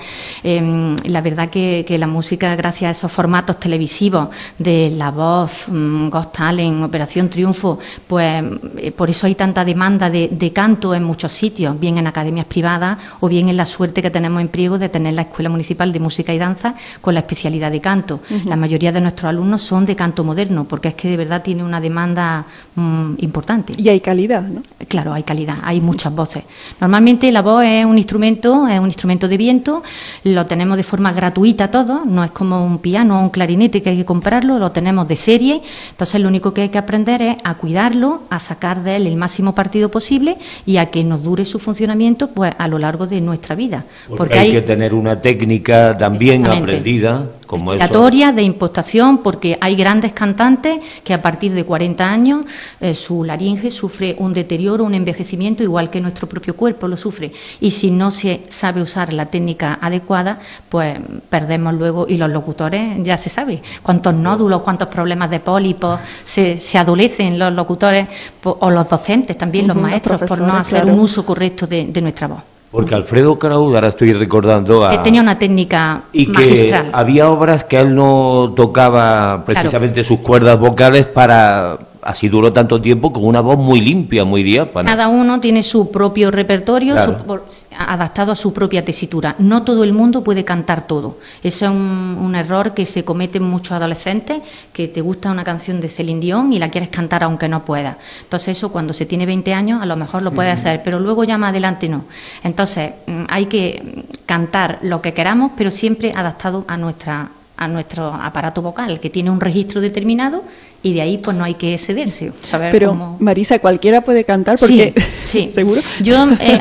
La verdad que la música, gracias a esos formatos televisivos de La Voz, Got Talent, Operación Triunfo, pues por eso hay tanta demanda de canto en muchos sitios, bien en academias privadas o bien en la suerte que tenemos en Priego de tener la Escuela Municipal de Música y Danza con la especialidad de canto. La mayoría de nuestros alumnos son de canto moderno, porque es que de verdad tiene una demanda importante. Y hay calidad, ¿no? Claro, hay calidad, hay muchas voces. Normalmente la voz es un instrumento de viento, lo tenemos de forma gratuita todo, no es como un piano o un clarinete que hay que comprarlo, lo tenemos de serie. Entonces lo único que hay que aprender es a cuidarlo, a sacar de él el máximo partido posible y a que nos dure su funcionamiento pues a lo largo de nuestra vida. Porque hay que tener una técnica también aprendida. como respiratoria, de impostación, porque hay grandes cantantes que a partir de 40 años su laringe sufre un deterioro, un envejecimiento, igual que nuestro propio cuerpo lo sufre. Y si no se sabe usar la técnica adecuada, pues perdemos luego, y los locutores ya se sabe cuántos nódulos, cuántos problemas de pólipos se adolecen los locutores o los docentes también, los maestros, por no hacer un uso correcto de nuestra voz. Porque Alfredo Kraus, ahora estoy recordando tenía una técnica y magistral. Que había obras que él no tocaba precisamente sus cuerdas vocales para... Así duró tanto tiempo con una voz muy limpia, muy diáfana. Cada uno tiene su propio repertorio, adaptado a su propia tesitura. No todo el mundo puede cantar todo. Ese es un error que se comete en muchos adolescentes, que te gusta una canción de Celine Dion y la quieres cantar aunque no puedas. Entonces eso, cuando se tiene 20 años, a lo mejor lo puedes hacer, pero luego ya más adelante no. Entonces hay que cantar lo que queramos, pero siempre adaptado a nuestro aparato vocal, que tiene un registro determinado, y de ahí pues no hay que excederse. Pero Marisa, cualquiera puede cantar, porque sí. ¿Seguro? Yo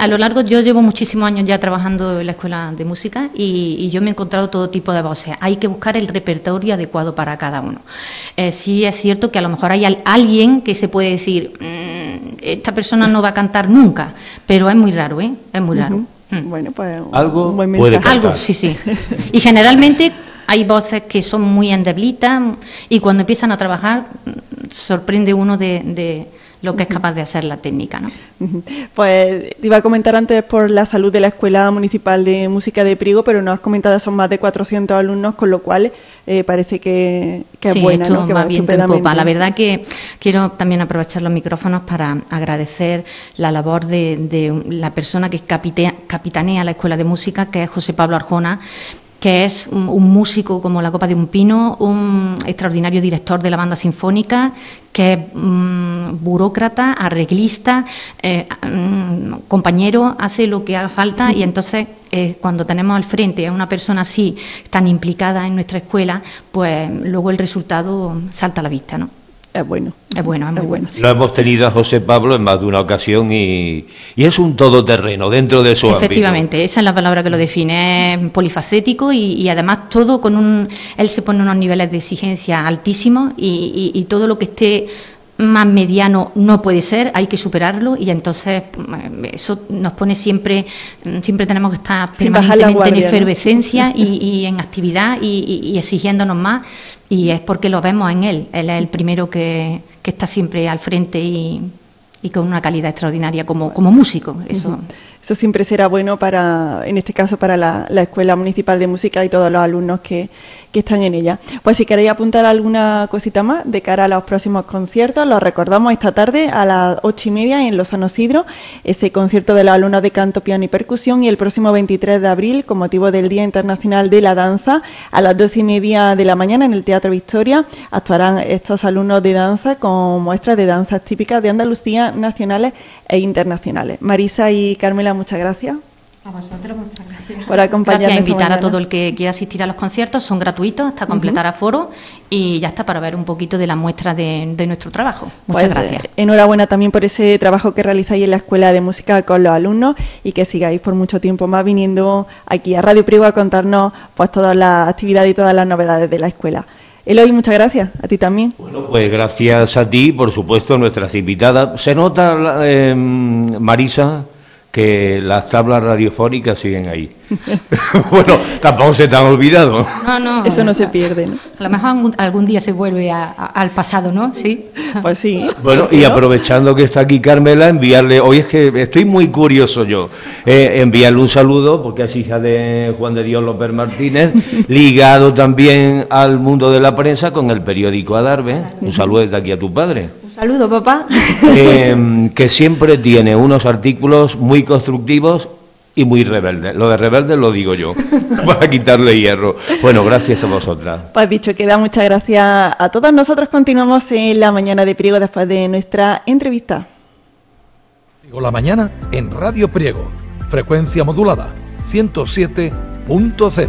yo llevo muchísimos años ya trabajando en la escuela de música y yo me he encontrado todo tipo de voces. Hay que buscar el repertorio adecuado para cada uno. Sí es cierto que a lo mejor hay alguien que se puede decir esta persona no va a cantar nunca, pero es muy raro, es muy raro. Bueno, pues algo un buen puede cantar. Algo, sí. Y generalmente hay voces que son muy endeblitas y cuando empiezan a trabajar sorprende uno de lo que es capaz de hacer la técnica, ¿no? Pues te iba a comentar antes por la salud de la Escuela Municipal de Música de Priego, pero nos has comentado son más de 400 alumnos, con lo cual parece que es buena, ¿no? Que va bien tempopa. La verdad que quiero también aprovechar los micrófonos para agradecer la labor de la persona que capitanea la Escuela de Música, que es José Pablo Arjona, que es un músico como la copa de un pino, un extraordinario director de la banda sinfónica, que es burócrata, arreglista, compañero, hace lo que haga falta, y entonces cuando tenemos al frente a una persona así, tan implicada en nuestra escuela, pues luego el resultado salta a la vista, ¿no? Es bueno. Es muy bueno. Lo hemos tenido a José Pablo en más de una ocasión y es un todoterreno dentro de su ámbito. Efectivamente, esa es la palabra que lo define. Es polifacético y además todo él se pone unos niveles de exigencia altísimos y todo lo que esté más mediano no puede ser, hay que superarlo, y entonces eso nos pone siempre tenemos que estar permanentemente en efervescencia, ¿no? y en actividad y exigiéndonos más. Y es porque lo vemos en él es el primero que está siempre al frente y con una calidad extraordinaria como músico. Eso siempre será bueno en este caso para la Escuela Municipal de Música y todos los alumnos que están en ella. Pues si queréis apuntar alguna cosita más de cara a los próximos conciertos, los recordamos esta tarde a las 8:30 en Los San Isidro, ese concierto de los alumnos de canto, piano y percusión, y el próximo 23 de abril, con motivo del Día Internacional de la Danza, a las 12:30 de la mañana en el Teatro Victoria, actuarán estos alumnos de danza con muestras de danzas típicas de Andalucía, nacionales e internacionales. Marisa y Carmela, muchas gracias. A vosotros, muchas gracias. Por acompañarnos. Gracias, invitar a todo el que quiera asistir a los conciertos, son gratuitos hasta completar aforo, y ya está, para ver un poquito de la muestra de nuestro trabajo. Muchas gracias. Enhorabuena también por ese trabajo que realizáis en la Escuela de Música con los alumnos, y que sigáis por mucho tiempo más viniendo aquí a Radio Priego a contarnos pues todas las actividades y todas las novedades de la escuela. Eloy, muchas gracias. A ti también. Bueno, pues gracias a ti, por supuesto, nuestras invitadas. Se nota, Marisa, que las tablas radiofónicas siguen ahí. Bueno, tampoco se te han olvidado. No. Eso no se pierde, ¿no? A lo mejor algún día se vuelve al pasado, ¿no? Sí. Pues sí. Bueno, y aprovechando que está aquí Carmela, enviarle, hoy es que estoy muy curioso yo, enviarle un saludo, porque es hija de Juan de Dios López Martínez, ligado también al mundo de la prensa con el periódico Adarve. Un saludo desde aquí a tu padre. Saludo, papá. Que siempre tiene unos artículos muy constructivos y muy rebeldes. Lo de rebeldes lo digo yo, para quitarle hierro. Bueno, gracias a vosotras. Pues dicho queda, muchas gracias a todos. Nosotros continuamos en la mañana de Priego después de nuestra entrevista. La mañana en Radio Priego, frecuencia modulada, 107.0.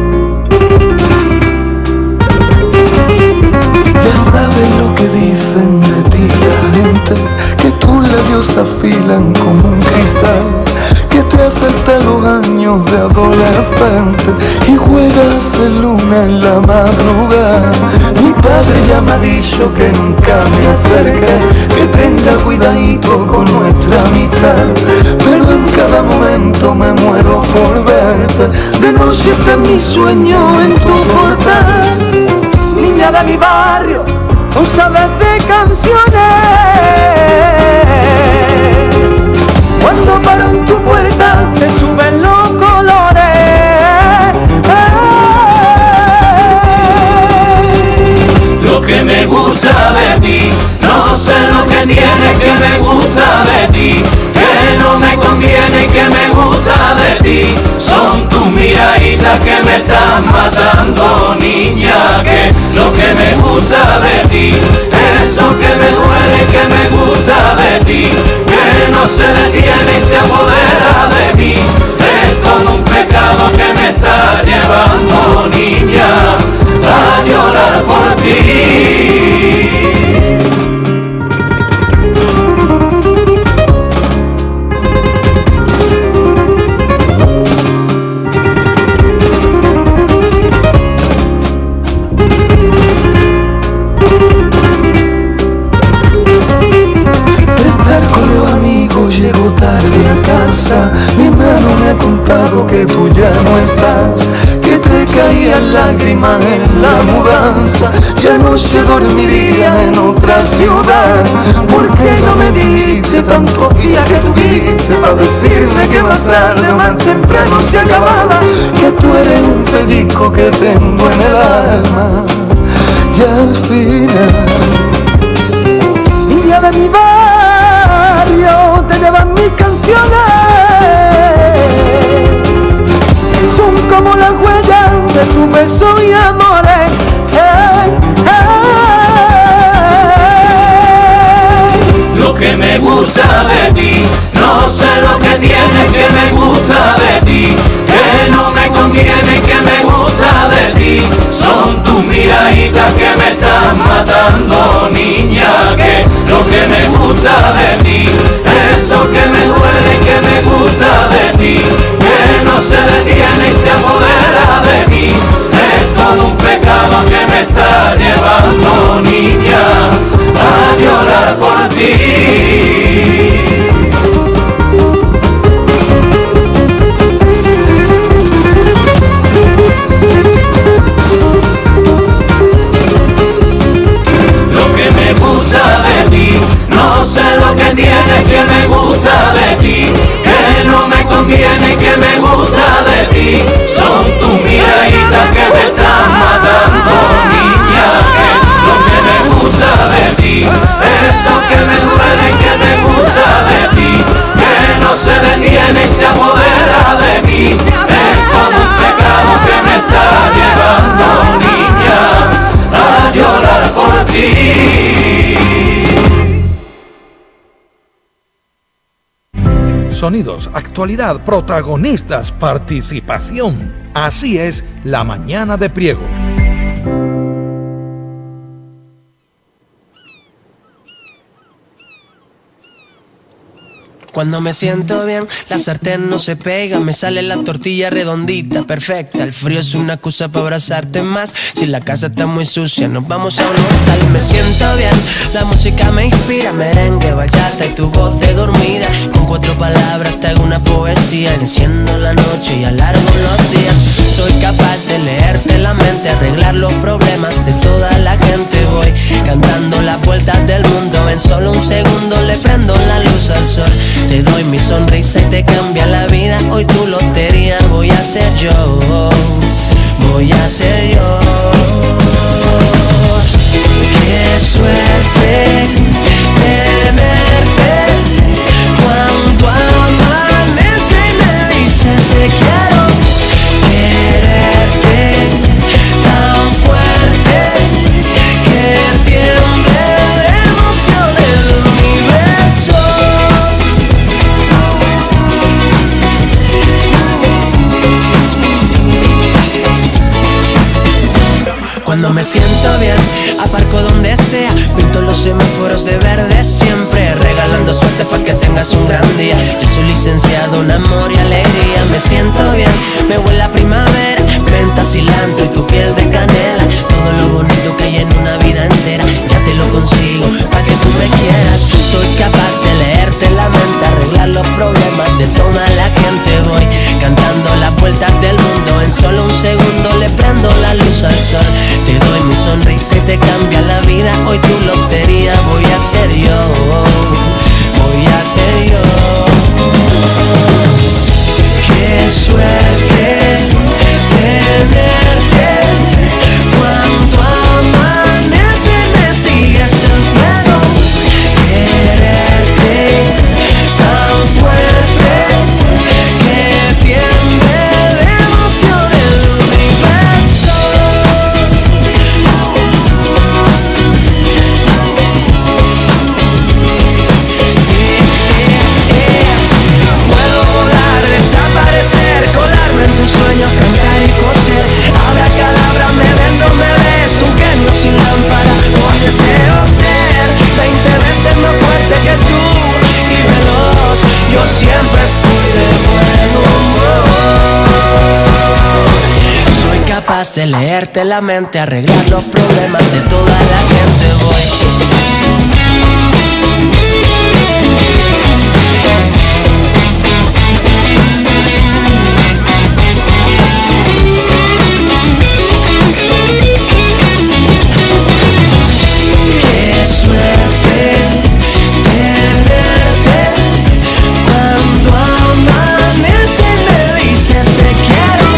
Lo que dicen luna en la madrugada. Mi padre ya me ha dicho que nunca me acerque, que tenga cuidadito con nuestra amistad, pero en cada momento me muero por verte. De noche está en mi sueño en tu portal. Niña de mi barrio, tú sabes de canciones. Cuando paro en tu puerta te suben los colores. Lo que me gusta de ti, no sé lo que tiene que me gusta de ti, que no me conviene y que me gusta de ti. Son tus miraditas que me están matando, niña, que lo que me gusta de ti, eso que me duele y que me gusta de ti, que no se detiene y se apodera de mí. Es como un pecado que me está llevando, niña, a llorar por ti. Llego tarde a casa, mi hermano me ha contado que tú ya no estás, que te caían lágrimas en la mudanza, ya no se dormiría en otra ciudad. ¿Por qué no me dijiste tantos días que tuviste para decirme que más tarde o más temprano se acababa, que tú eres un pellizco que tengo en el alma? Y al final, niña de mi barrio, te llevan mis canciones, son como las huellas de tu beso y amores. Lo que me gusta de ti, no sé lo que tiene que me gusta de ti, que no me conviene y que me gusta de ti. Son tus miraditas que me están matando, niña, que lo que me gusta de ti, eso que me duele y que me gusta de ti, que no se detiene y se apodera de mí. Es como un pecado que me está llevando, niña, a llorar por ti. No sé lo que tiene que me gusta de ti, que no me conviene y que me gusta de ti. Son tus miraditas que me están matando, niña, que lo que me gusta de ti, eso que me duele y que me gusta de ti, que no se detiene y se apodera de mí. Es como un pecado que me está llevando, niña, a llorar por ti. Sonidos, actualidad, protagonistas, participación. Así es La Mañana de Priego. Cuando me siento bien, la sartén no se pega, me sale la tortilla redondita, perfecta. El frío es una excusa para abrazarte más. Si la casa está muy sucia, nos vamos a un hotel. Me siento bien, la música me inspira, merengue, bachata y tu voz de dormida. Con 4 palabras te hago una poesía, enciendo la noche y alargo los días. Soy capaz de leerte la mente, arreglar los problemas de toda la gente. Voy cantando las vueltas del mundo, en solo un segundo le prendo la luz al sol. Te doy mi sonrisa y te cambia la vida. Hoy tu lotería voy a ser yo, voy a ser yo. Qué suerte tenerte cuando amanece y me dices te quiero. Quererte tan fuerte que tiemble de emoción el universo. Cuando me siento bien, aparco donde sea, pinto los semáforos de verde siempre, regalando suerte para que tengas un gran día. Yo soy licenciado en amor y alegría, me siento bien, me huele a primavera, menta, cilantro y tu piel capaz de leerte la mente, arreglar los problemas de toda la gente. Qué suerte tenerte cuando amanece me dices te quiero,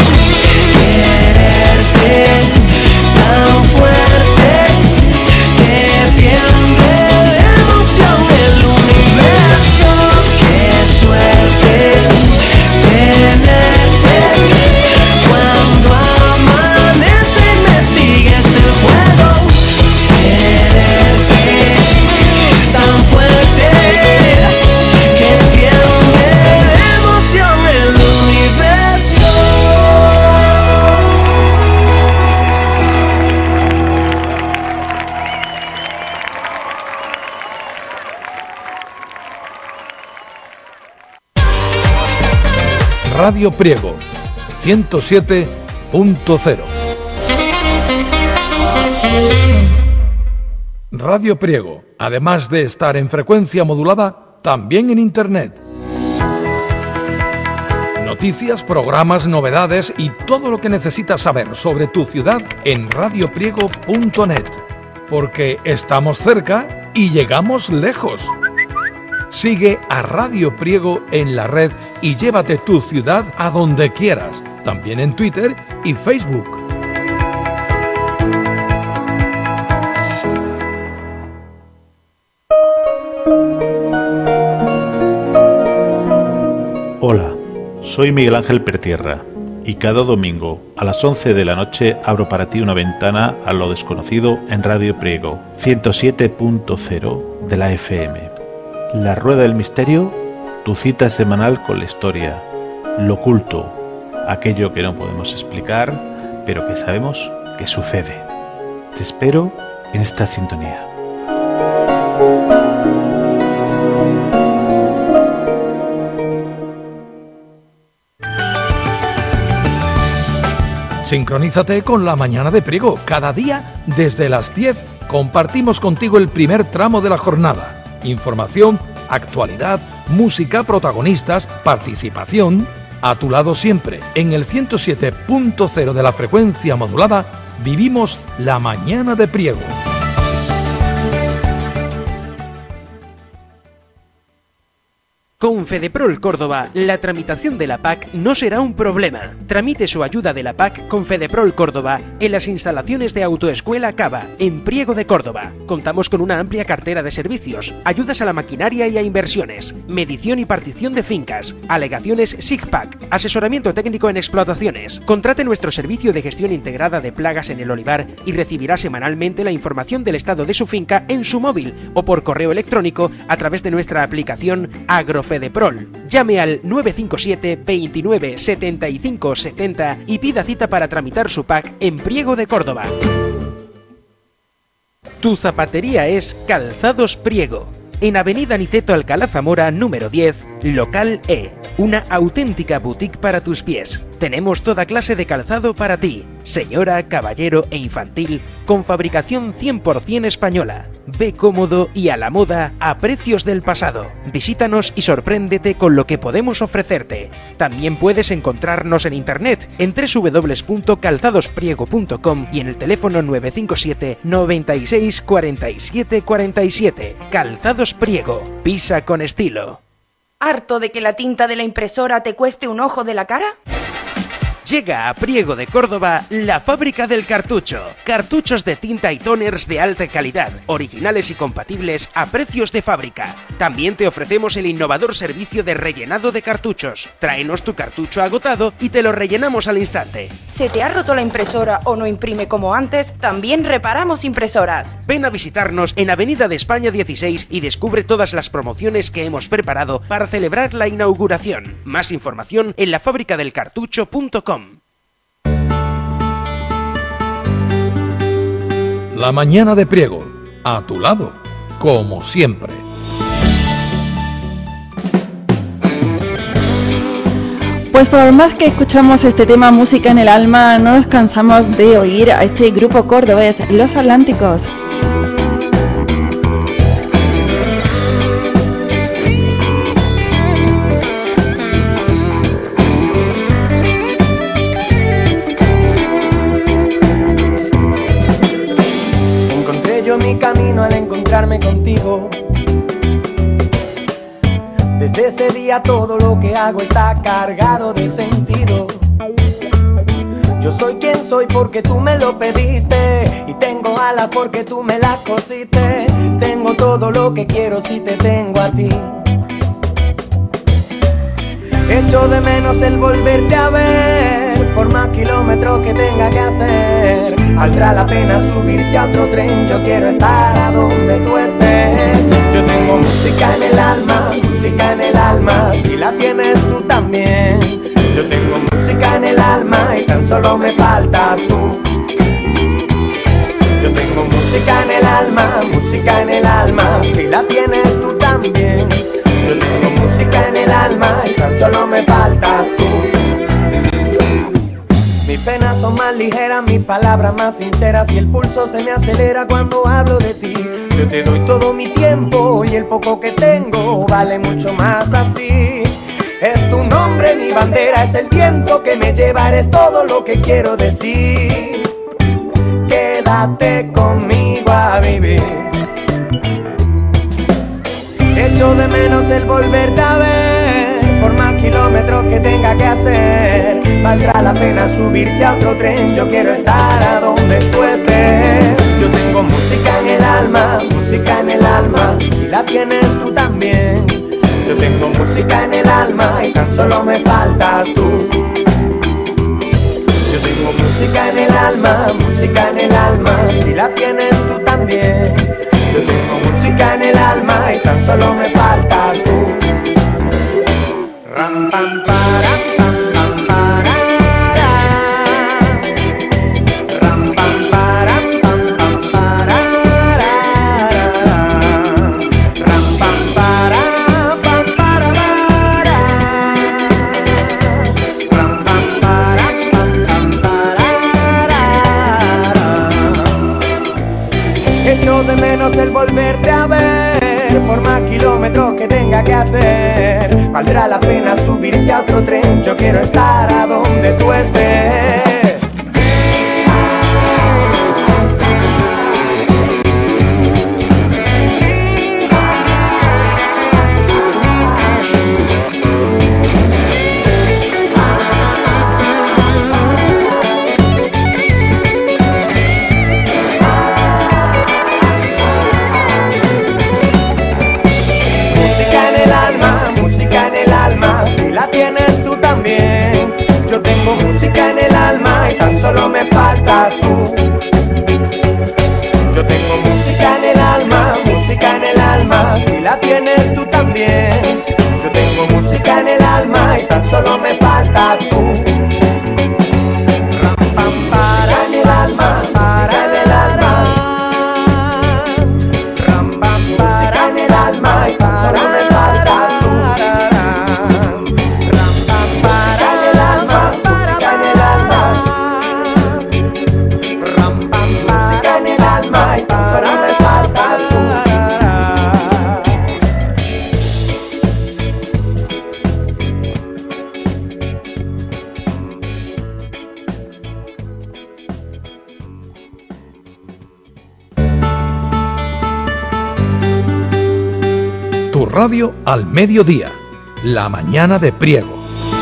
quererte tan fuerte que tiende de emoción el universo. Qué suerte tenerte cuando amanece me sigues el juego, quererte tan fuerte que tiende de emoción el universo. Radio Priego 107.0. Radio Priego, además de estar en frecuencia modulada, también en Internet. Noticias, programas, novedades y todo lo que necesitas saber sobre tu ciudad en radiopriego.net. Porque estamos cerca y llegamos lejos. Sigue a Radio Priego en la red y llévate tu ciudad a donde quieras, también en Twitter y Facebook. Hola, soy Miguel Ángel Pertierra y cada domingo a las 11 de la noche abro para ti una ventana a lo desconocido en Radio Priego 107.0 de la FM. La Rueda del Misterio, tu cita semanal con la historia, lo oculto, aquello que no podemos explicar, pero que sabemos que sucede. Te espero en esta sintonía. Sincronízate con la mañana de Priego. Cada día, desde las 10, compartimos contigo el primer tramo de la jornada. Información, actualidad, música, protagonistas, participación. A tu lado siempre, en el 107.0 de la frecuencia modulada, vivimos la mañana de Priego. Con Fedeprol Córdoba, la tramitación de la PAC no será un problema. Tramite su ayuda de la PAC con Fedeprol Córdoba en las instalaciones de Autoescuela Cava, en Priego de Córdoba. Contamos con una amplia cartera de servicios, ayudas a la maquinaria y a inversiones, medición y partición de fincas, alegaciones SIGPAC, asesoramiento técnico en explotaciones. Contrate nuestro servicio de gestión integrada de plagas en el olivar y recibirá semanalmente la información del estado de su finca en su móvil o por correo electrónico a través de nuestra aplicación AgroFedeprol. Llame al 957 29 75 70 y pida cita para tramitar su PAC en Priego de Córdoba. Tu zapatería es Calzados Priego, en Avenida Niceto Alcalá Zamora número 10, local E, una auténtica boutique para tus pies. Tenemos toda clase de calzado para ti, señora, caballero e infantil, con fabricación 100% española. Ve cómodo y a la moda a precios del pasado. Visítanos y sorpréndete con lo que podemos ofrecerte. También puedes encontrarnos en internet en www.calzadospriego.com y en el teléfono 957 96 47 47. Calzados Priego, pisa con estilo. ¿Harto de que la tinta de la impresora te cueste un ojo de la cara? Llega a Priego de Córdoba la fábrica del cartucho. Cartuchos de tinta y toners de alta calidad, originales y compatibles a precios de fábrica. También te ofrecemos el innovador servicio de rellenado de cartuchos. Tráenos tu cartucho agotado y te lo rellenamos al instante. ¿Se te ha roto la impresora o no imprime como antes? También reparamos impresoras. Ven a visitarnos en Avenida de España 16 y descubre todas las promociones que hemos preparado para celebrar la inauguración. Más información en lafabricadelcartucho.com. La mañana de Priego, a tu lado, como siempre. Pues por más que escuchamos este tema Música en el Alma, no nos cansamos de oír a este grupo cordobés, Los Atlánticos. Encontré yo mi camino al encontrarme contigo. Desde ese día todo lo que hago está cargado de sentido. Yo soy quien soy porque tú me lo pediste, y tengo alas porque tú me las cosiste. Tengo todo lo que quiero si te tengo a ti. Echo de menos el volverte a ver, por más kilómetros que tenga que hacer. Valdrá la pena subirse a otro tren, yo quiero estar a donde tú estés. Yo tengo música en el alma, música en el alma, si la tienes tú también. Yo tengo música en el alma y tan solo me faltas tú. Yo tengo música en el alma, música en el alma, si la tienes tú también. Yo tengo música en el alma y tan solo me faltas tú. Mis penas son más ligeras, mis palabras más sinceras, y el pulso se me acelera cuando hablo de ti. Yo te doy todo mi tiempo y el poco que tengo vale mucho más así. Es tu nombre, mi bandera, es el viento que me lleva, eres todo lo que quiero decir. Quédate conmigo a vivir. Echo de menos el volverte a ver, por más kilómetros que tenga que hacer. Valdrá la pena subirse a otro tren, yo quiero estar a donde tú estés. Yo tengo música en el alma, música en el alma, si la tienes tú también. Yo tengo música en el alma y tan solo me faltas tú. Yo tengo música en el alma, música en el alma, si la tienes tú también. Yo tengo música en el alma y tan solo me faltas tú. Ram pam param pam pam parara. Ram pam param pam pam parara. Ram pam param pam parara. Ram pam param pam pam parara. Echo de menos el volverte a ver, por más kilómetros que tenga que hacer. Valdrá la pena subirse a otro tren, yo quiero estar a donde tú estés. Tienes tú también. Yo tengo música en el alma y tan solo me faltas tú. Yo tengo música en el alma, música en el alma, si la tienes tú también. Yo tengo música en el alma y tan solo me faltas tú. Ram pam para en el alma, para en el alma. Ram pam para en el alma y tan solo me faltas tú. Tu radio al mediodía, la mañana de Priego.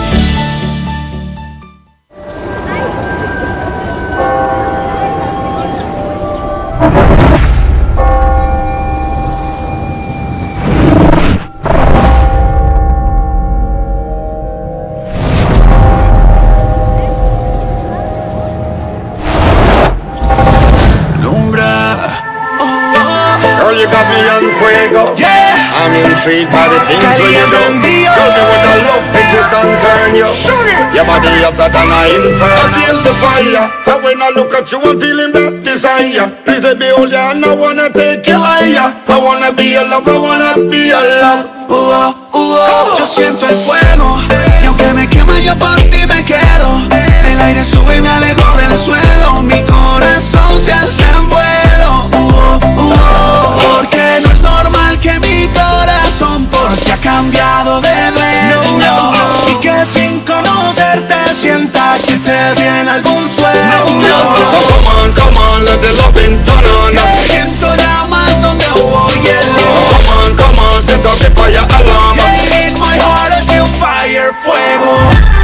Intrigued by the things that you do. Girl, you would have loved me to concern you. Your body hotter than an inferno. I feel the fire, but when I look at you I'm feeling that desire. Please let me hold you and I wanna take you higher. I wanna be your love, I wanna be your love. Yo siento el fuego, y que me quema, yo por ti me quedo. El aire sube y me alejo del suelo. Mi corazón se alza en vuelo. Porque no es normal que mi corazón porque ha cambiado de dueño. Y que sin conocerte sienta que te viene algún sueño. So come on, let the loving turn on. Siento llamas donde hubo hielo. Come on, set up the fire alarm. In my heart I feel fire, fuego.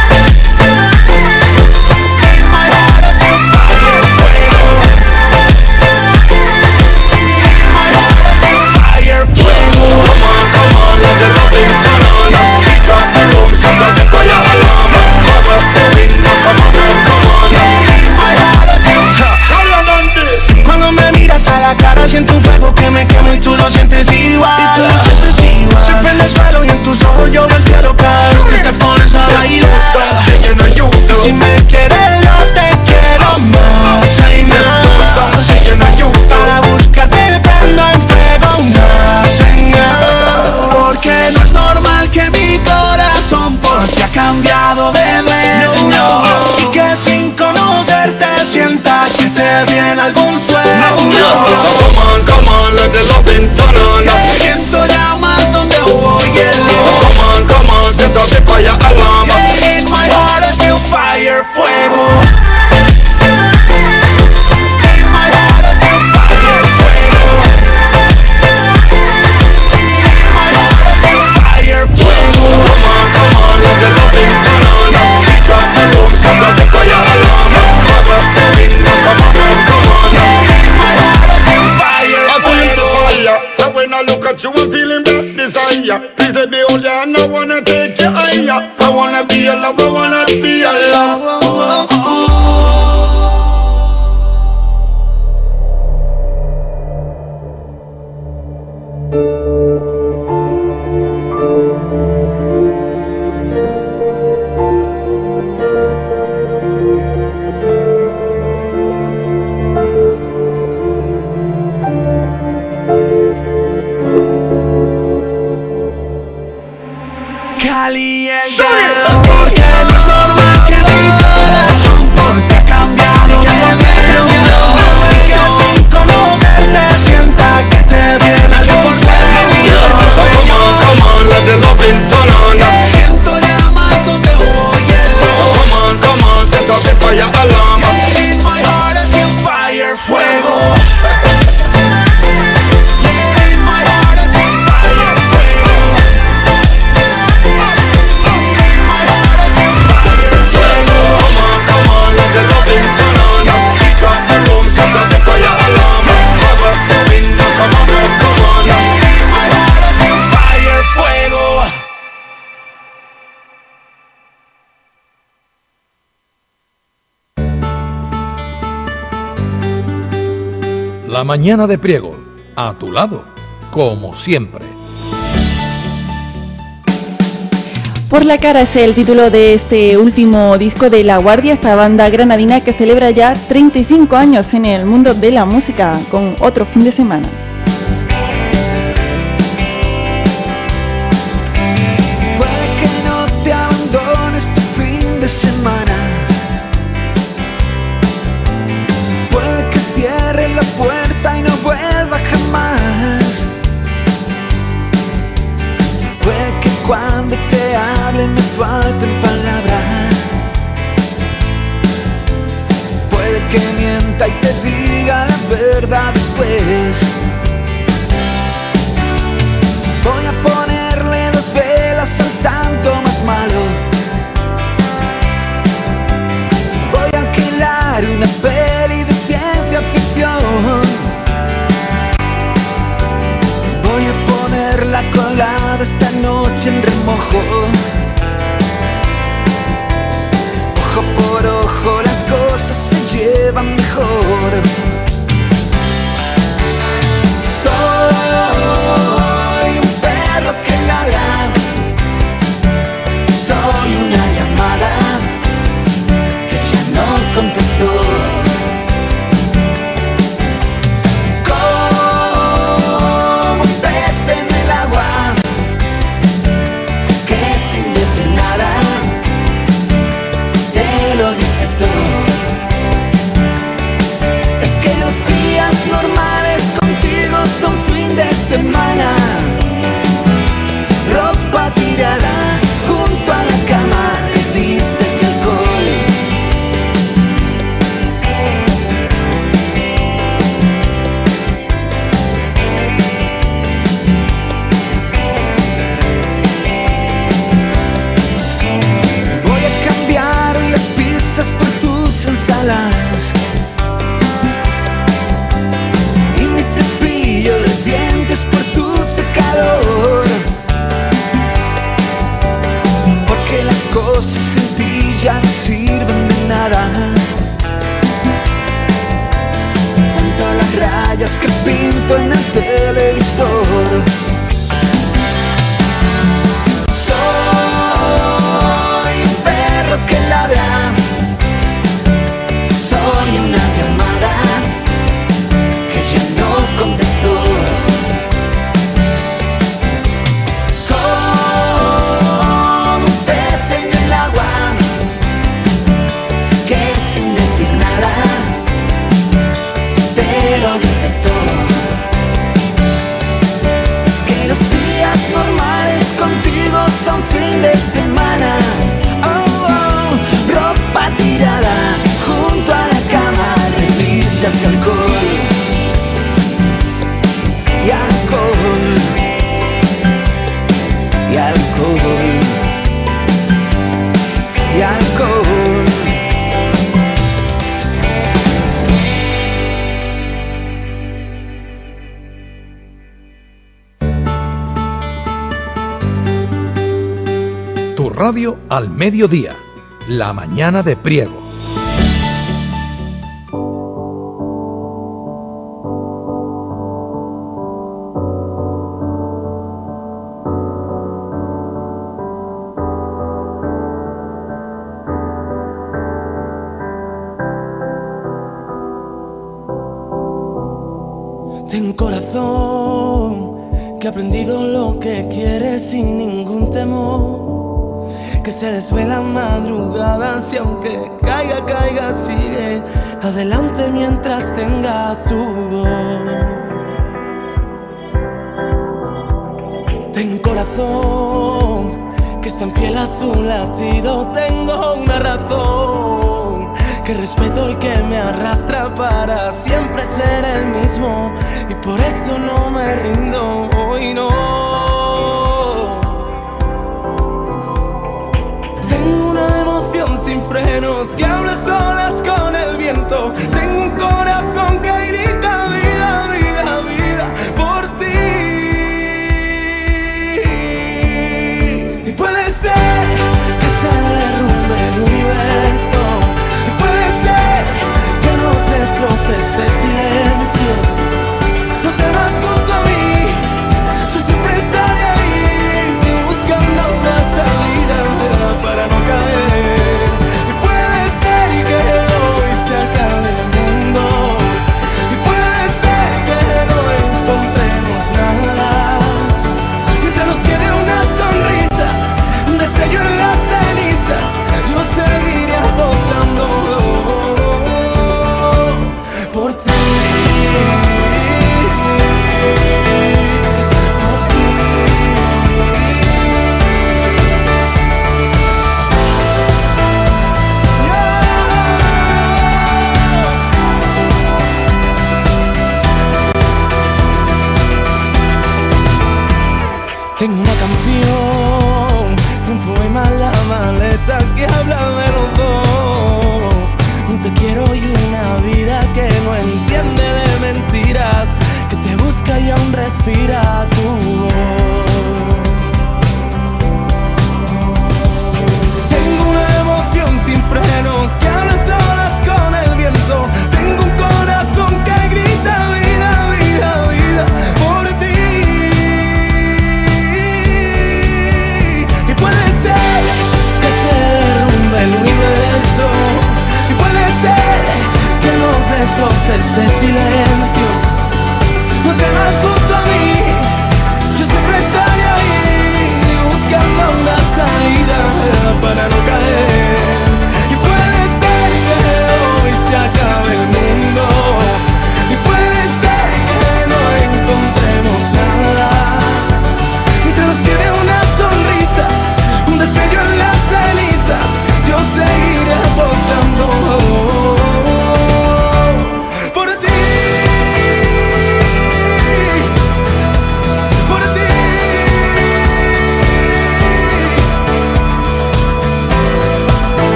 Cuando me miras a la cara siento un fuego que me quema y tú lo sientes igual. Se prende el suelo y en tus ojos yo veo el cielo caer. Que te pones a bailar. Si me quieres yo te quiero más. Hay más. Para buscarte me prendo en fuego más. Porque no es normal que mi corazón porque ha cambiado de dueño. Y que sin conocerte sienta que te viene algún sueño. So come on, let the loving turn on. Siento llamas donde hubo hielo. Come on, set up the fire alarm. In my heart I feel fire, fuego. When I look at you, I'm feeling that desire. Please let me hold you and I wanna take you higher. I wanna be your love, I wanna be your love. Porque no es normal que mi corazón porque ha cambiado de dueño. Y que sin conocerte sienta que te viene algún sueño. Come on, let the loving turn on. Siento llamas donde hubo hielo. Come on, set up the fire alarm. In my heart I feel fire, fuego. La mañana de Priego, a tu lado, como siempre. Por la cara es el título de este último disco de La Guardia, esta banda granadina que celebra ya 35 años en el mundo de la música, con otro fin de semana. Puede que no te abandones este fin de semana. Puede que cierre la puerta y no vuelva jamás. Puede que cuando te hable me falten palabras. Puede que mienta y te diga la verdad después. Voy a ponerle 2 velas al tanto más malo. Voy a alquilar una peli de ciencia ficción. Voy a ponerla colada esta noche en remojo. Ojo por ojo las cosas se llevan mejor. rayas que pinto en el televisor. Soy un perro que ladra, soy una llamada que ya no contestó. Como un pez en el agua que sin decir nada te lo dice todo. Es que los días normales contigo son fin de semana. Ropa tirada junto a la cama, revistas de alcohol y alcohol y alcohol y alcohol. Tu radio al mediodía, la mañana de Priego. Ten corazón, que ha aprendido lo que quiere sin ningún temor, que se desvela madrugadas y aunque caiga, caiga, sigue adelante mientras tenga su voz. Ten corazón, que es tan fiel a su latido, tengo una razón que respeto y que me arrastra para siempre ser el mismo, y por eso no me rindo hoy, no. Tengo una emoción sin frenos que habla solas con el viento. Tengo un corazón que grita vida, vida, vida por ti. Y puede ser que se derrumbe el universo, y puede ser que nos destroce este cielo.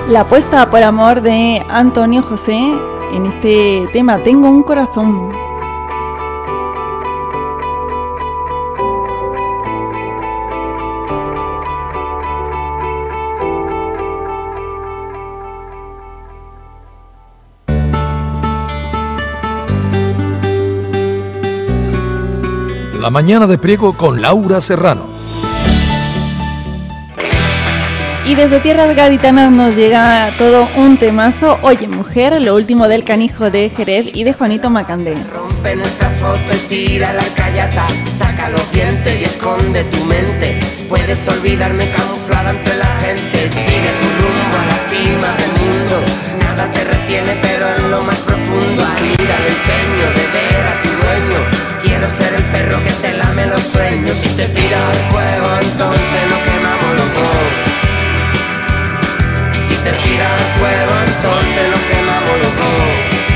La apuesta por amor de Antonio José en este tema Tengo un corazón. La mañana de Priego con Laura Serrano. Y desde tierras gaditanas nos llega todo un temazo. Oye mujer, lo último del Canijo de Jerez y de Juanito Macandé. Rompe nuestra foto y tira la alcayata. Saca los dientes y esconde tu mente. Puedes olvidarme camuflada ante la gente. Sigue tu rumbo a la cima del mundo. Nada te retiene pero en lo más profundo. Anida del empeño de ver a tu dueño. Quiero ser el perro que te lame los sueños. Si te tiras al fuego entonces nos quemamos los dos. Si te tiras al fuego entonces nos quemamos los dos.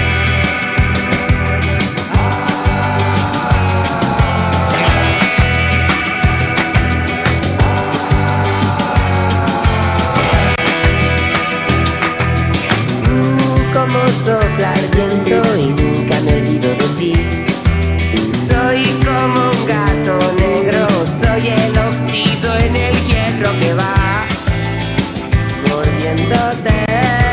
Como sopla el viento y nunca me olvido de ti. Soy como un gato negro, soy el óxido en el hierro que va mordiéndote.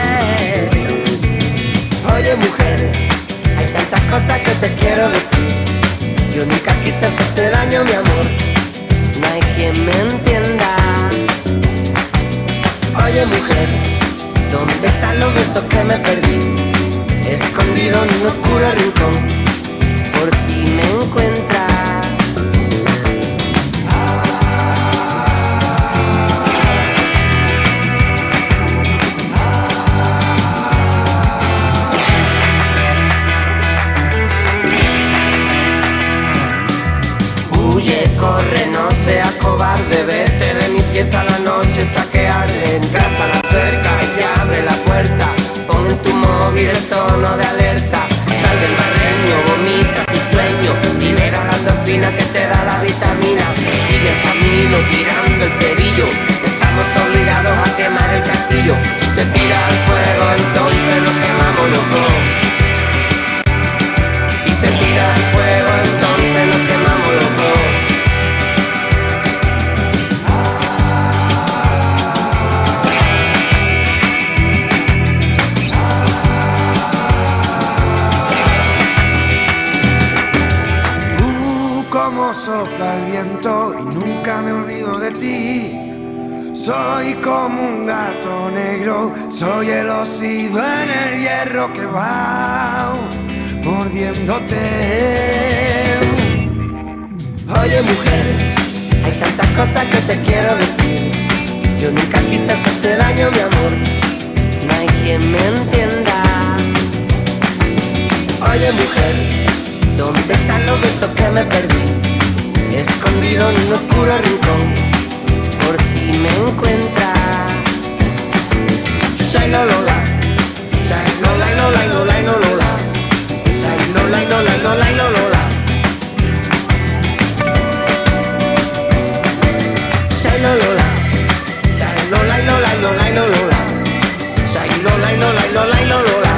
Oye mujer, hay tantas cosas que te quiero decir. Yo nunca quise hacerte daño, mi amor, no hay quien me entienda. Oye mujer, ¿dónde están los besos que me perdí? Escondido en un oscuro rincón, por si me encuentras. Huye, corre, no seas cobarde, vete de mi fiesta a la noche hasta que arde. Entras a la cerca y te abre la puerta. Pon en tu móvil el tono de alerta. Sal del barreño, vomita tu sueño. Libera la endorfina que te da la vitamina. Sigue el camino tirando el cerillo. Estamos obligados a quemar el castillo. Si te tiras al fuego entonces nos quemamos los dos. Si te tiras al fuego entonces nos quemamos los dos. Como sopla el viento y nunca me olvido de ti. Soy como un gato negro, soy el óxido en el hierro que va mordiéndote. Oye mujer, hay tantas cosas que te quiero decir. Yo nunca quise hacerte daño, mi amor, no hay quien me entienda. Oye mujer, ¿dónde están los besos que me perdí? Escondido en un oscuro rincón, por si me encuentras. Shai Lola, Shai Lola, Lola, Lola, Lola, Shai Lola, Lola, Lola, Lola, Shai Lola, Shai Lola, Lola, Lola, Lola, Shai Lola, Lola, Lola, Lola.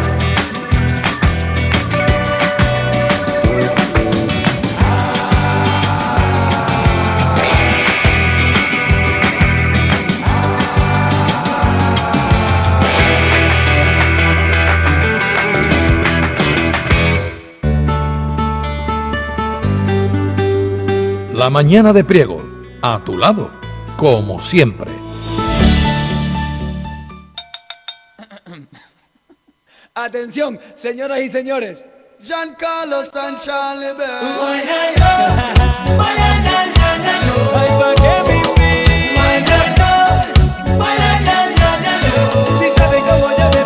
La mañana de Priego, a tu lado, como siempre. Atención, señoras y señores. Giancarlo Sanchez. Si saben cómo yo me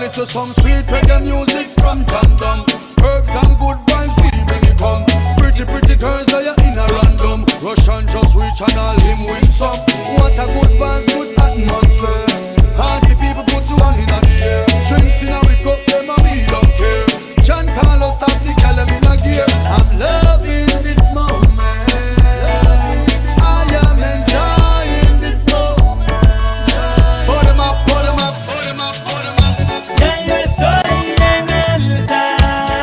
listen some sweet reggae music from Tom Tom. Herbs and good vibes, we bring it come. Pretty, pretty girls are you in a random. Russian just reach and all him win some. What a good vibes, good atmosphere. Party people put one in the air. Drinks in a we cup, them and we don't care. John Carlos have the girl them in a gear. I'm loving this moment. I am enjoying this moment. Put 'em up, put 'em up, put 'em up, put 'em up. Ya yo estoy en alta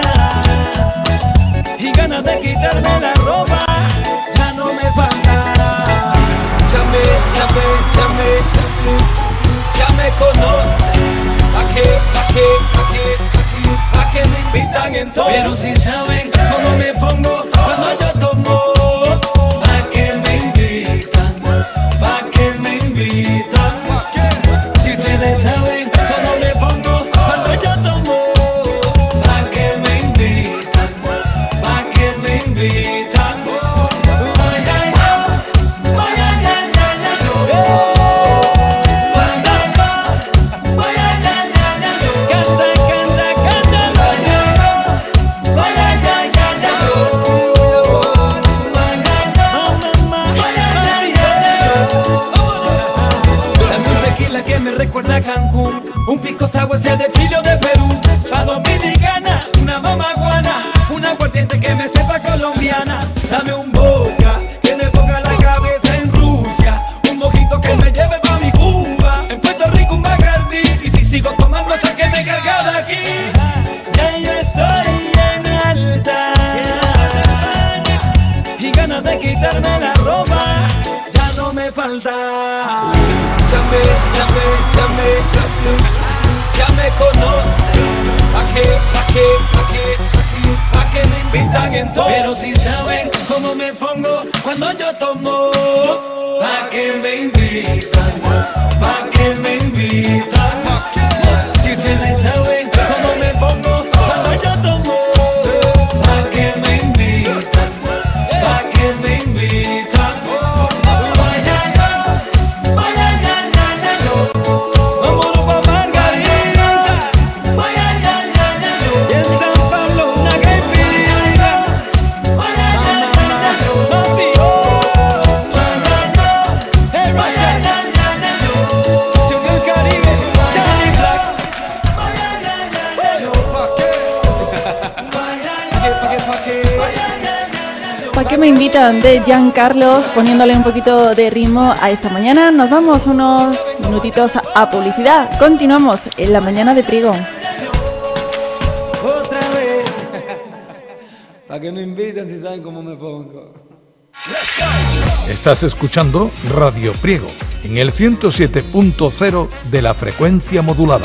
y ganas de quitarme la ropa ya no me falta. Ya me conoce. Pa' que me invitan en todo. Pero si saben cómo me pongo cuando yo tomo. Pa' que me invitan, pa' que me invitan. Si ustedes saben cómo me pongo cuando yo tomo. Pa' que me invitan, pa' que me invitan. Recuerda Cancún, un pisco sour sea de Chile o de Perú, a dominicana, una mamaguana, una aguardiente que me sepa colombiana, dame un vodka que me ponga la cabeza en Rusia, un mojito que me lleve pa' mi Cuba, en Puerto Rico un Bacardi, y si sigo tomando hasta que me carga de aquí, ya yo estoy en alta, y ganas de quitarme la ropa, ya no me falta. Ya me conoce, pa' que me invitan en todo. Pero si saben cómo me pongo cuando yo tomo, pa' que me invitan, pa' que me invitan. Si ustedes saben cómo me pongo cuando yo tomo, pa' que me invitan, pa' que me invitan. ¿Para qué me invitan? De Jean Carlos, poniéndole un poquito de ritmo a esta mañana. Nos vamos unos minutitos a publicidad. Continuamos en la mañana de Priego. Otra vez. ¿Para qué me invitan si saben cómo me pongo? Estás escuchando Radio Priego en el 107.0 de la frecuencia modulada.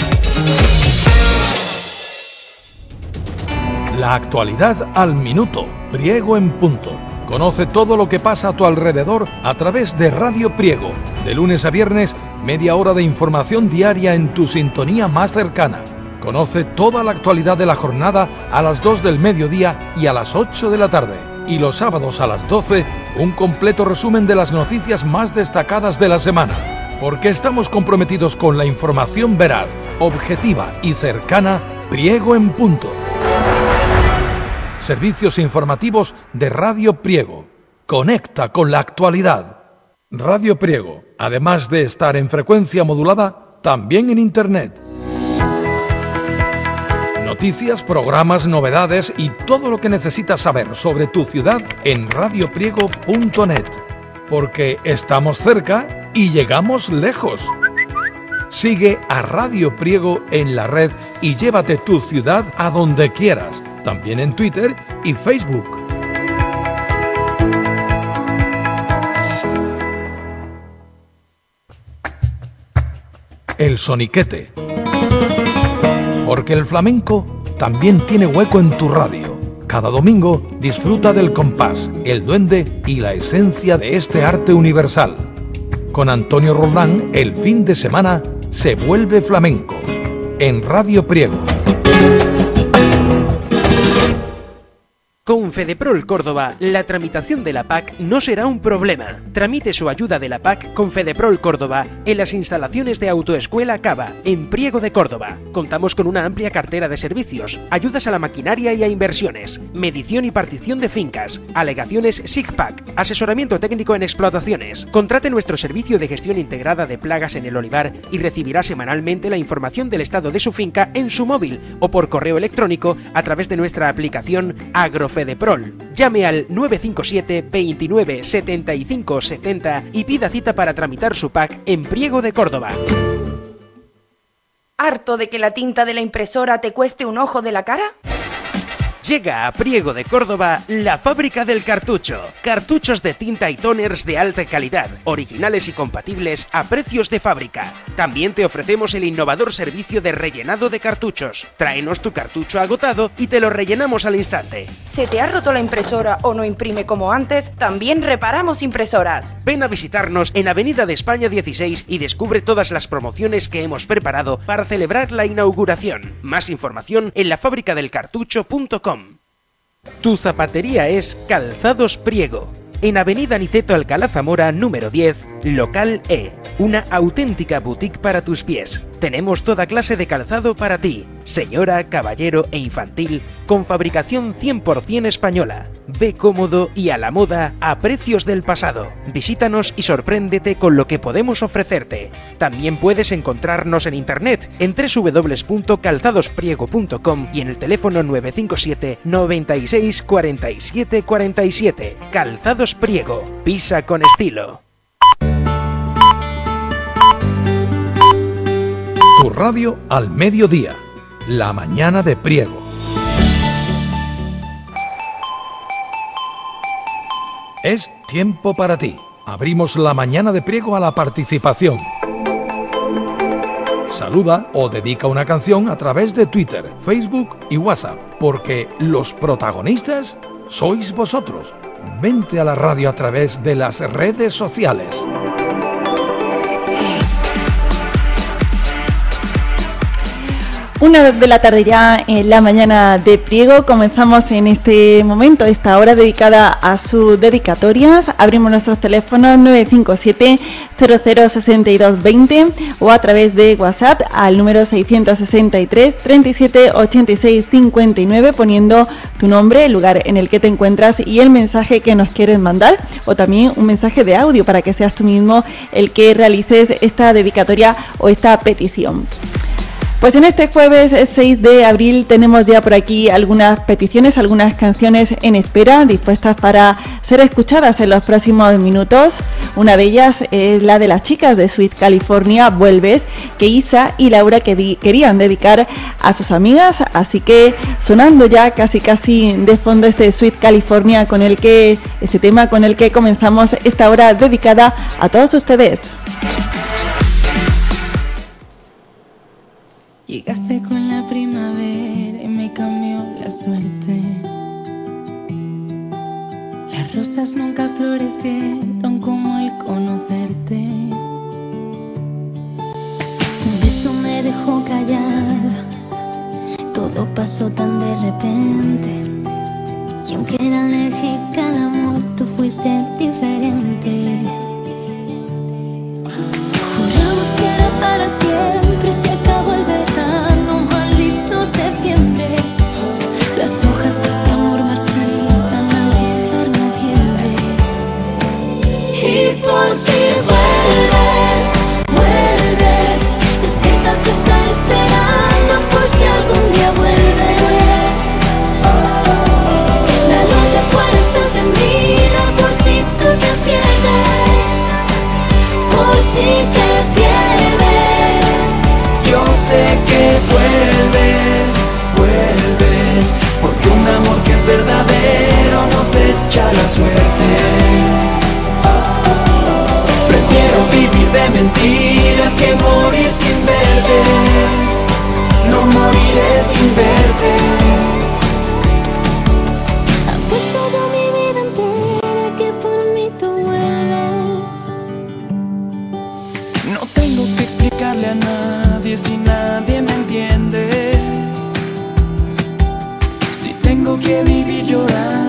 La actualidad al minuto. Priego en punto. Conoce todo lo que pasa a tu alrededor a través de Radio Priego. De lunes a viernes, media hora de información diaria en tu sintonía más cercana. Conoce toda la actualidad de la jornada a las 2 del mediodía y a las 8 de la tarde. Y los sábados a las 12, un completo resumen de las noticias más destacadas de la semana. Porque estamos comprometidos con la información veraz, objetiva y cercana. Priego en punto. Servicios informativos de Radio Priego. Conecta con la actualidad. Radio Priego, además de estar en frecuencia modulada, también en Internet. Noticias, programas, novedades y todo lo que necesitas saber sobre tu ciudad en radiopriego.net. Porque estamos cerca y llegamos lejos. Sigue a Radio Priego en la red y llévate tu ciudad a donde quieras. También en Twitter y Facebook. El soniquete. Porque el flamenco también tiene hueco en tu radio. Cada domingo disfruta del compás, el duende y la esencia de este arte universal. Con Antonio Roldán, el fin de semana se vuelve flamenco. En Radio Priego. Con Fedeprol Córdoba, la tramitación de la PAC no será un problema. Tramite su ayuda de la PAC con Fedeprol Córdoba en las instalaciones de Autoescuela Cava, en Priego de Córdoba. Contamos con una amplia cartera de servicios, ayudas a la maquinaria y a inversiones, medición y partición de fincas, alegaciones SIGPAC, asesoramiento técnico en explotaciones. Contrate nuestro servicio de gestión integrada de plagas en el olivar y recibirá semanalmente la información del estado de su finca en su móvil o por correo electrónico a través de nuestra aplicación AgroFedeprol. Llame al 957 29 75 70 y pida cita para tramitar su PAC en Priego de Córdoba. ¿Harto de que la tinta de la impresora te cueste un ojo de la cara? Llega a Priego de Córdoba la fábrica del cartucho. Cartuchos de tinta y toners de alta calidad, originales y compatibles a precios de fábrica. También te ofrecemos el innovador servicio de rellenado de cartuchos. Tráenos tu cartucho agotado y te lo rellenamos al instante. ¿Se te ha roto la impresora o no imprime como antes? También reparamos impresoras. Ven a visitarnos en Avenida de España 16 y descubre todas las promociones que hemos preparado para celebrar la inauguración. Más información en lafabricadelcartucho.com. Tu zapatería es Calzados Priego, en Avenida Niceto Alcalá Zamora número 10, local E, una auténtica boutique para tus pies. Tenemos toda clase de calzado para ti, señora, caballero e infantil, con fabricación 100% española. Ve cómodo y a la moda a precios del pasado. Visítanos y sorpréndete con lo que podemos ofrecerte. También puedes encontrarnos en internet en www.calzadospriego.com y en el teléfono 957 96 47 47. Calzados Priego, pisa con estilo. Tu radio al mediodía, la mañana de Priego. Es tiempo para ti. Abrimos la mañana de Priego a la participación. Saluda o dedica una canción a través de Twitter, Facebook y WhatsApp, porque los protagonistas sois vosotros. Vente a la radio a través de las redes sociales. Una de la tarde ya en la mañana de Priego. Comenzamos en este momento, esta hora dedicada a sus dedicatorias. Abrimos nuestros teléfonos 957 006220 o a través de WhatsApp al número 663 37 86 59, poniendo tu nombre, el lugar en el que te encuentras y el mensaje que nos quieres mandar, o también un mensaje de audio para que seas tú mismo el que realices esta dedicatoria o esta petición. Pues en este jueves 6 de abril tenemos ya por aquí algunas peticiones, algunas canciones en espera, dispuestas para ser escuchadas en los próximos minutos. Una de ellas es la de las chicas de Sweet California, Vuelves, que Isa y Laura querían dedicar a sus amigas, así que sonando ya casi de fondo este Sweet California este tema con el que comenzamos esta hora dedicada a todos ustedes. Llegaste con la primavera y me cambió la suerte. Las rosas nunca florecieron como al conocerte. Un beso me dejó callada, todo pasó tan de repente. Y aunque era alérgica al amor, tú fuiste diferente. Juramos que era para siempre, se acabó el verano. Septiembre, las hojas de este amor marchitan al llegar noviembre. Y por si vuelves, despierta, te está esperando por si algún día vuelves. La luz de fuera está encendida por si tú te pierdes, por si te pierdes. Yo sé que vuelves, porque un amor que es verdadero nos echa la suerte. Prefiero vivir de mentiras que morir sin verte. No moriré sin verte. Apuesto toda mi vida entera que por mí tú vuelves. No tengo que explicarle a nadie si nadie me entiende. Tengo que vivir llorando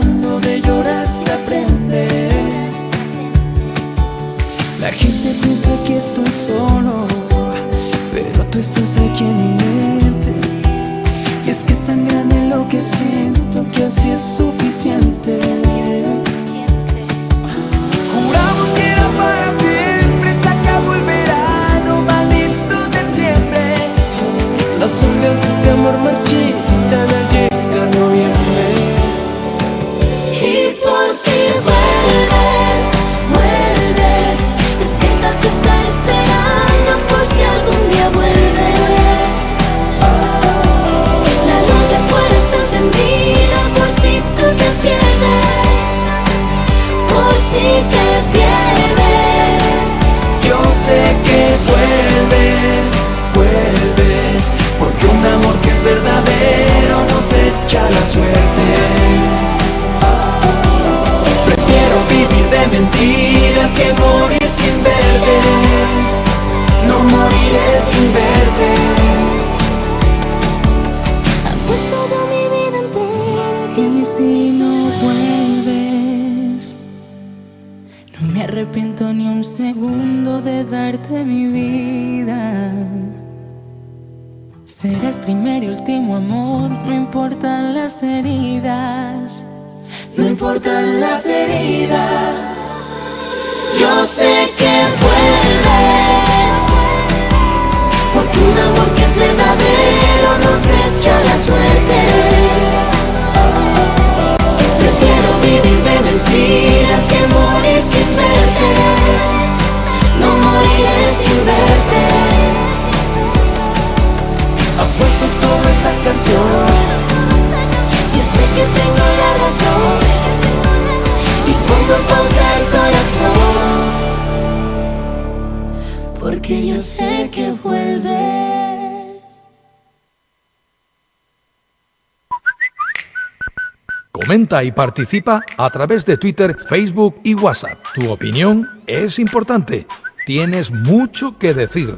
primer y último amor. No importan las heridas, no importan las heridas. Yo sé que vuelves, porque un amor que es verdadero no se echa la suerte. Prefiero vivir de mentiras que morir sin verte. No moriré sin verte. Apuesto toda esta canción, yo sé que tengo la razón, y pongo en pausa el corazón, porque yo sé que vuelves. Comenta y participa a través de Twitter, Facebook y WhatsApp. Tu opinión es importante. Tienes mucho que decir.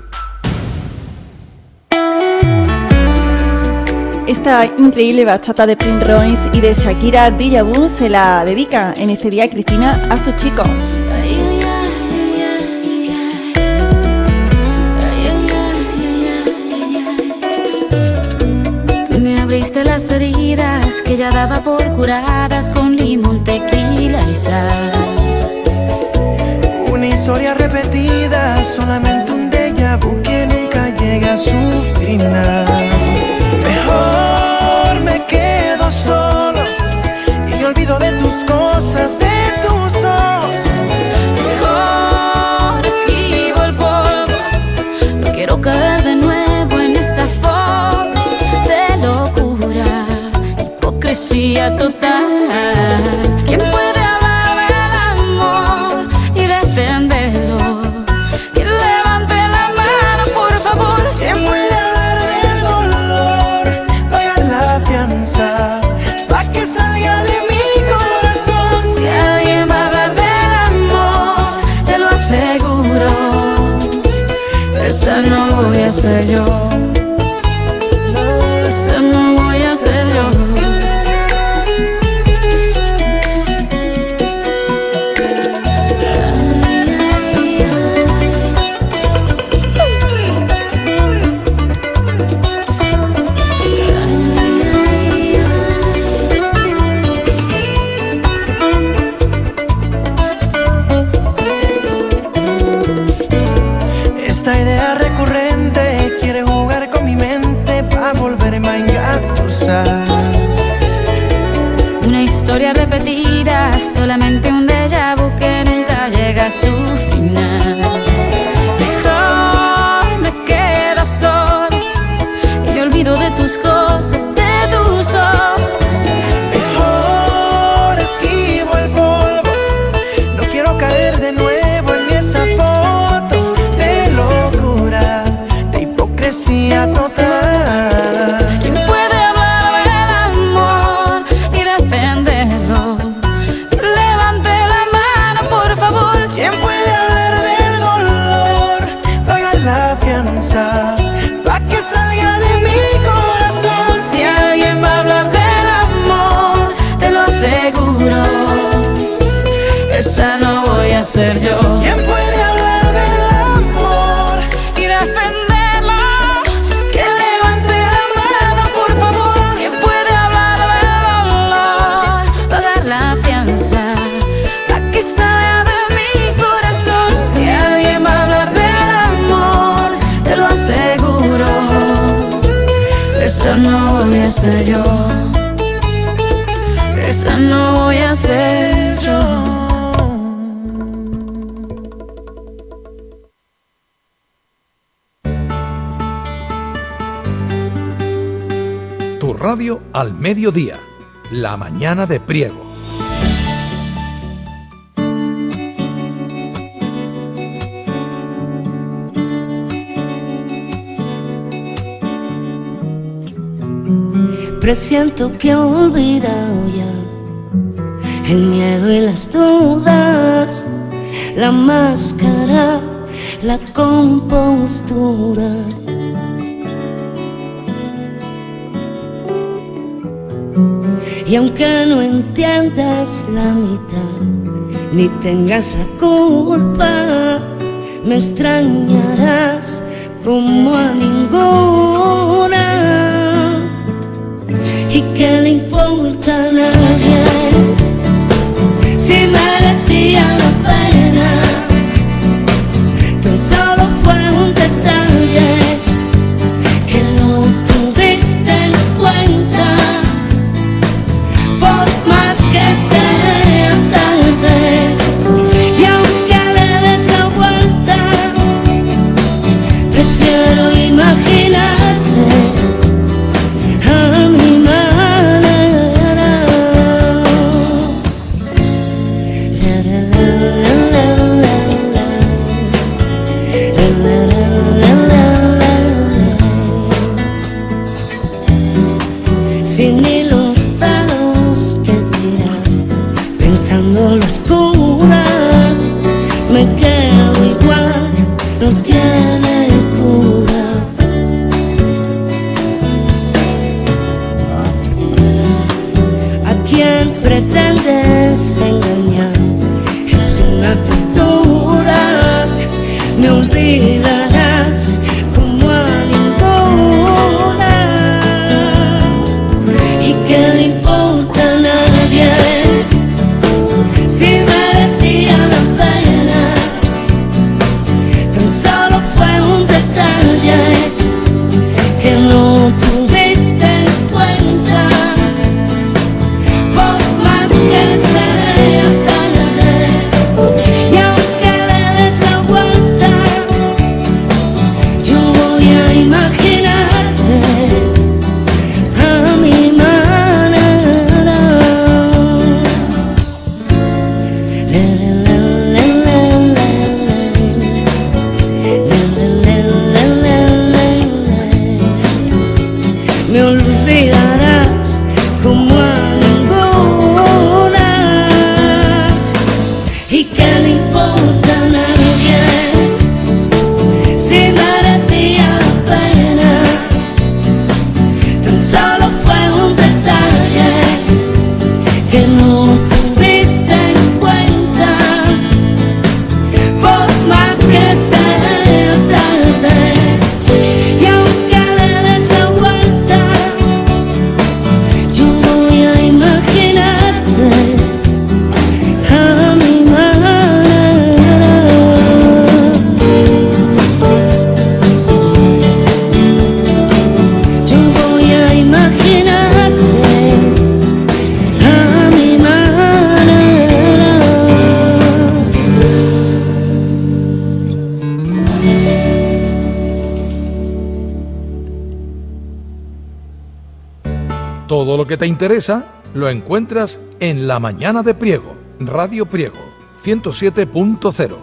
Esta increíble bachata de Prince Royce y de Shakira, Déjà Vu, se la dedica en este día Cristina a sus chicos. Me abriste las heridas que ya daba por curadas con limón, tequila y sal. Una historia repetida, solamente un déjà vu que nunca llega a su final. Mejor me quedo solo y olvido de tus cosas, de tus ojos. Mejor esquivo el polvo, no quiero caer de nuevo en esa foto de locura, hipocresía total. ¿Quién puede hablar del amor y defenderlo? Que levante la mano, por favor. ¿Quién puede hablar del dolor? Paga la fianza pa' que salga de mi corazón. Si alguien va a hablar del amor, te lo aseguro, esa no voy a ser yo. Esa no voy a ser yo. Esta idea recurrente quiere jugar con mi mente pa' volverme a engatusar. Una historia repetida, solamente un déjà vu que nunca llega a su final. Mejor me quedo solo y olvido de tus cosas, de tus ojos. Mejor esquivo el polvo, no quiero caer de nuevo en esa foto de locura, de hipocresía total. ¿Quién puede hablar del amor y defenderlo? Levante la mano, por favor. ¿Quién puede hablar del dolor? Paga la fianza pa' que salga de mi corazón. Si alguien va a hablar del amor, te lo aseguro, esa no voy a ser yo. ¿Quién puede hablar del amor Y defenderlo, que levante la mano, por favor. ¿Quién puede hablar del dolor? Pagar la fianza pa' que salga de mi corazón. Si alguien va a hablar del amor, te lo aseguro, esa no voy a ser yo. Esa no voy a ser yo. Tu radio al mediodía, la mañana de Priego. Presiento que he olvidado ya el miedo y las dudas, la máscara, la compostura. Y aunque no entiendas la mitad, ni tengas la culpa, me extrañarás como a ninguna. qué le importa a nadie si merecía la pena. Tan solo fue un detalle que no tuviste en cuenta, por más que sea tarde. Y aunque le des la vuelta, prefiero imaginarte a mi manera. Sin ni los dedos que tirar, pensando las curas, me quedo igual, no tiene cura. ¿A quién pretendes engañar? Es una tortura, me olvidarás como a ninguna. ¿Y qué le importa a nadie si merecía la pena? Tan solo fue un detalle que no tuviste en cuenta, por más que sea tarde. Y aunque le des la vuelta, yo voy a imaginarte a mi manera. Me olvidarás como a ninguna. ¿Y qué le importa a nadie si merecía la pena? Tan solo fue un detalle que no tuviste en cuenta, por más que sea tarde. Y aunque le des la vuelta, yo voy a imaginarte a mi manera. Yo voy a imaginarte a mi manera. Todo lo que te interesa lo encuentras en La Mañana de Priego, Radio Priego, 107.0.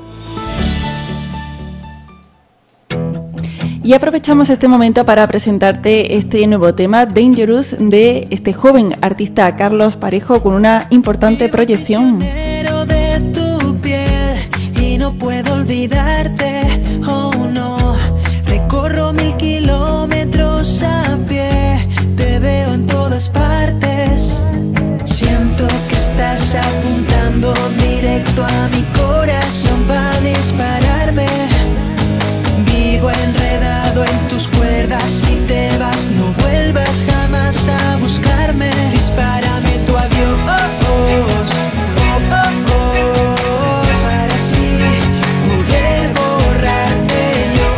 Y aprovechamos este momento para presentarte este nuevo tema, Dangerous, de este joven artista Carlos Parejo, con una importante proyección. Pero de tu piel y no puedo olvidarte, oh no. Recorro 1000 kilómetros a pie, te veo en todas partes. Siento que estás apuntando directo a mi corazón para dispararme. Vivo enredado en tus cuerdas, si te vas no vuelvas jamás a buscarme. Dispárame tu adiós, para así poder borrarte yo.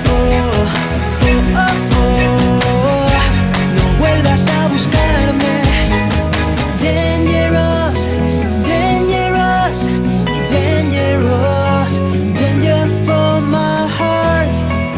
No vuelvas a buscarme. Dangerous, dangerous, dangerous, danger for my heart.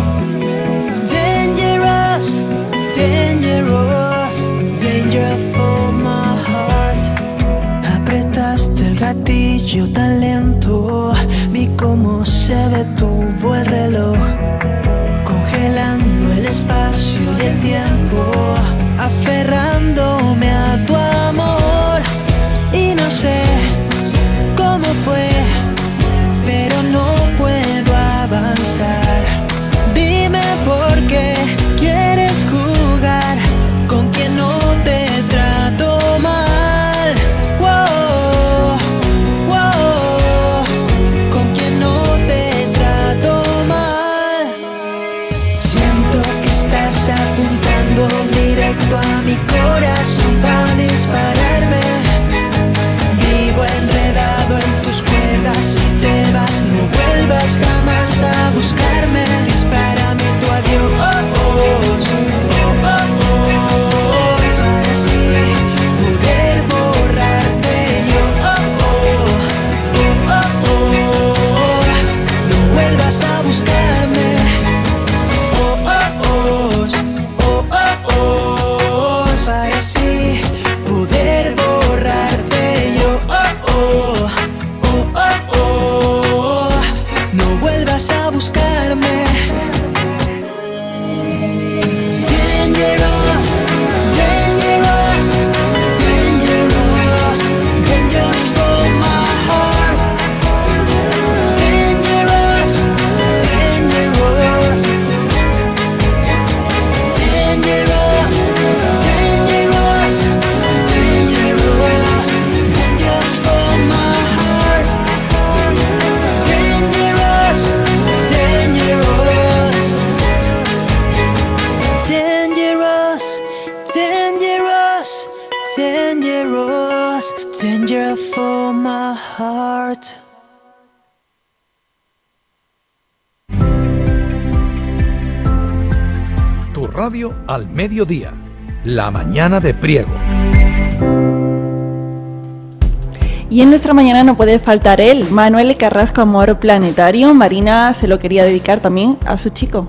Dangerous, dangerous, danger for my heart. Apretaste el gatillo tan lento, vi cómo se detuvo el reloj, congelando el espacio y el tiempo, aferrándome a tu amor. Y no sé cómo fue, pero no puedo avanzar. Dime por qué quieres jugar con quien no te trato mal. Wow, wow. dangerous, danger for my heart. Tu radio al mediodía, la mañana de Priego. Y en nuestra mañana no puede faltar él, Manuel Carrasco, Amor Planetario. Marina se lo quería dedicar también a su chico.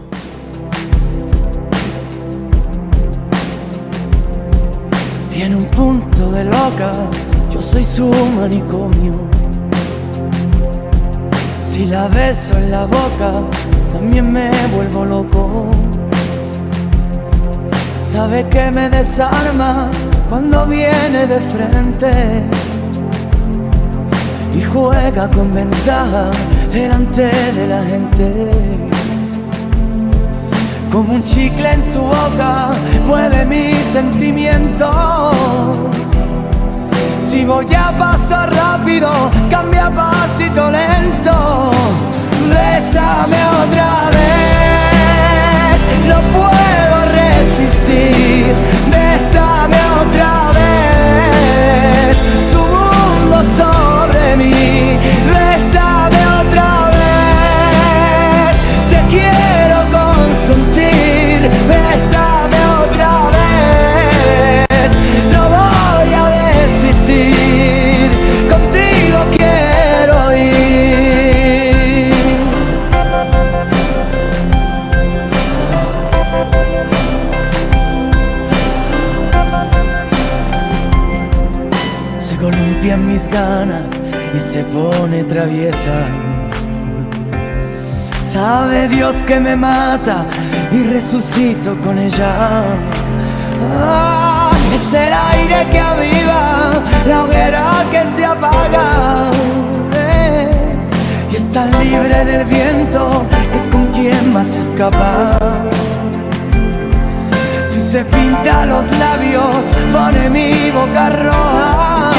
Tiene un punto de loca, yo soy su manicomio. Si la beso en la boca, también me vuelvo loco. Sabe que me desarma cuando viene de frente y juega con ventaja delante de la gente. Como un chicle en su boca mueve mis sentimientos. Si voy a paso rápido, cambia a pasito lento. Bésame otra vez, no puedo resistir. Bésame otra vez, tu mundo sobre mí. Bésame otra vez, te quiero consentir. Bésame otra vez, no voy a desistir. Contigo quiero ir. Se columpian mis ganas y se pone traviesa. Sabe Dios que me mata y resucito con ella. Ah, es el aire que aviva la hoguera que se apaga. Y es tan libre del viento, es con quien más escapa. Si se pinta los labios, pone mi boca roja.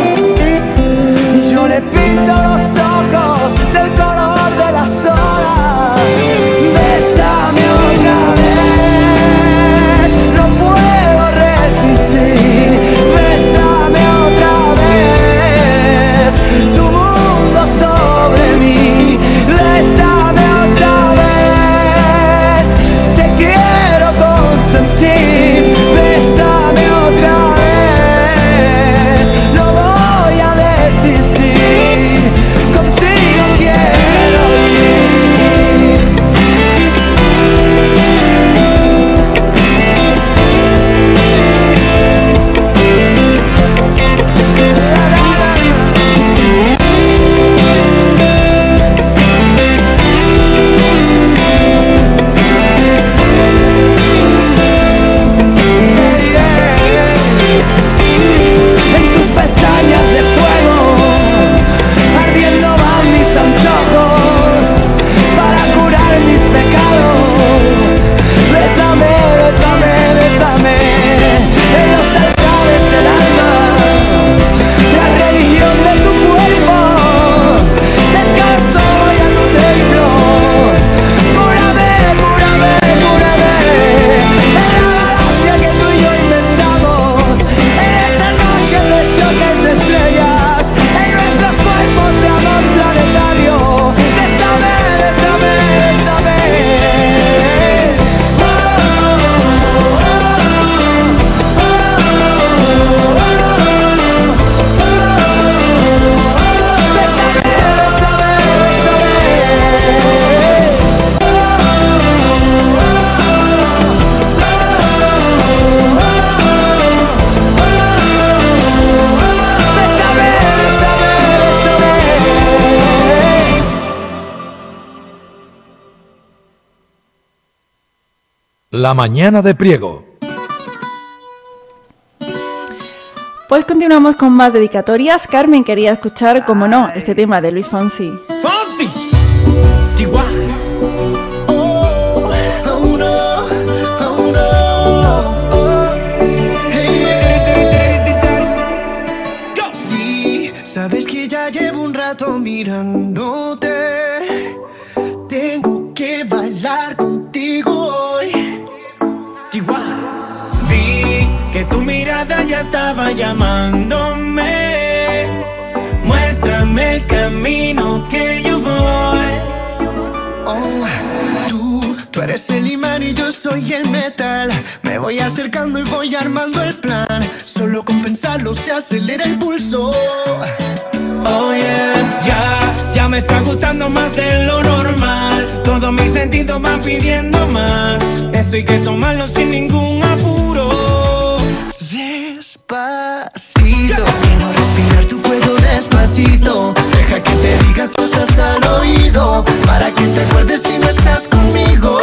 Y yo le pinto los ojos del color de las horas. Bésame otra vez, no puedo resistir. Bésame otra vez, tu mundo sobre mí. Bésame otra vez, te quiero consentir. Bésame otra vez, no voy a desistir. Contigo quiero ir. En tus pestañas de fuego, ardiendo van mis antojos para curar mis pecados. Bésame, bésame, bésame en los altares del alma, la religión de tu cuerpo. Descanso voy a tu templo. Cúrame, cúrame, cúrame en la galaxia que tú y yo inventamos. En esta noche de choques de estrellas, en nuestros cuerpos de amor planetario. Bésame, bésame, bésame. La mañana de Priego. Pues continuamos con más dedicatorias. Carmen quería escuchar, como no, este tema de Luis Fonsi. Fonsi, Chihuahua. Sí, sabes que ya llevo un rato mirándote. Tengo que bailar contigo hoy. Chihuahua. Vi que tu mirada ya estaba llamándome. Muéstrame el camino que yo voy. Oh, tú eres el imán y yo soy el metal. Me voy acercando y voy armando el plan. Solo con pensarlo se acelera el pulso. Oh yeah, ya me está gustando más de lo normal. Todos mis sentidos van pidiendo más. Esto hay que tomarlo sin ningún apuro. Despacito, quiero respirar tu fuego despacito. Deja que te diga cosas al oído, para que te acuerdes si no estás conmigo.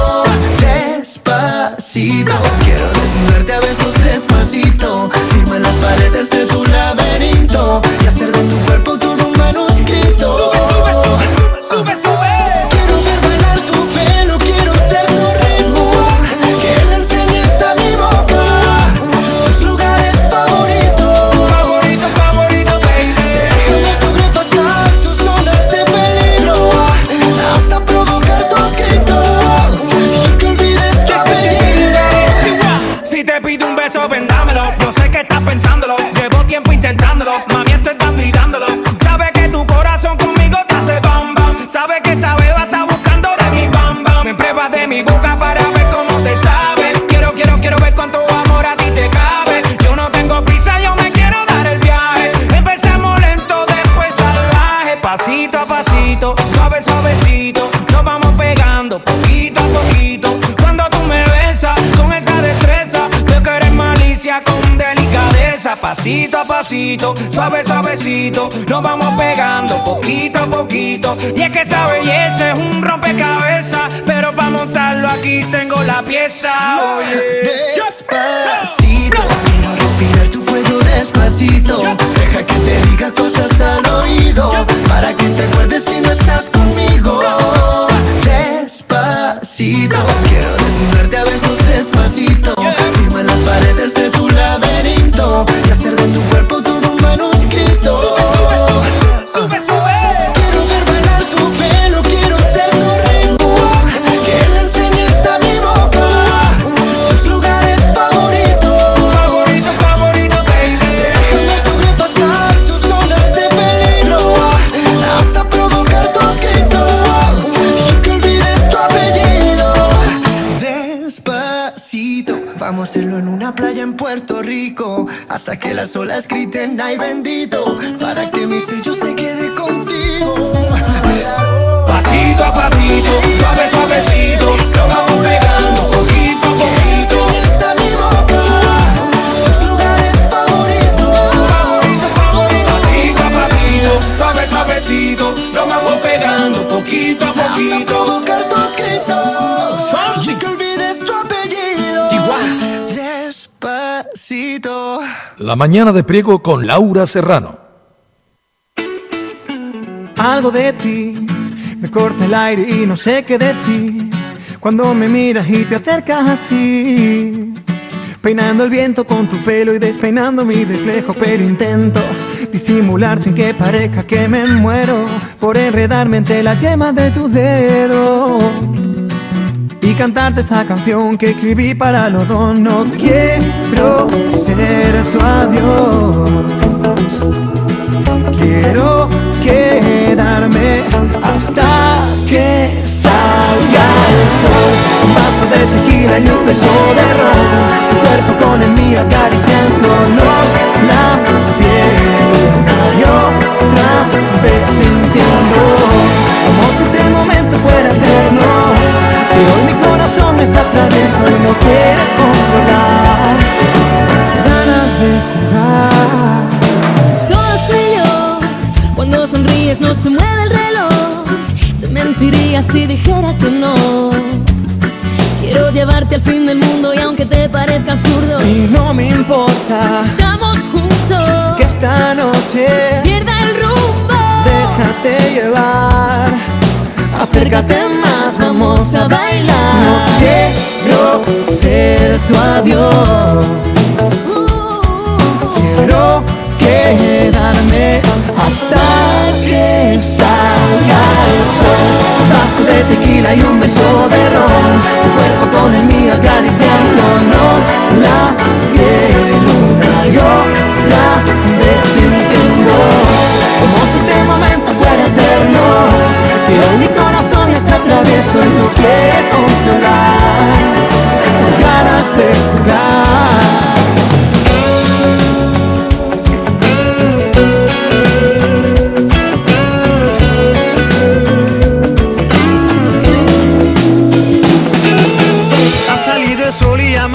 Despacito, quiero desnudarte a besos despacito. Firma las paredes de tu laberinto y hacer de tu cuerpo todo un manuscrito. Sube, sube. Quiero ver bailar tu pelo, quiero ser tu ritmo. Que le enseñes a mi boca tus lugares favoritos. Favorito, baby. Déjame sobrepasar tus zonas de peligro hasta provocar tus gritos y que olvides tu apellido. Si te pido un beso, ven dámelo. Yo sé que estás pensándolo. Llevo tiempo intentándolo. Mami, estoy dando y dándolo. Sabes que tu corazón conmigo te hace bam bam. Sabes que esa beba está buscando de mi bam bam. Me pruebas de mi boca para ver cómo te sabe. Quiero ver cuánto amor a ti te cabe. Yo no tengo prisa, yo me quiero dar el viaje. Empezamos lento, después salvaje. Pasito a pasito, suave, suavecito. Nos vamos pegando poquito a poquito. Cuando tú me besas con esa destreza, veo que eres malicia con delicadeza. Pasito a pasito, suave, suavecito. Nos vamos pegando poquito a poquito. Y es que esa belleza es un rompecabezas, pero para montarlo aquí tengo la pieza. Oye, Despacito, quiero respirar tu fuego despacito. Deja que te diga cosas al oído, para que te acuerdes si no estás conmigo. Despacito, quiero desnudarte a besos despacito. Firma las paredes de tu laberinto y hacer de tu cuerpo todo un manuscrito. Quiero ver bailar tu pelo, quiero ser tu ritmo. Que le enseñes a mi boca tus lugares favoritos. Favorito, baby. Déjame sobrepasar tus zonas de peligro hasta provocar tus gritos y que olvides tu apellido. Despacito, vamos a hacerlo en una playa en Puerto Rico, hasta que las olas griten ay bendito, para que mi sello se quede contigo. Pasito a pasito, suave, suavecito. Nos vamos pegando poquito a poquito. Está mi boca tus lugares favoritos. Pasito a pasito, suave, suavecito. Nos vamos pegando poquito a poquito. Hasta provocar tus gritos y que olvides tu apellido. Despacito. La mañana de Priego con Laura Serrano. Algo de ti me corta el aire y no sé qué decir cuando me miras y te acercas así, peinando el viento con tu pelo y despeinando mi reflejo, pero intento disimular sin que parezca que me muero por enredarme entre las yemas de tus dedos y cantarte esa canción que escribí para los dos. No quiero ser tu adiós, quiero quedarme hasta que salga el sol. Un vaso de tequila y un beso de ron, tu cuerpo con el mío acariciándonos la piel una y otra vez sintiendo como si este momento fuera eterno. Y hoy mi corazón está travieso y no quiere controlar, ganas de jugar. Solo soy yo, cuando sonríes no se mueve el reloj. Te mentiría si dijera que no. Quiero llevarte al fin del mundo y aunque te parezca absurdo, y no me importa, estamos juntos, que esta noche pierda el rumbo. Déjate llevar, acércate más, vamos a bailar. No quiero ser tu adiós, quiero quedarme hasta que salga el sol. Un vaso de tequila y un beso de ron, tu cuerpo con el mío acariciándonos la piel una y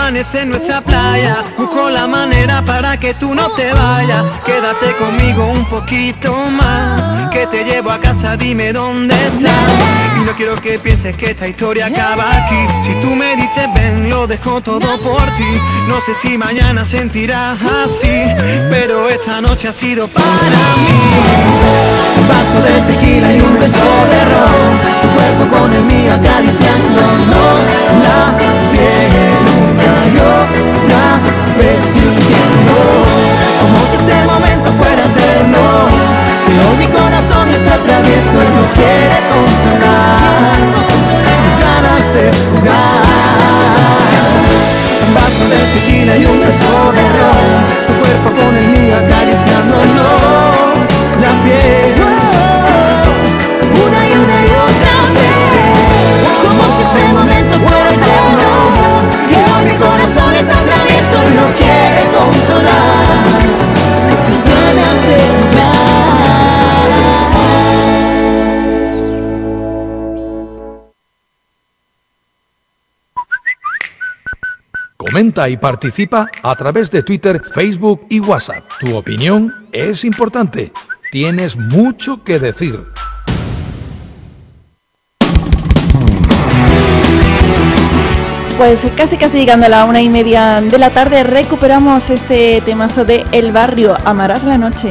amanece en nuestra playa. Busco la manera para que tú no te vayas. Quédate conmigo un poquito más, que te llevo a casa, dime dónde estás. Y no quiero que pienses que esta historia acaba aquí. Si tú me dices ven, lo dejo todo por ti. No sé si mañana sentirás así, pero esta noche ha sido para mí. Un vaso de tequila y un beso de ron, tu cuerpo con el mío acariciándonos la piel una y otra vez sintiendo como si este momento fuera eterno. Pero mi corazón está travieso y no quiere controlar mis ganas de jugar. Un vaso de tequila y un beso de ron, tu cuerpo con el mío acariciándonos la piel una y otra vez, como si este momento fuera eterno. Pero mi corazón está travieso y no quiere controlar tus ganas de jugar. Comenta y participa a través de Twitter, Facebook y WhatsApp. Tu opinión es importante. Tienes mucho que decir. Pues casi llegando a la 1:30 de la tarde, recuperamos este temazo de El Barrio, Amarás la Noche.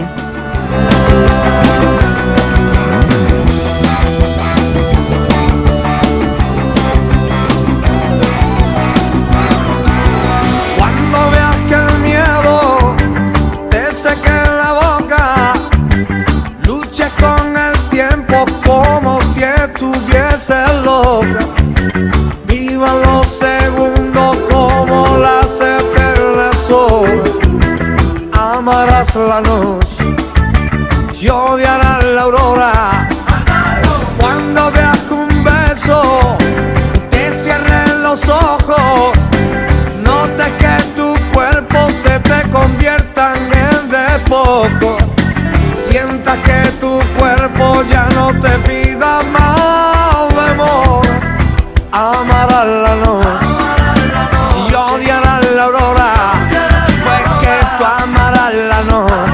Cuando veas que el miedo te seque la boca, lucha con el tiempo como si estuviese loca. Viva los segundos como las eternas horas. Amarás la noche y odiarás la aurora. Cuando veas que un beso te cierre los ojos, notes que tu cuerpo se te convierta en de poco. Sientas que tu cuerpo ya no te pida más de amor. Amarás la noche y odiarás la aurora, pues que tú amarás la noche.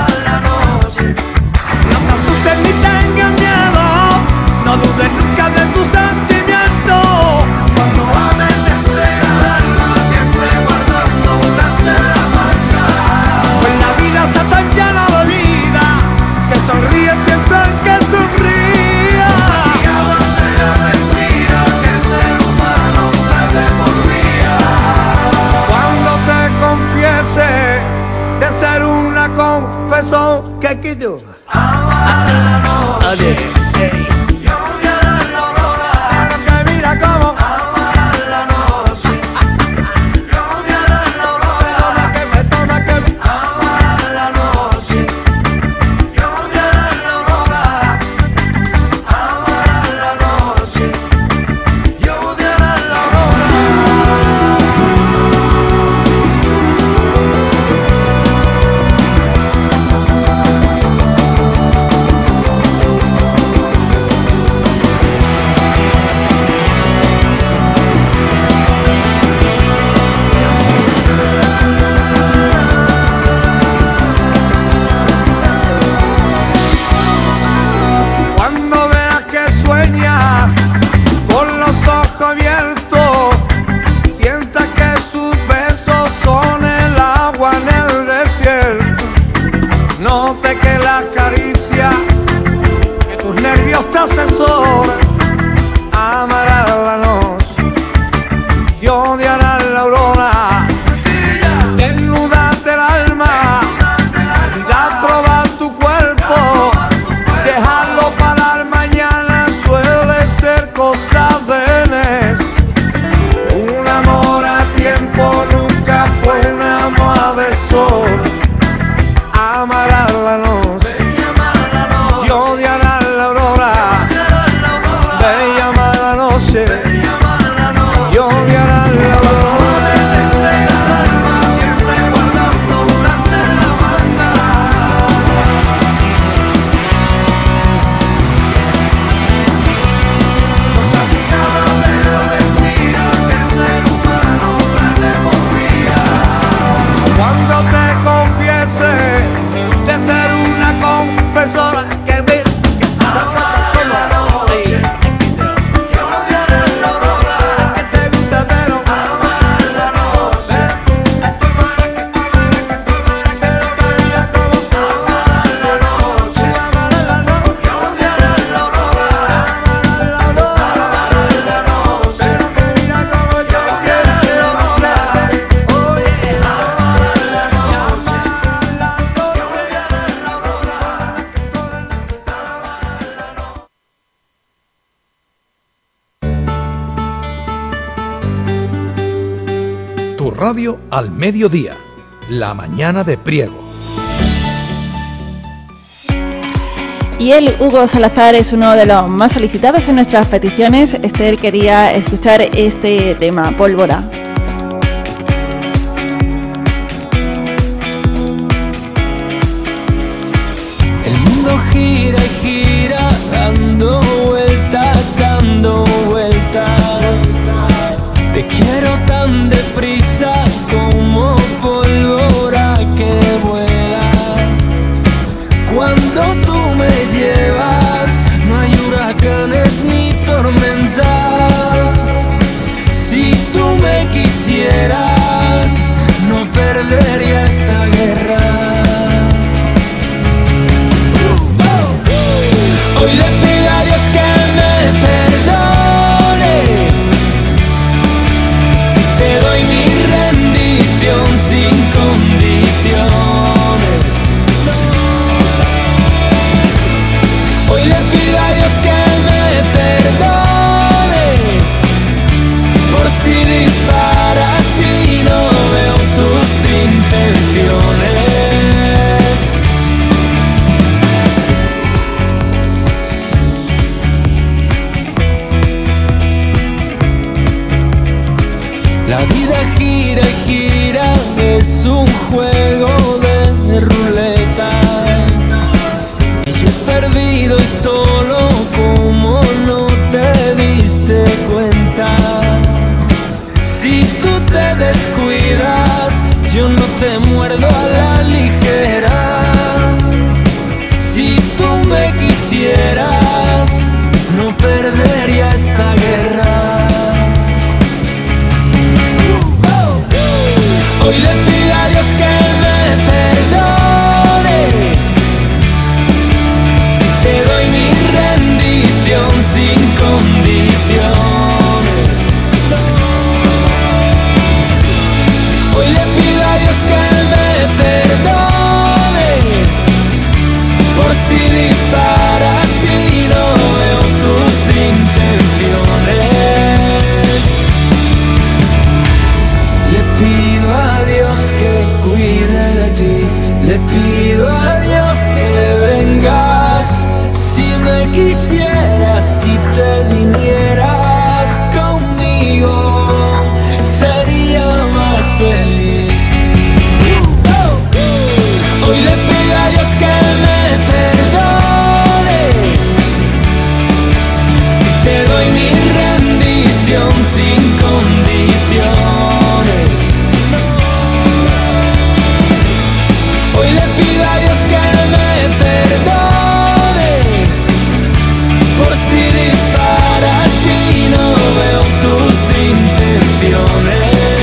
No te asustes ni tengas miedo, no dudes nunca de tus sentimientos. Cuando ames entregarás siempre guardando una marca. Pues la vida está tan llena de vida que sonríe siempre el que sonríe. De ser una confesión que quito. Adiós. Yo odiaré la aurora, que mira cómo amarás la noche. Yo odiaré la aurora, que me toma que amarás la noche. Yo odiaré la aurora, amarás la noche. Yo odiaré la aurora. tu radio al mediodía, La Mañana de Priego. Y él, Hugo Salazar, es uno de los más solicitados en nuestras peticiones. Esther quería escuchar este tema, Pólvora. El mundo gira y gira, dando vueltas, dando vueltas. Te quiero tan deprisa como pólvora que vuela. Cuando tú me llevas, no hay huracanes ni tormentas. Si tú me quisieras, no perdería esta guerra. Hoy le pido a Dios que me perdone. Te doy mi rendición sin condiciones. Hoy le pido a Dios que me perdone por si disparas y no veo tus intenciones. La vida gira y gira, es un juego de ruleta. Y yo he perdido y solo, como no te diste cuenta. Si tú te descuidas, yo no te muerdo a la ligera. Si tú me quisieras, no perdería esta guerra. Hoy le pido a Dios que me perdone. Te doy mi rendición sin condiciones. Hoy le pido a Dios que me perdone por si disparas y no veo tus intenciones. Le pido a Dios que cuide de ti. Le pido a Dios que vengas. Si me quisieras, si te vinieras conmigo, sería más feliz. Hoy le pido a Dios que me perdone. Te doy mi rendición sin condiciones. Hoy le pido a Dios que me perdone por si disparas y no veo tus intenciones.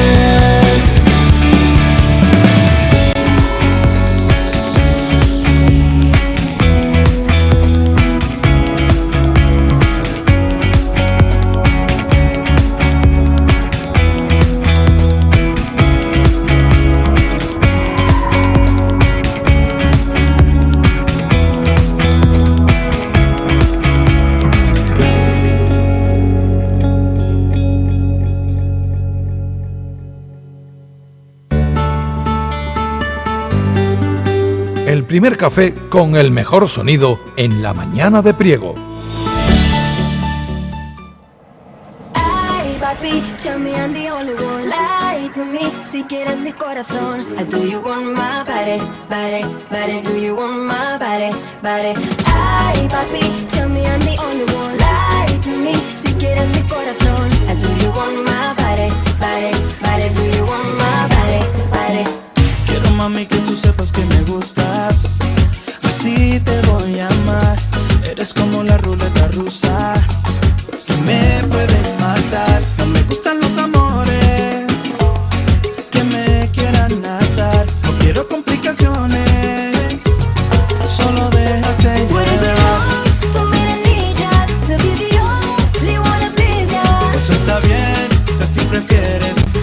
El primer café con el mejor sonido en La Mañana de Priego. Ay, papi, tell me I'm the only one. Lie to me, si quieres mi corazón. Do you want my body, body, body? Do you want my body, body? Ay, papi, tell me I'm the only one. Lie to me, si quieres mi corazón. Do you want my body, body, body? Do you want my body, body? Quiero, mami, que tú sepas que me gustas. Así te voy a amar. Eres como la ruleta rusa que me puede matar. No me gustan los amores que me quieran atar. No quiero complicaciones, solo déjate llevar. Eso está bien, si así prefieres.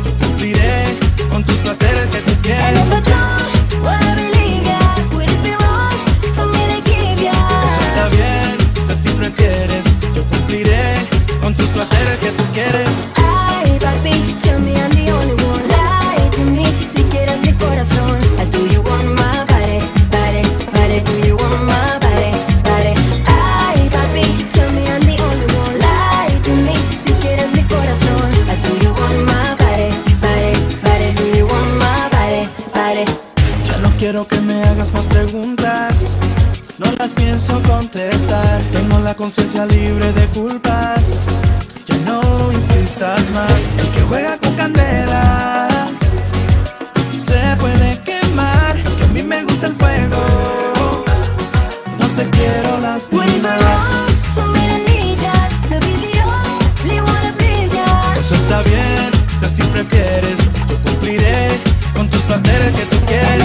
conciencia libre de culpas. Ya no insistas más. El que juega con candela se puede quemar, que a mí me gusta el fuego. No te quiero lastimar. Eso está bien, si así prefieres, yo cumpliré con tus placeres que tú quieres.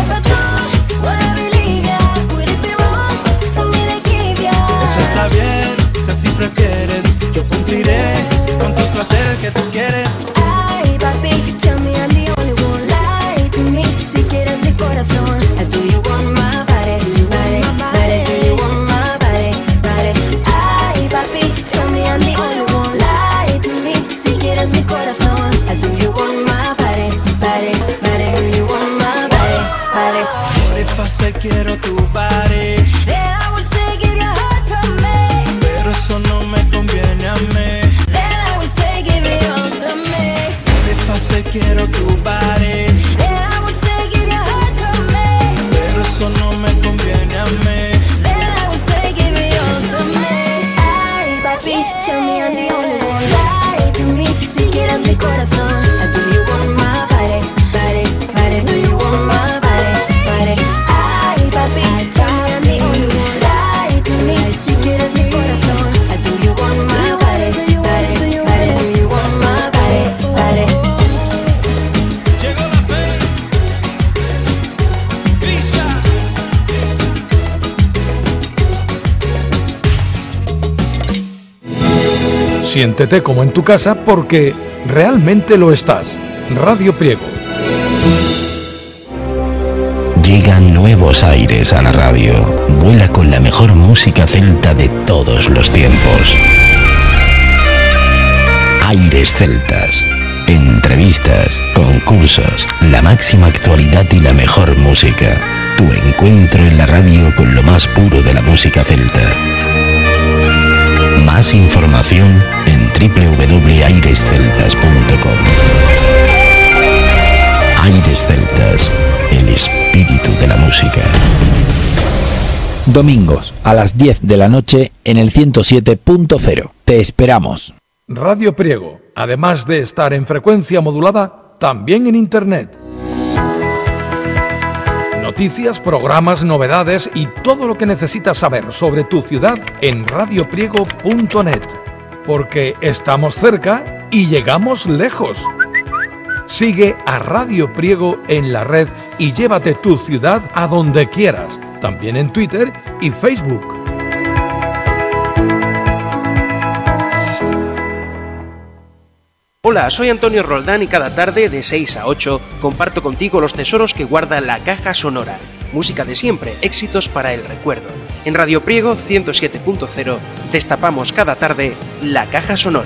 Eso está bien, si así prefieres, yo cumpliré con tus placeres que tú quieres. Ay, papi, tell me I'm the only one. Lie to me, si quieres mi corazón. Do you want my body, body, body? Do you want my body, body? Ay, papi, tell me I'm the only one. Lie to me, si quieres mi corazón. Do you want my body, body, body? Do you want my body, body? Por eso quiero tu body. Then I will say give your heart to me. Pero eso no me conviene a mí. Then I will say give it all to me. Por eso quiero tu body. Then I will say give your heart to me. Pero eso no me conviene a mí. Then I will say give it all to me. Ay, papi, tell me I'm the only one. Lie to me, si quieres mi corazón. Do you want my body, body, body? Do you want my body, body? Ay, papi, tell me I'm the only one. Lie to me, si quieres mi corazón. Do you want my body, body, body? Do you want my body, body? Llegó la fe. Grisa. Siéntete como en tu casa porque realmente lo estás. Radio Priego. Llegan nuevos aires a la radio. Vuela con la mejor música celta de todos los tiempos. Aires celtas. Entrevistas, concursos, la máxima actualidad y la mejor música. Tu encuentro en la radio con lo más puro de la música celta. Más información en www.airesceltas.com. Aires Celtas, el espíritu de la música. Domingos a las 10 de la noche en el 107.0. Te esperamos. Radio Priego, además de estar en frecuencia modulada, también en Internet. Noticias, programas, novedades y todo lo que necesitas saber sobre tu ciudad en radiopriego.net. Porque estamos cerca y llegamos lejos. Sigue a Radio Priego en la red y llévate tu ciudad a donde quieras, también en Twitter y Facebook. Hola, soy Antonio Roldán y cada tarde de 6 a 8 comparto contigo los tesoros que guarda la caja sonora. Música de siempre, éxitos para el recuerdo. En Radio Priego 107.0 destapamos cada tarde la caja sonora.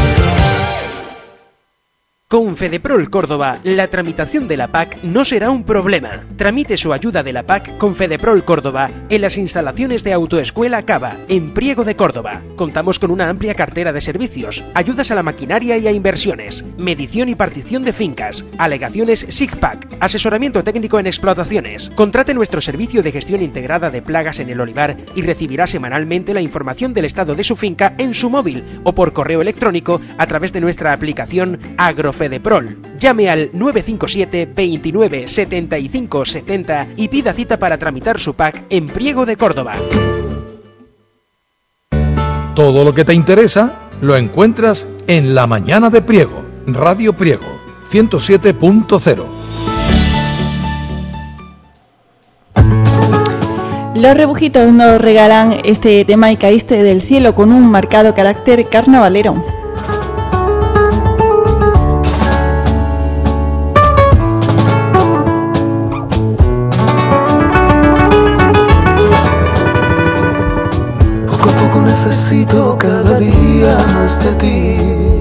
Con Fedeprol Córdoba, la tramitación de la PAC no será un problema. Tramite su ayuda de la PAC con Fedeprol Córdoba en las instalaciones de Autoescuela Cava, en Priego de Córdoba. Contamos con una amplia cartera de servicios, ayudas a la maquinaria y a inversiones, medición y partición de fincas, alegaciones SIGPAC, asesoramiento técnico en explotaciones. Contrate nuestro servicio de gestión integrada de plagas en el olivar y recibirá semanalmente la información del estado de su finca en su móvil o por correo electrónico a través de nuestra aplicación AgroFedeprol. Llame al 957 29 75 70 y pida cita para tramitar su PAC en Priego de Córdoba. Todo lo que te interesa lo encuentras en La Mañana de Priego, Radio Priego 107.0. Los Rebujitos nos regalan este tema Y caíste del cielo con un marcado carácter carnavalero. Necesito cada día más de ti,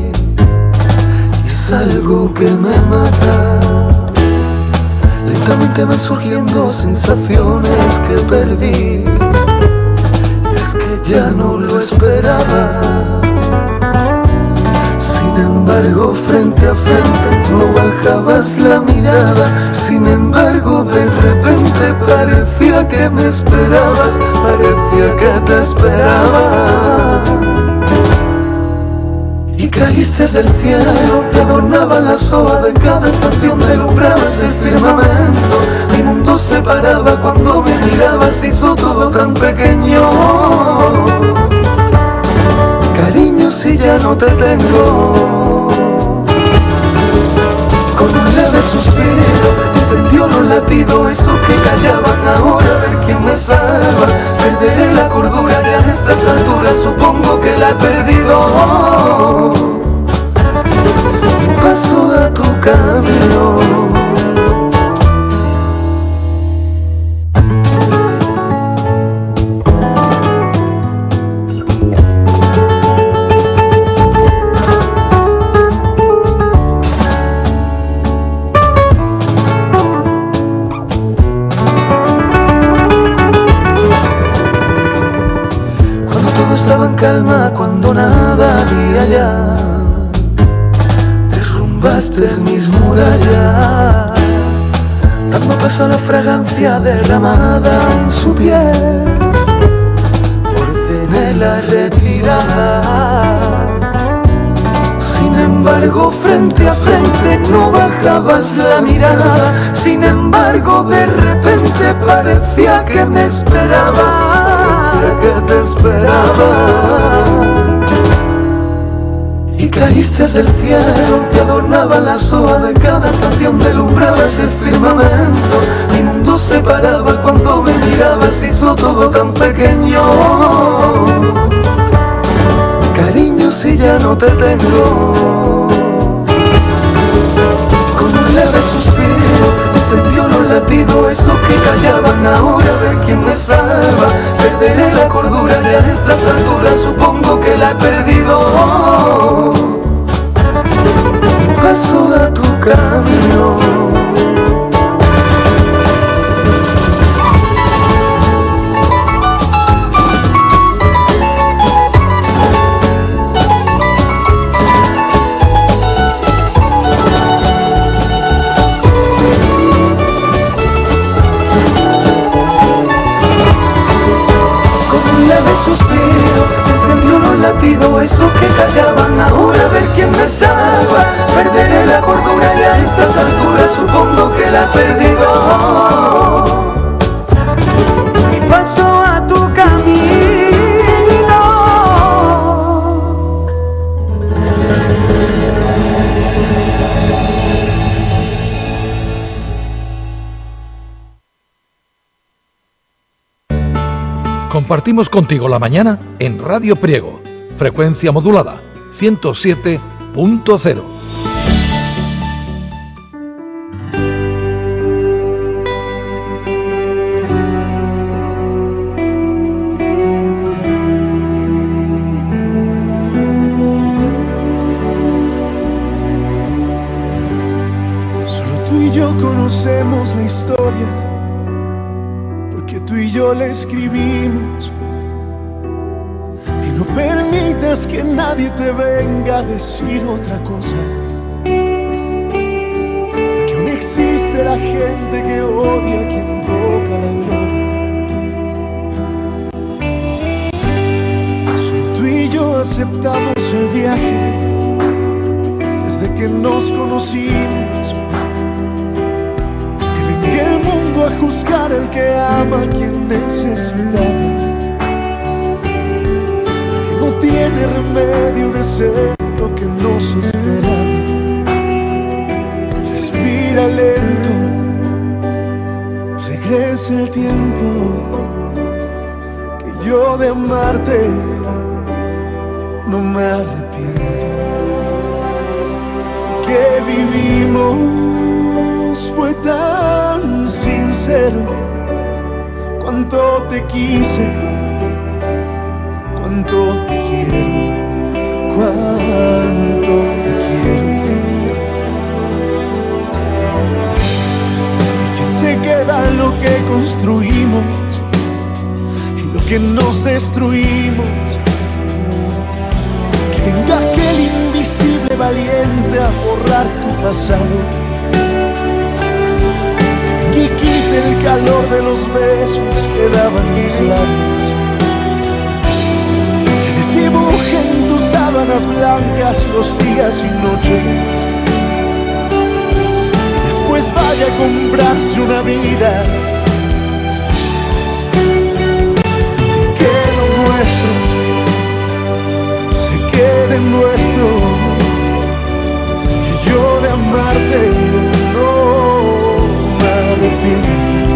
y es algo que me mata. Lentamente van surgiendo sensaciones que perdí, y es que ya no lo esperaba. Sin embargo, frente a frente no bajabas la mirada. Sin embargo, de repente parecía que me esperabas, parecía que te esperaba. caíste del cielo, te adornaba la soga de cada estación, delumbrabas el firmamento. Mi mundo se paraba cuando me mirabas, se hizo todo tan pequeño. Cariño, si ya no te tengo. Con un leve suspiro encendió los latidos, esos que callaban, ahora a ver quién me salva. Perderé la cordura ya a estas alturas, supongo que la he perdido. Paso a tu camino. Calma cuando nada había ya, derrumbaste mis murallas, dando paso a la fragancia derramada en su piel. Ordené la retirada, sin embargo frente a frente no bajabas la mirada. Sin embargo de repente parecía que me esperaba, que te esperaba. Y caíste del cielo, te adornaba la soga de cada estación, delumbrabas el firmamento. Mi mundo se paraba cuando me mirabas, se hizo todo tan pequeño. Cariño, si ya no te tengo. Con un leve suspiro encendió los latidos, esos que callaban, ahora ve quién me salva. Perderé la cordura ya a estas alturas, supongo que la he perdido. Paso a tu camino. Esos que callaban, ahora a ver quién me salva. Perderé la cordura ya a estas alturas, supongo que la he perdido. Y paso a tu camino. Compartimos contigo la mañana en Radio Priego. Frecuencia modulada, 107.0. Solo tú y yo conocemos la historia, porque tú y yo la escribimos. No permitas que nadie te venga a decir otra cosa, que aún existe la gente que odia a quien toca la droga. Solo tú y yo aceptamos el viaje desde que nos conocimos. Que venga el mundo a juzgar el que ama a quien necesita. No tiene remedio de ser lo que nos esperaba. Respira lento, regresa el tiempo, que yo de amarte no me arrepiento. Que vivimos fue tan sincero, cuánto te quise, cuánto te quiero, cuánto te quiero. Y que se queda lo que construimos y lo que nos destruimos. Que venga aquel invisible valiente a borrar tu pasado, que quite el calor de los besos que daban mis labios. Dibuje en tus sábanas más blancas los días y noches. Después vaya a comprarse una vida. Que lo nuestro se quede nuestro. Que yo de amarte no me arrepiento.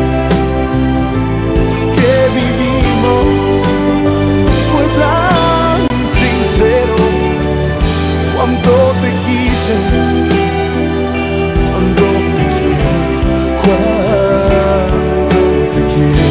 Que vivimos fue tan sincero. Cuánto te quise, cuánto te quiero, cuánto te quiero.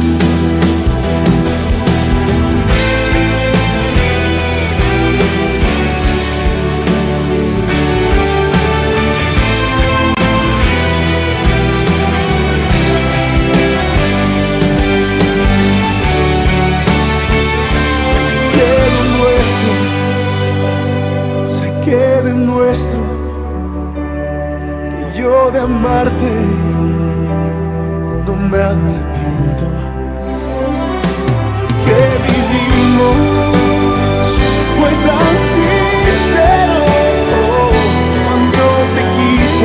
Nuestro, que yo de amarte no me arrepiento. Que vivimos fue tan sincero. Cuando te quise,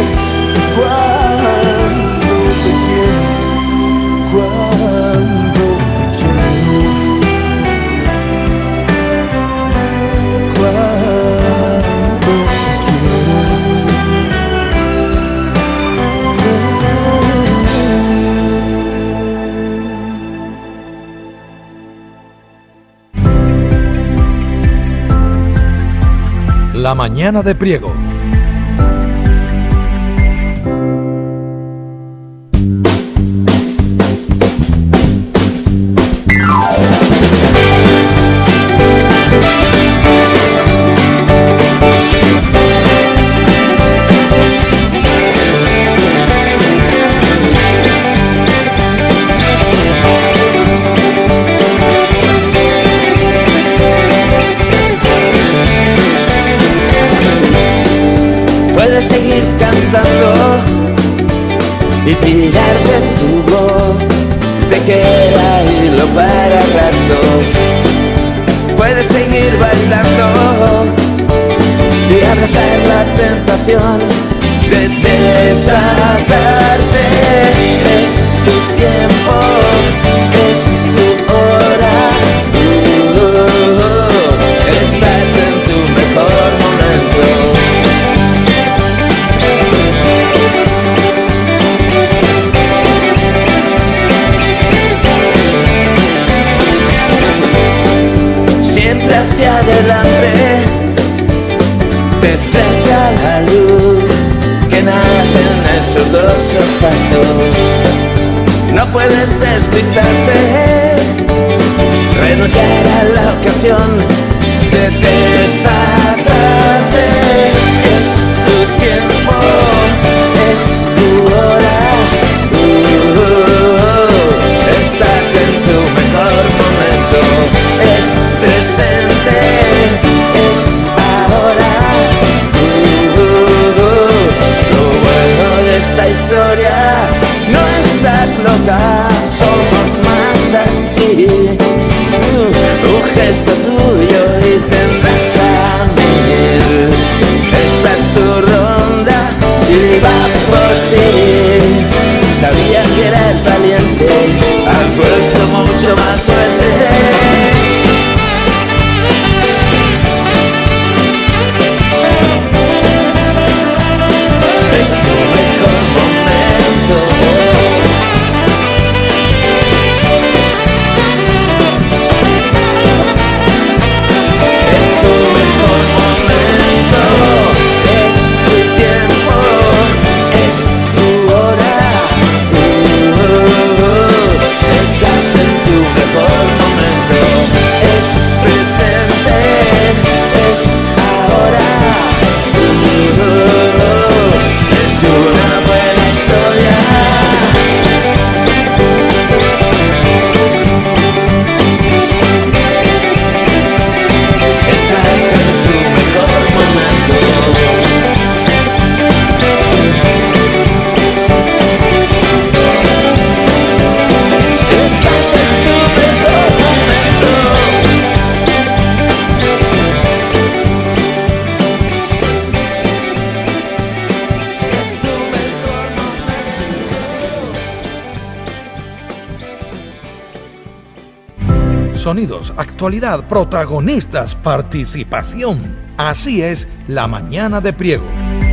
cuando te quiero, cuando te quiero, cuando. La mañana de Priego. Puedes seguir cantando y tirar de tu voz, te queda hilo para rato. Puedes seguir bailando y abrazar la tentación de desatarte. Es tu tiempo, es tu hora. Estás en tu mejor momento. Hacia adelante, de frente a la luz que nace en esos dos zapatos. No puedes despistarte, renunciar a la ocasión de desatarte. Es tu tiempo, es tu hora. Estás en tu mejor momento. Es presente, es ahora. Lo bueno de esta historia, no estás loca, somos más así. Un gesto tuyo Sonidos, actualidad, protagonistas, participación. Así es la mañana de Priego.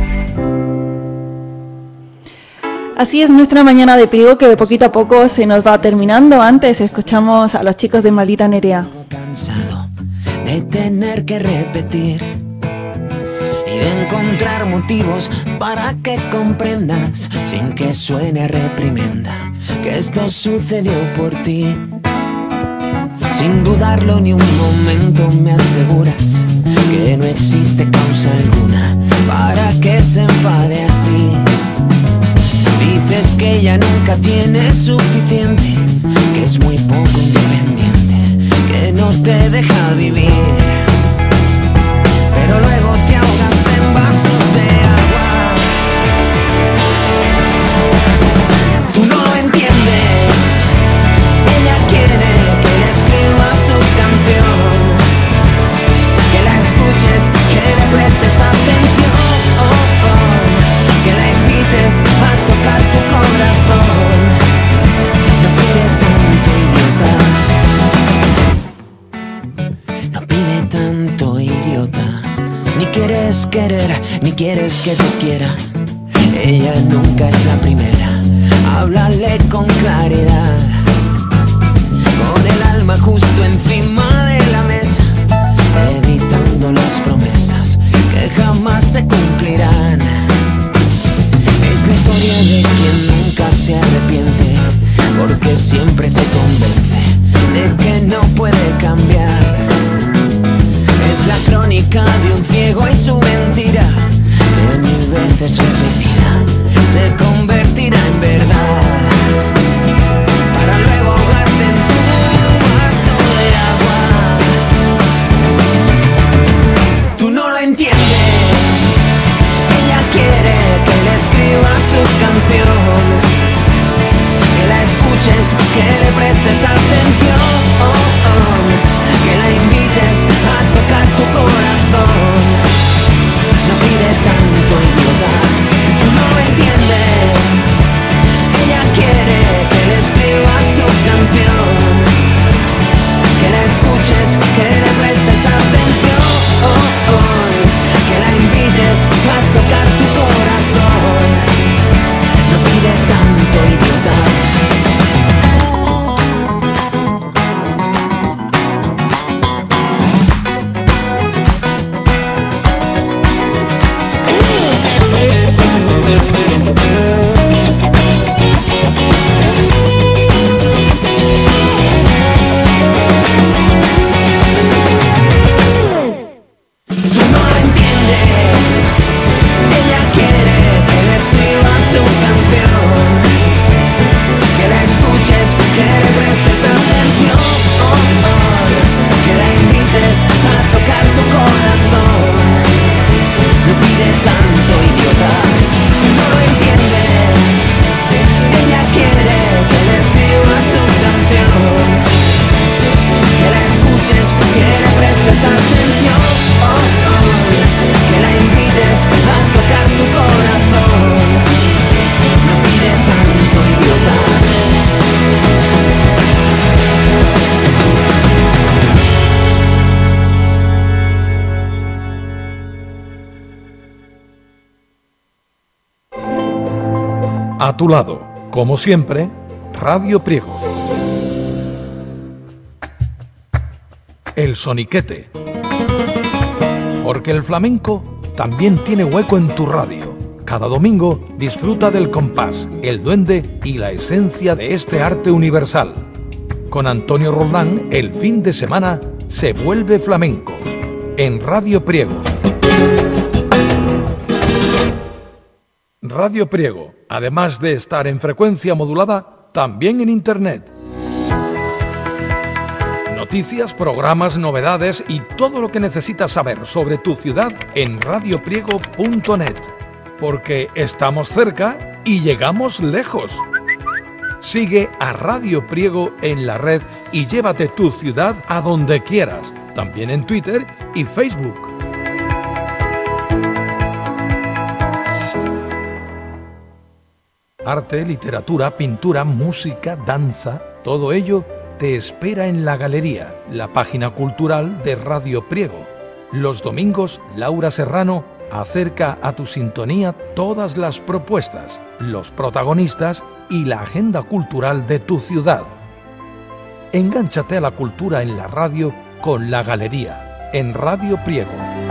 Así es nuestra mañana de Priego, que de poquito a poco se nos va terminando. Antes escuchamos a los chicos de Maldita Nerea. Cansado de tener que repetir y de encontrar motivos para que comprendas, sin que suene a reprimenda, que esto sucedió por ti. Sin dudarlo ni un momento me aseguras que no existe causa alguna para que se enfade así. Dices que ella nunca tiene suficiente, que es muy poco independiente, que no te deja vivir. Pero luego te ahogas en vasos de agua. Tú no lo entiendes. Ella quiere que le escribas su canción, que la escuches, que le prestes atención, que la invites a tocar tu corazón. No pides tanto, idiota. No pide tanto, idiota. Ni quieres querer, ni quieres que te quiera. Ella nunca es la primera. Háblale con claridad, con el alma justo encima de la mesa, evitando las promesas que jamás se cumplirán. Es la historia de quien nunca se arrepiente, porque siempre se convence de que no puede cambiar. Es la crónica de un ciego y su mentira, que 1000 veces repetida se convertirá en verdad, para luego ahogarse en tu vaso de agua. Tú no lo entiendes. Ella quiere que le escribas su canción, que la escuches, que le prestes atención, que la invites a tocar tu corazón. No pide tanto, idiota. Tú no lo entiendes. Ella quiere que le escribas su canción, que la escuches, que le prestes atención, que la invites a tocar tu corazón. No pide tanto, idiota. A tu lado, como siempre, Radio Priego. El soniquete. Porque el flamenco también tiene hueco en tu radio. Cada domingo disfruta del compás, el duende y la esencia de este arte universal. Con Antonio Roldán, el fin de semana se vuelve flamenco. En Radio Priego. Radio Priego, además de estar en frecuencia modulada, también en Internet. Noticias, programas, novedades y todo lo que necesitas saber sobre tu ciudad en radiopriego.net. Porque estamos cerca y llegamos lejos. Sigue a Radio Priego en la red y llévate tu ciudad a donde quieras, también en Twitter y Facebook. Arte, literatura, pintura, música, danza, todo ello te espera en La Galería, la página cultural de Radio Priego. Los domingos, Laura Serrano acerca a tu sintonía todas las propuestas, los protagonistas y la agenda cultural de tu ciudad. Engánchate a la cultura en la radio con La Galería, en Radio Priego.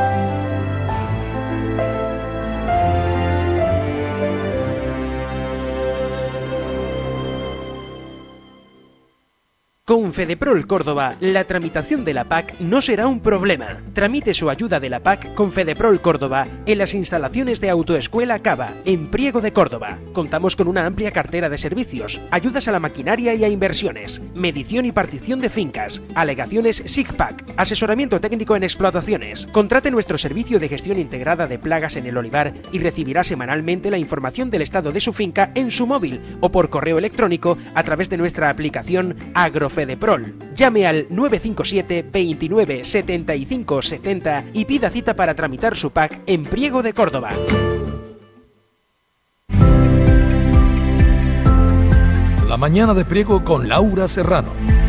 Con Fedeprol Córdoba, la tramitación de la PAC no será un problema. Tramite su ayuda de la PAC con Fedeprol Córdoba en las instalaciones de Autoescuela Cava, en Priego de Córdoba. Contamos con una amplia cartera de servicios, ayudas a la maquinaria y a inversiones, medición y partición de fincas, alegaciones SIGPAC, asesoramiento técnico en explotaciones. Contrate nuestro servicio de gestión integrada de plagas en el olivar y recibirá semanalmente la información del estado de su finca en su móvil o por correo electrónico a través de nuestra aplicación AgroFedeprol. Llame al 957 29 75 70 y pida cita para tramitar su PAC en Priego de Córdoba. La mañana de Priego con Laura Serrano.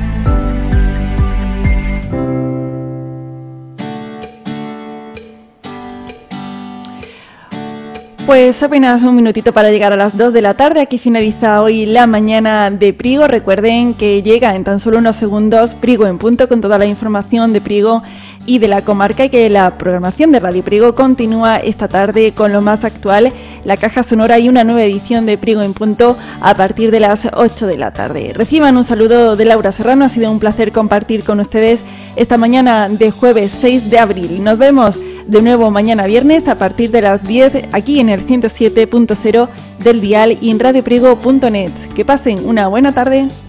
Pues apenas un minutito para llegar a las 2 de la tarde. Aquí finaliza hoy la mañana de Priego. Recuerden que llega en tan solo unos segundos Priego en Punto con toda la información de Priego y de la comarca, y que la programación de Radio Priego continúa esta tarde con lo más actual, la caja sonora y una nueva edición de Priego en Punto a partir de las 8 de la tarde. Reciban un saludo de Laura Serrano. Ha sido un placer compartir con ustedes esta mañana de jueves 6 de abril. Nos vemos de nuevo mañana viernes a partir de las 10 aquí en el 107.0 del dial y en radiopriego.net. Que pasen una buena tarde.